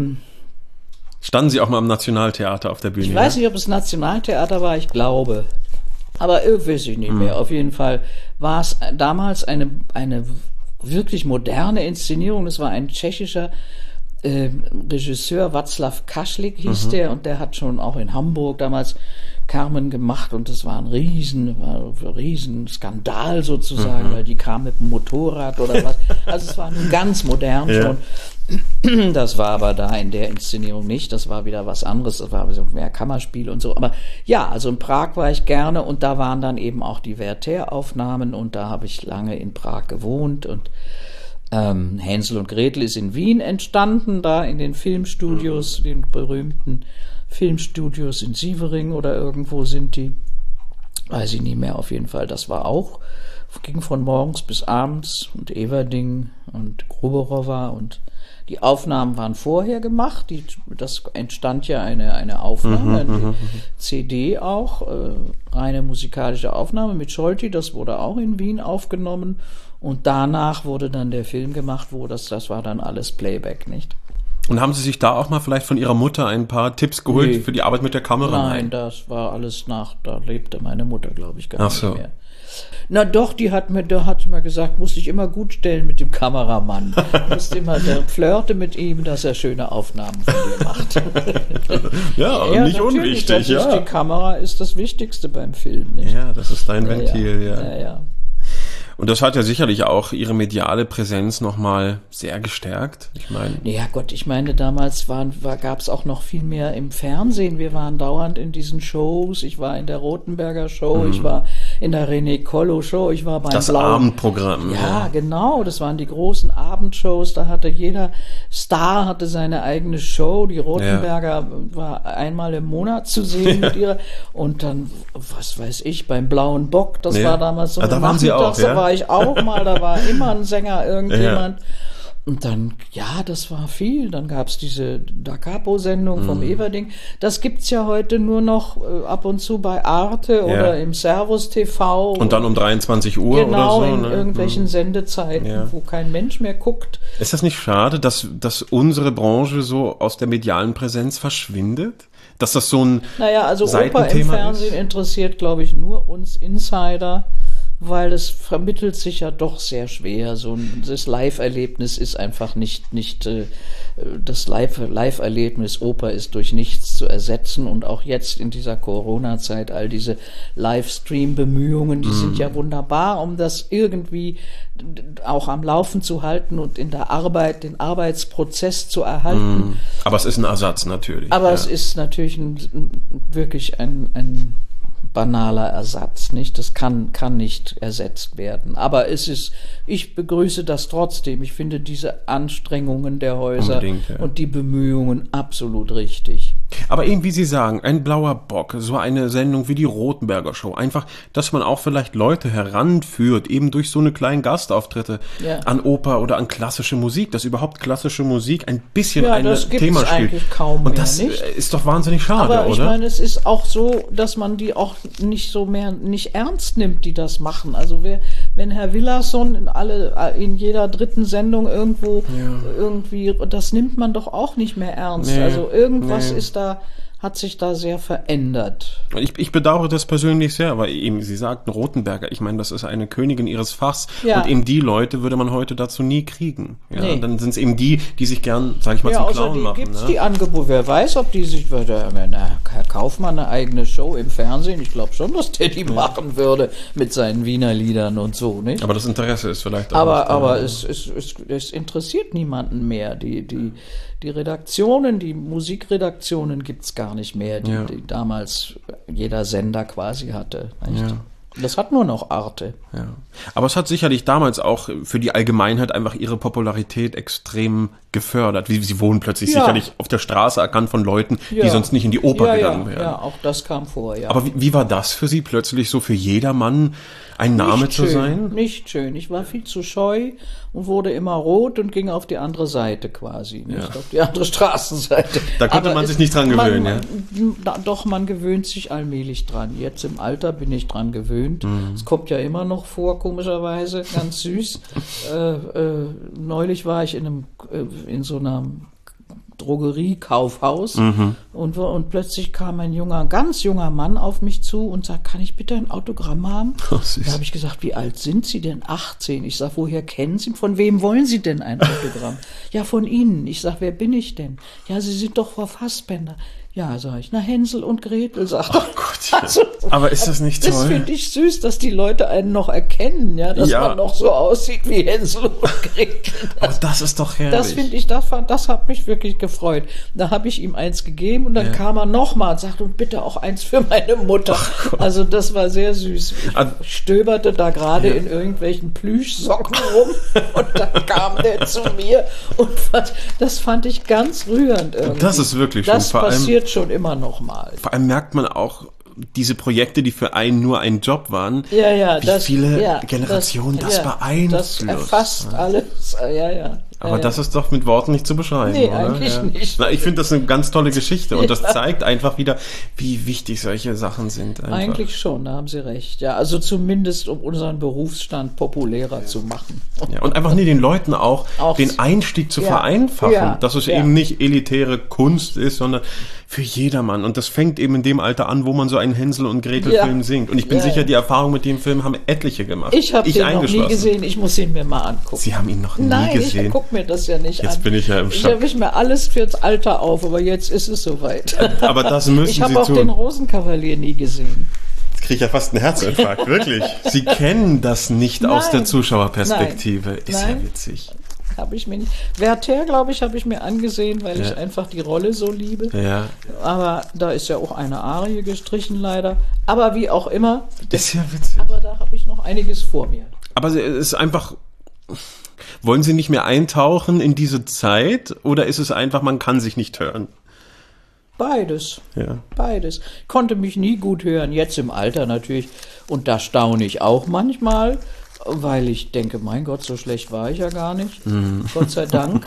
S2: standen Sie auch mal am Nationaltheater auf der Bühne?
S3: Ich weiß nicht, ob es Nationaltheater war, ich glaube. Aber weiß ich nicht mehr. Auf jeden Fall war es damals eine wirklich moderne Inszenierung. Es war ein tschechischer Regisseur, Václav Kašlik hieß der, und der hat schon auch in Hamburg damals Carmen gemacht und das war ein riesen Skandal sozusagen, weil die kam mit dem Motorrad oder was. Also es war nun ganz modern schon. Das war aber da in der Inszenierung nicht, das war wieder was anderes, das war mehr Kammerspiel und so. Aber ja, also in Prag war ich gerne und da waren dann eben auch die Werther-Aufnahmen und da habe ich lange in Prag gewohnt und Hänsel und Gretel ist in Wien entstanden, da in den Filmstudios, den berühmten Filmstudios in Sievering oder irgendwo sind die, weiß ich nicht mehr, auf jeden Fall, das war auch, ging von morgens bis abends und Everding und Gruberowa und die Aufnahmen waren vorher gemacht, das entstand ja eine Aufnahme, eine CD auch, reine musikalische Aufnahme mit Scholti, das wurde auch in Wien aufgenommen und danach wurde dann der Film gemacht, das war dann alles Playback, nicht?
S2: Und haben Sie sich da auch mal vielleicht von Ihrer Mutter ein paar Tipps geholt für die Arbeit mit der Kamera?
S3: Nein, das war alles da lebte meine Mutter, glaube ich, gar nicht mehr. Na doch, die hat mir gesagt, musste ich immer gut stellen mit dem Kameramann. Der flirte mit ihm, dass er schöne Aufnahmen von dir macht.
S2: Ja, nicht unwichtig.
S3: Die Kamera ist das Wichtigste beim Film. Nicht?
S2: Ja, das ist dein Ventil, ja. Und das hat ja sicherlich auch ihre mediale Präsenz nochmal sehr gestärkt. Ich meine.
S3: Ja Gott, ich meine, damals gab es auch noch viel mehr im Fernsehen. Wir waren dauernd in diesen Shows. Ich war in der Rothenberger Show, ich war in der René Collo Show, ich war beim
S2: Das
S3: Blauen
S2: Abendprogramm.
S3: Ja, genau, das waren die großen Abendshows, da hatte jeder Star hatte seine eigene Show, die Rothenberger war einmal im Monat zu sehen mit ihrer, und dann, was weiß ich, beim Blauen Bock, das war damals so,
S2: da waren Sie auch,
S3: da war ich auch mal, da war immer ein Sänger, irgendjemand. Und dann, ja, das war viel. Dann gab's diese Da Capo-Sendung vom Everding. Das gibt's ja heute nur noch ab und zu bei Arte oder im Servus TV.
S2: Und dann um 23 Uhr
S3: genau,
S2: oder so.
S3: Genau, in irgendwelchen Sendezeiten, wo kein Mensch mehr guckt.
S2: Ist das nicht schade, dass unsere Branche so aus der medialen Präsenz verschwindet? Dass das so ein
S3: also Oper im
S2: Seitenthema
S3: Fernsehen interessiert, glaube ich, nur uns Insider, weil es vermittelt sich ja doch sehr schwer. Das Live-Erlebnis ist einfach nicht das Live-Erlebnis Oper ist durch nichts zu ersetzen, und auch jetzt in dieser Corona-Zeit all diese Livestream-Bemühungen, die sind ja wunderbar, um das irgendwie auch am Laufen zu halten und in der Arbeit, den Arbeitsprozess zu erhalten.
S2: Aber es ist ein Ersatz natürlich.
S3: Aber es ist natürlich wirklich ein banaler Ersatz, nicht? Das kann nicht ersetzt werden. Aber ich begrüße das trotzdem. Ich finde diese Anstrengungen der Häuser und die Bemühungen absolut richtig.
S2: Aber eben, wie Sie sagen, ein Blauer Bock, so eine Sendung wie die Rothenberger Show, einfach, dass man auch vielleicht Leute heranführt, eben durch so eine kleinen Gastauftritte an Oper oder an klassische Musik, dass überhaupt klassische Musik ein bisschen ein Thema spielt.
S3: Das eigentlich kaum
S2: und
S3: mehr,
S2: das
S3: nicht?
S2: Ist doch wahnsinnig schade, oder?
S3: Aber ich meine, es ist auch so, dass man die auch nicht ernst nimmt, die das machen. Also wenn Herr Willerson in jeder dritten Sendung irgendwie, das nimmt man doch auch nicht mehr ernst. Also irgendwas hat sich da sehr verändert.
S2: Ich bedauere das persönlich sehr, weil eben, Sie sagten Rothenberger, ich meine, das ist eine Königin ihres Fachs, und eben die Leute würde man heute dazu nie kriegen. Ja, dann sind es eben die sich gern, sag ich mal, zum Clown machen.
S3: Gibt's die Angebote, wer weiß, ob die sich Herr Kaufmann eine eigene Show im Fernsehen, ich glaube schon, dass der die machen würde mit seinen Wiener Liedern und so, nicht?
S2: Aber das Interesse ist vielleicht auch
S3: aber es interessiert niemanden mehr. Die Redaktionen, die Musikredaktionen gibt's gar nicht mehr, die damals jeder Sender quasi hatte. Nicht? Das hat nur noch Arte.
S2: Ja. Aber es hat sicherlich damals auch für die Allgemeinheit einfach ihre Popularität extrem gefördert. Sie wurden plötzlich sicherlich auf der Straße erkannt von Leuten, die sonst nicht in die Oper gegangen wären.
S3: Ja, auch das kam vor,
S2: Aber wie war das für Sie, plötzlich so für jedermann ein Name zu sein?
S3: Nicht schön. Ich war viel zu scheu und wurde immer rot und ging auf die andere Seite quasi, nicht auf die andere Straßenseite.
S2: Da konnte man sich nicht dran gewöhnen,
S3: Doch, man gewöhnt sich allmählich dran. Jetzt im Alter bin ich dran gewöhnt. Es kommt ja immer noch vor, komischerweise, ganz süß. Neulich war ich in so einem Drogeriekaufhaus und plötzlich kam ein ganz junger Mann auf mich zu und sagt, kann ich bitte ein Autogramm haben? Da habe ich gesagt, wie alt sind Sie denn? 18. Ich sage, woher kennen Sie? Von wem wollen Sie denn ein Autogramm? Ja, von Ihnen. Ich sage, wer bin ich denn? Ja, Sie sind doch Frau Fassbender. Ja, sag ich, Hänsel und Gretel, sagt er.
S2: Oh Gott, ja. Aber ist das nicht toll?
S3: Das finde ich süß, dass die Leute einen noch erkennen, dass man noch so aussieht wie Hänsel und Gretel.
S2: Aber das ist doch herrlich.
S3: Das finde ich, das hat mich wirklich gefreut. Da habe ich ihm eins gegeben und dann kam er nochmal und sagte, und bitte auch eins für meine Mutter. Also das war sehr süß. Ich stöberte da gerade in irgendwelchen Plüschsocken rum und dann kam der zu mir und das fand ich ganz rührend irgendwie.
S2: Das ist wirklich schön.
S3: Das passiert schon immer noch mal.
S2: Vor allem merkt man auch diese Projekte, die für einen nur ein Job waren, wie viele Generationen das beeinflusst.
S3: Das erfasst alles,
S2: Aber das ist doch mit Worten nicht zu beschreiben,
S3: nee,
S2: oder?
S3: Eigentlich nicht.
S2: Na, ich finde das eine ganz tolle Geschichte und das zeigt einfach wieder, wie wichtig solche Sachen sind. Einfach.
S3: Eigentlich schon, da haben Sie recht. Ja, also zumindest, um unseren Berufsstand populärer zu machen.
S2: Ja, und einfach den Leuten auch den Einstieg zu vereinfachen, dass es eben nicht elitäre Kunst ist, sondern für jedermann. Und das fängt eben in dem Alter an, wo man so einen Hänsel und Gretel Film singt. Und ich bin sicher, die Erfahrung mit dem Film haben etliche gemacht.
S3: Ich habe den noch nie gesehen, ich muss ihn mir mal angucken.
S2: Sie haben ihn noch nie gesehen?
S3: Ich gucke mir das ja nicht an.
S2: Jetzt bin ich ja im Schock.
S3: Ich mir alles fürs Alter auf, aber jetzt ist es soweit.
S2: Aber das müssen Sie tun.
S3: Ich habe auch den Rosenkavalier nie gesehen.
S2: Jetzt kriege ja fast einen Herzinfarkt, wirklich. Sie kennen das nicht aus der
S3: Nein.
S2: Zuschauerperspektive. Ist ja
S3: Nein.
S2: witzig.
S3: Habe ich mir nicht. Werther, glaube ich, habe ich mir angesehen, weil
S2: Ja.
S3: ich einfach die Rolle so liebe.
S2: Ja,
S3: Aber da ist ja auch eine Arie gestrichen, leider. Aber wie auch immer.
S2: ist ja witzig.
S3: Aber da habe ich noch einiges vor mir.
S2: Aber es ist einfach, wollen Sie nicht mehr eintauchen in diese Zeit oder ist es einfach, man kann sich nicht hören?
S3: Beides.
S2: Ja.
S3: Beides. Konnte mich nie gut hören, jetzt im Alter natürlich. Und da staune ich auch manchmal, weil ich denke, mein Gott, so schlecht war ich ja gar nicht. Gott sei Dank.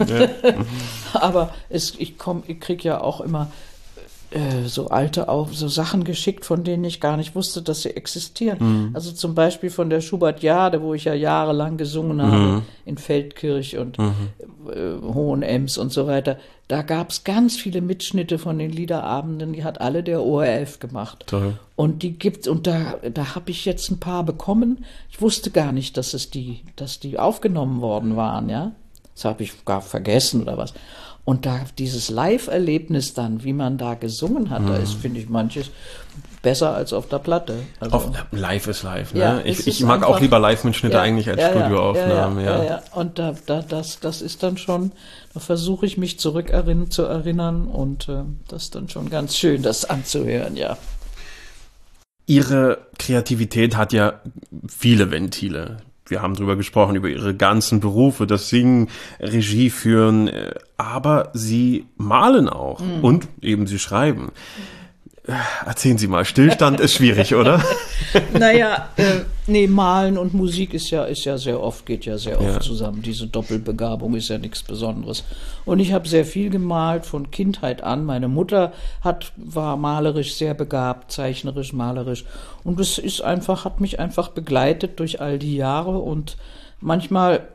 S3: Aber ich kriege ja auch immer so so Sachen geschickt, von denen ich gar nicht wusste, dass sie existieren. Also zum Beispiel von der Schubertiade, wo ich ja jahrelang gesungen habe, in Feldkirch und Hohenems und so weiter. Da gab es ganz viele Mitschnitte von den Liederabenden, die hat alle der ORF gemacht.
S2: Toll.
S3: Und die gibt's, und da habe ich jetzt ein paar bekommen. Ich wusste gar nicht, dass die aufgenommen worden waren, ja. Das habe ich gar vergessen oder was. Und da dieses Live-Erlebnis dann, wie man da gesungen hat, da ist, finde ich, manches besser als auf der Platte. Also,
S2: Live ist live, ne?
S3: Ja, es
S2: Ich
S3: ist
S2: mag auch
S3: einfach-
S2: lieber Live-Mitschnitte eigentlich als Studioaufnahmen,
S3: ja. Und das ist dann schon, da versuche ich mich zu erinnern und das ist dann schon ganz schön, das anzuhören, ja.
S2: Ihre Kreativität hat ja viele Ventile. Wir haben drüber gesprochen, über Ihre ganzen Berufe, das Singen, Regie führen, aber Sie malen auch und eben Sie schreiben. Erzählen Sie mal, Stillstand ist schwierig, oder?
S3: Naja, nee, Malen und Musik geht ja sehr oft zusammen. Diese Doppelbegabung ist ja nichts Besonderes. Und ich habe sehr viel gemalt von Kindheit an. Meine Mutter war malerisch sehr begabt, zeichnerisch, malerisch. Und das hat mich einfach begleitet durch all die Jahre. Und manchmal,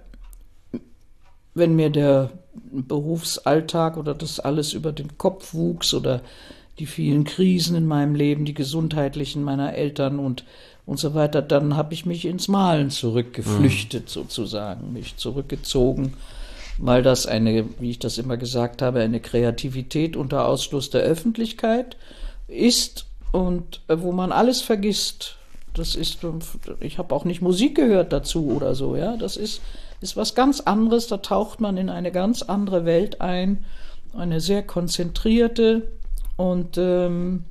S3: wenn mir der Berufsalltag oder das alles über den Kopf wuchs oder die vielen Krisen in meinem Leben, die gesundheitlichen meiner Eltern und so weiter, dann habe ich mich ins Malen zurückgeflüchtet sozusagen, mich zurückgezogen, weil das wie ich das immer gesagt habe, eine Kreativität unter Ausschluss der Öffentlichkeit ist und wo man alles vergisst. Ich habe auch nicht Musik gehört dazu oder so, ja, das ist was ganz anderes, da taucht man in eine ganz andere Welt ein, eine sehr konzentrierte. Und und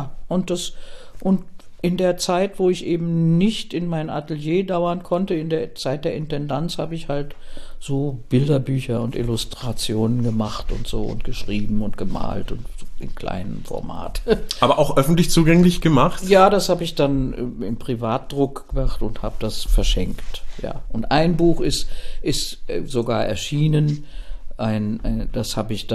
S3: in der Zeit, wo ich eben nicht in mein Atelier dauern konnte, in der Zeit der Intendanz, habe ich halt so Bilderbücher und Illustrationen gemacht und so und geschrieben und gemalt und so in kleinem Format.
S2: Aber auch öffentlich zugänglich gemacht?
S3: Ja, das habe ich dann im Privatdruck gemacht und habe das verschenkt. Ja, und ein Buch ist sogar erschienen. Das habe ich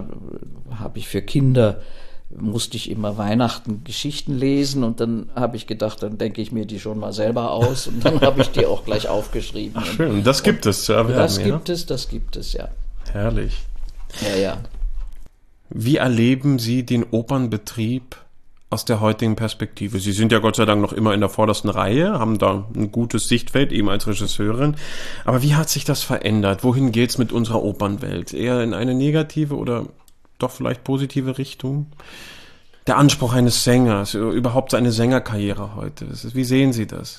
S3: für Kinder, musste ich immer Weihnachten Geschichten lesen und dann habe ich gedacht, dann denke ich mir die schon mal selber aus und dann habe ich die auch gleich aufgeschrieben.
S2: Ach, schön, das gibt es zu erwerben,
S3: Das gibt es, ja.
S2: Herrlich.
S3: Ja.
S2: Wie erleben Sie den Opernbetrieb aus der heutigen Perspektive? Sie sind ja Gott sei Dank noch immer in der vordersten Reihe, haben da ein gutes Sichtfeld, eben als Regisseurin. Aber wie hat sich das verändert? Wohin geht's mit unserer Opernwelt? Eher in eine negative oder doch vielleicht positive Richtung? Der Anspruch eines Sängers, überhaupt seine Sängerkarriere heute. Wie sehen Sie das?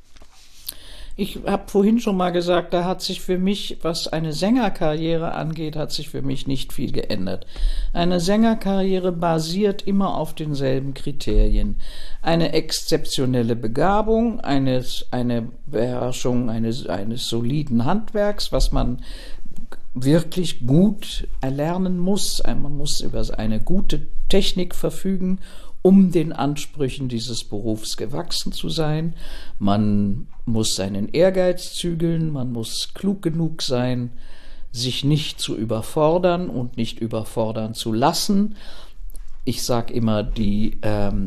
S3: Ich habe vorhin schon mal gesagt, da hat sich für mich, was eine Sängerkarriere angeht, hat sich für mich nicht viel geändert. Eine Sängerkarriere basiert immer auf denselben Kriterien. Eine exzeptionelle Begabung, eine Beherrschung eines soliden Handwerks, was man wirklich gut erlernen muss. Man muss über eine gute Technik verfügen, um den Ansprüchen dieses Berufs gewachsen zu sein. Man muss seinen Ehrgeiz zügeln, man muss klug genug sein, sich nicht zu überfordern und nicht überfordern zu lassen. Ich sage immer, die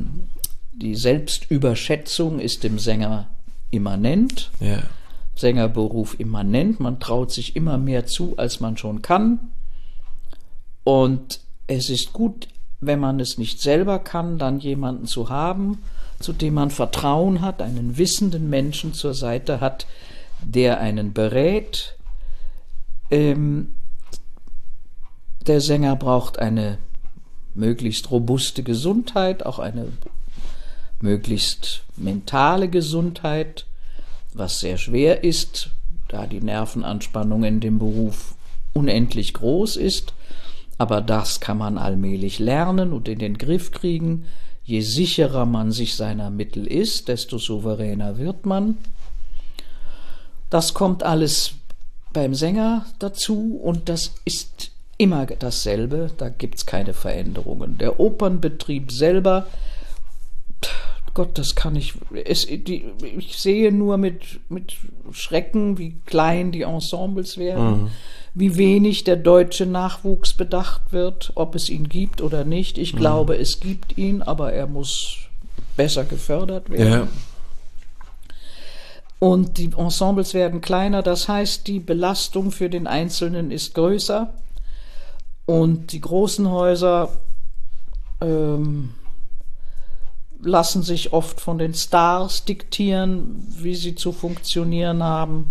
S3: Selbstüberschätzung ist dem Sänger immanent.
S2: Ja.
S3: Sängerberuf immanent. Man traut sich immer mehr zu, als man schon kann. Und es ist gut, wenn man es nicht selber kann, dann jemanden zu haben, zu dem man Vertrauen hat, einen wissenden Menschen zur Seite hat, der einen berät. Der Sänger braucht eine möglichst robuste Gesundheit, auch eine möglichst mentale Gesundheit, was sehr schwer ist, da die Nervenanspannung in dem Beruf unendlich groß ist. Aber das kann man allmählich lernen und in den Griff kriegen. Je sicherer man sich seiner Mittel ist, desto souveräner wird man. Das kommt alles beim Sänger dazu und das ist immer dasselbe, da gibt es keine Veränderungen. Der Opernbetrieb selber, Gott, das kann ich, ich sehe nur mit Schrecken, wie klein die Ensembles werden, wie wenig der deutsche Nachwuchs bedacht wird, ob es ihn gibt oder nicht. Ich glaube, es gibt ihn, aber er muss besser gefördert werden.
S2: Ja.
S3: Und die Ensembles werden kleiner, das heißt, die Belastung für den Einzelnen ist größer. Und die großen Häuser lassen sich oft von den Stars diktieren, wie sie zu funktionieren haben.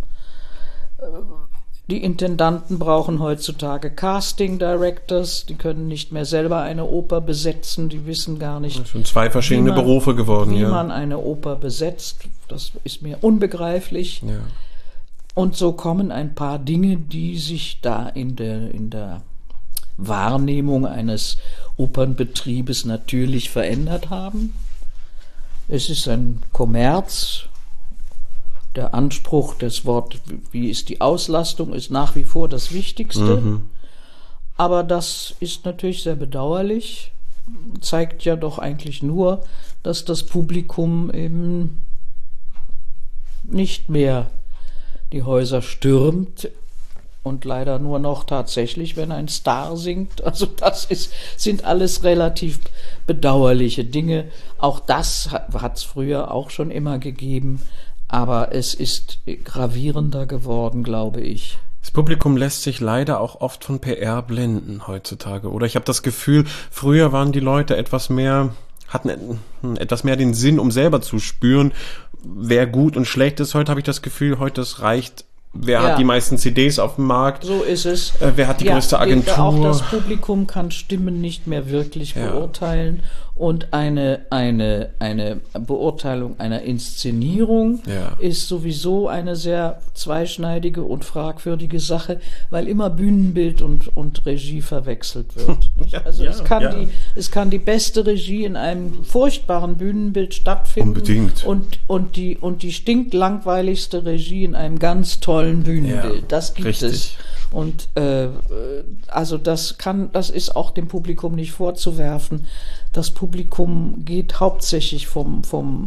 S3: Die Intendanten brauchen heutzutage Casting Directors, die können nicht mehr selber eine Oper besetzen, die wissen gar nicht,
S2: Das sind zwei verschiedene Berufe geworden,
S3: wie
S2: ja.
S3: man eine Oper besetzt. Das ist mir unbegreiflich.
S2: Ja.
S3: Und so kommen ein paar Dinge, die sich da in der Wahrnehmung eines Opernbetriebes natürlich verändert haben. Es ist ein Kommerz. Der Anspruch des Wort, wie ist die Auslastung, ist nach wie vor das Wichtigste. Aber das ist natürlich sehr bedauerlich. Zeigt ja doch eigentlich nur, dass das Publikum eben nicht mehr die Häuser stürmt und leider nur noch tatsächlich, wenn ein Star singt. Also das sind alles relativ bedauerliche Dinge. Auch das hat es früher auch schon immer gegeben. Aber es ist gravierender geworden, glaube ich.
S2: Das Publikum lässt sich leider auch oft von PR blenden heutzutage. Oder ich habe das Gefühl, früher waren die Leute hatten etwas mehr den Sinn, um selber zu spüren, wer gut und schlecht ist. Heute habe ich das Gefühl, heute es reicht, wer hat die meisten CDs auf dem Markt.
S3: So ist es.
S2: Wer hat die größte Agentur.
S3: Auch das Publikum kann Stimmen nicht mehr wirklich beurteilen. Und eine Beurteilung einer Inszenierung ist sowieso eine sehr zweischneidige und fragwürdige Sache, weil immer Bühnenbild und Regie verwechselt wird. Also es kann die beste Regie in einem furchtbaren Bühnenbild stattfinden.
S2: Unbedingt.
S3: Und die stinklangweiligste Regie in einem ganz tollen Bühnenbild. Das gibt es. Und also das ist auch dem Publikum nicht vorzuwerfen. Das Publikum geht hauptsächlich vom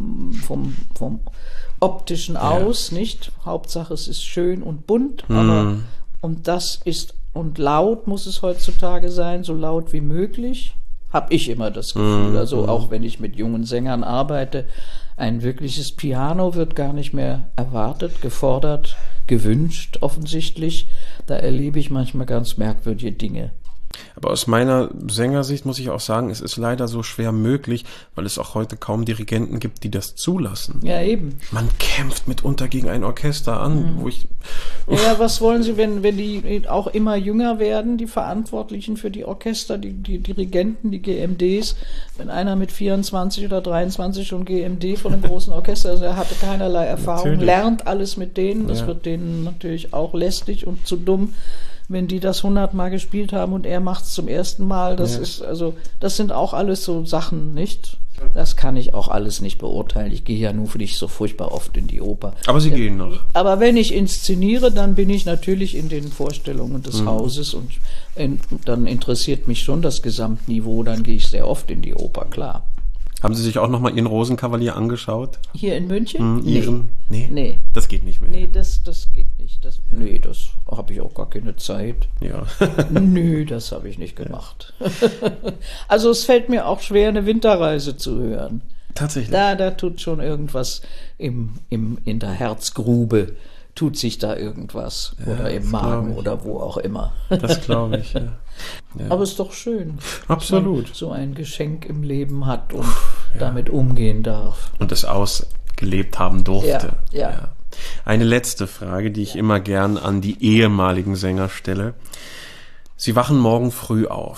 S3: Optischen aus, nicht? Hauptsache es ist schön und bunt, aber und laut muss es heutzutage sein, so laut wie möglich, habe ich immer das Gefühl. Also auch wenn ich mit jungen Sängern arbeite, ein wirkliches Piano wird gar nicht mehr erwartet, gefordert, gewünscht offensichtlich. Da erlebe ich manchmal ganz merkwürdige Dinge.
S2: Aber aus meiner Sängersicht muss ich auch sagen, es ist leider so schwer möglich, weil es auch heute kaum Dirigenten gibt, die das zulassen.
S3: Ja, eben.
S2: Man kämpft mitunter gegen ein Orchester an, wo ich...
S3: Ja, was wollen Sie, wenn die auch immer jünger werden, die Verantwortlichen für die Orchester, die Dirigenten, die GMDs, wenn einer mit 24 oder 23 schon GMD von einem großen Orchester, also er hatte keinerlei Erfahrung,
S2: Natürlich.
S3: Lernt alles mit denen, das wird denen natürlich auch lästig und zu dumm, wenn die das 100-mal gespielt haben und er macht es zum ersten Mal. Das sind auch alles so Sachen, nicht? Das kann ich auch alles nicht beurteilen. Ich gehe ja nur nicht so furchtbar oft in die Oper.
S2: Aber Sie gehen noch.
S3: Aber wenn ich inszeniere, dann bin ich natürlich in den Vorstellungen des Hauses und dann interessiert mich schon das Gesamtniveau. Dann gehe ich sehr oft in die Oper, klar.
S2: Haben Sie sich auch nochmal Ihren Rosenkavalier angeschaut?
S3: Hier in München?
S2: Ihren?
S3: Nee.
S2: Das geht nicht mehr.
S3: Nee, das geht nicht. Das habe ich auch gar keine Zeit.
S2: Ja.
S3: Nö, das habe ich nicht gemacht. Also es fällt mir auch schwer, eine Winterreise zu hören.
S2: Tatsächlich.
S3: Da tut schon irgendwas in der Herzgrube, tut sich da irgendwas. Oder im Magen oder wo auch immer.
S2: Das glaube ich, ja.
S3: Aber es ist doch schön.
S2: Absolut.
S3: Dass man so ein Geschenk im Leben hat und damit umgehen darf.
S2: Und es ausgelebt haben durfte.
S3: Ja.
S2: Eine letzte Frage, die ich immer gern an die ehemaligen Sänger stelle. Sie wachen morgen früh auf.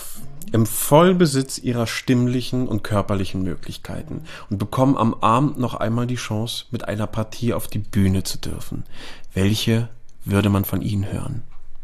S2: im Vollbesitz ihrer stimmlichen und körperlichen Möglichkeiten und bekommen am Abend noch einmal die Chance, mit einer Partie auf die Bühne zu dürfen. Welche würde man von Ihnen hören?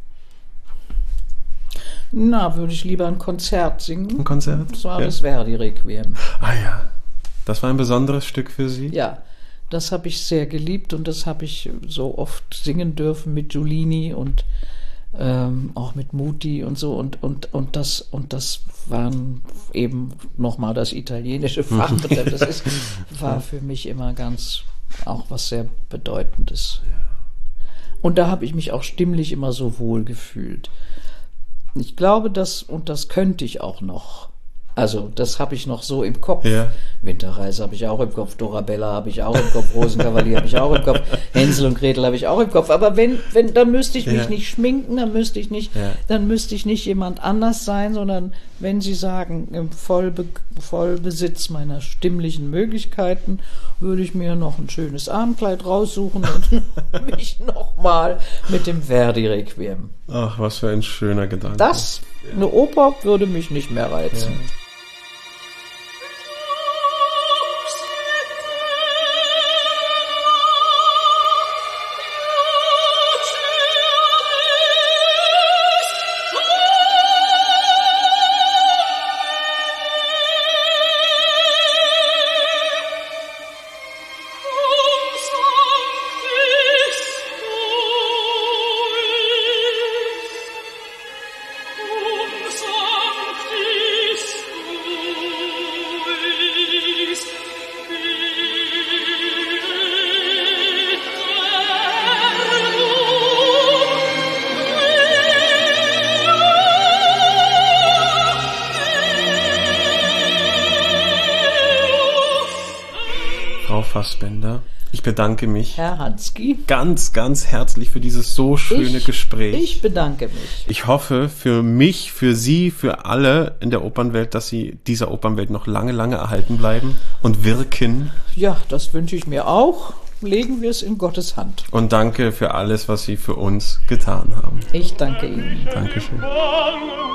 S3: Na, würde ich lieber ein Konzert singen.
S2: Ein Konzert?
S3: Das war
S2: Ja.
S3: das Verdi-Requiem.
S2: Ah ja, das war ein besonderes Stück für Sie?
S3: Ja, das habe ich sehr geliebt und das habe ich so oft singen dürfen mit Giulini und auch mit Muti und so und das waren eben nochmal das italienische Fach. Das war für mich immer auch was sehr Bedeutendes. Und da habe ich mich auch stimmlich immer so wohl gefühlt. Ich glaube, das könnte ich auch noch. Also, das habe ich noch so im Kopf.
S2: Ja.
S3: Winterreise habe ich auch im Kopf, Dorabella habe ich auch im Kopf, Rosenkavalier habe ich auch im Kopf, Hänsel und Gretel habe ich auch im Kopf. Aber dann müsste ich mich nicht schminken, dann müsste ich nicht jemand anders sein, sondern wenn Sie sagen, im Vollbesitz meiner stimmlichen Möglichkeiten, würde ich mir noch ein schönes Abendkleid raussuchen und mich nochmal mit dem Verdi-Requiem.
S2: Ach, was für ein schöner Gedanke.
S3: Eine Oper würde mich nicht mehr reizen.
S2: Ja. Frau Fassbender, ich bedanke mich
S3: Herr Hansky,
S2: ganz, ganz herzlich für dieses so schöne Gespräch.
S3: Ich bedanke mich.
S2: Ich hoffe für mich, für Sie, für alle in der Opernwelt, dass Sie dieser Opernwelt noch lange, lange erhalten bleiben und wirken.
S3: Ja, das wünsche ich mir auch. Legen wir es in Gottes Hand.
S2: Und danke für alles, was Sie für uns getan haben.
S3: Ich danke Ihnen.
S2: Dankeschön.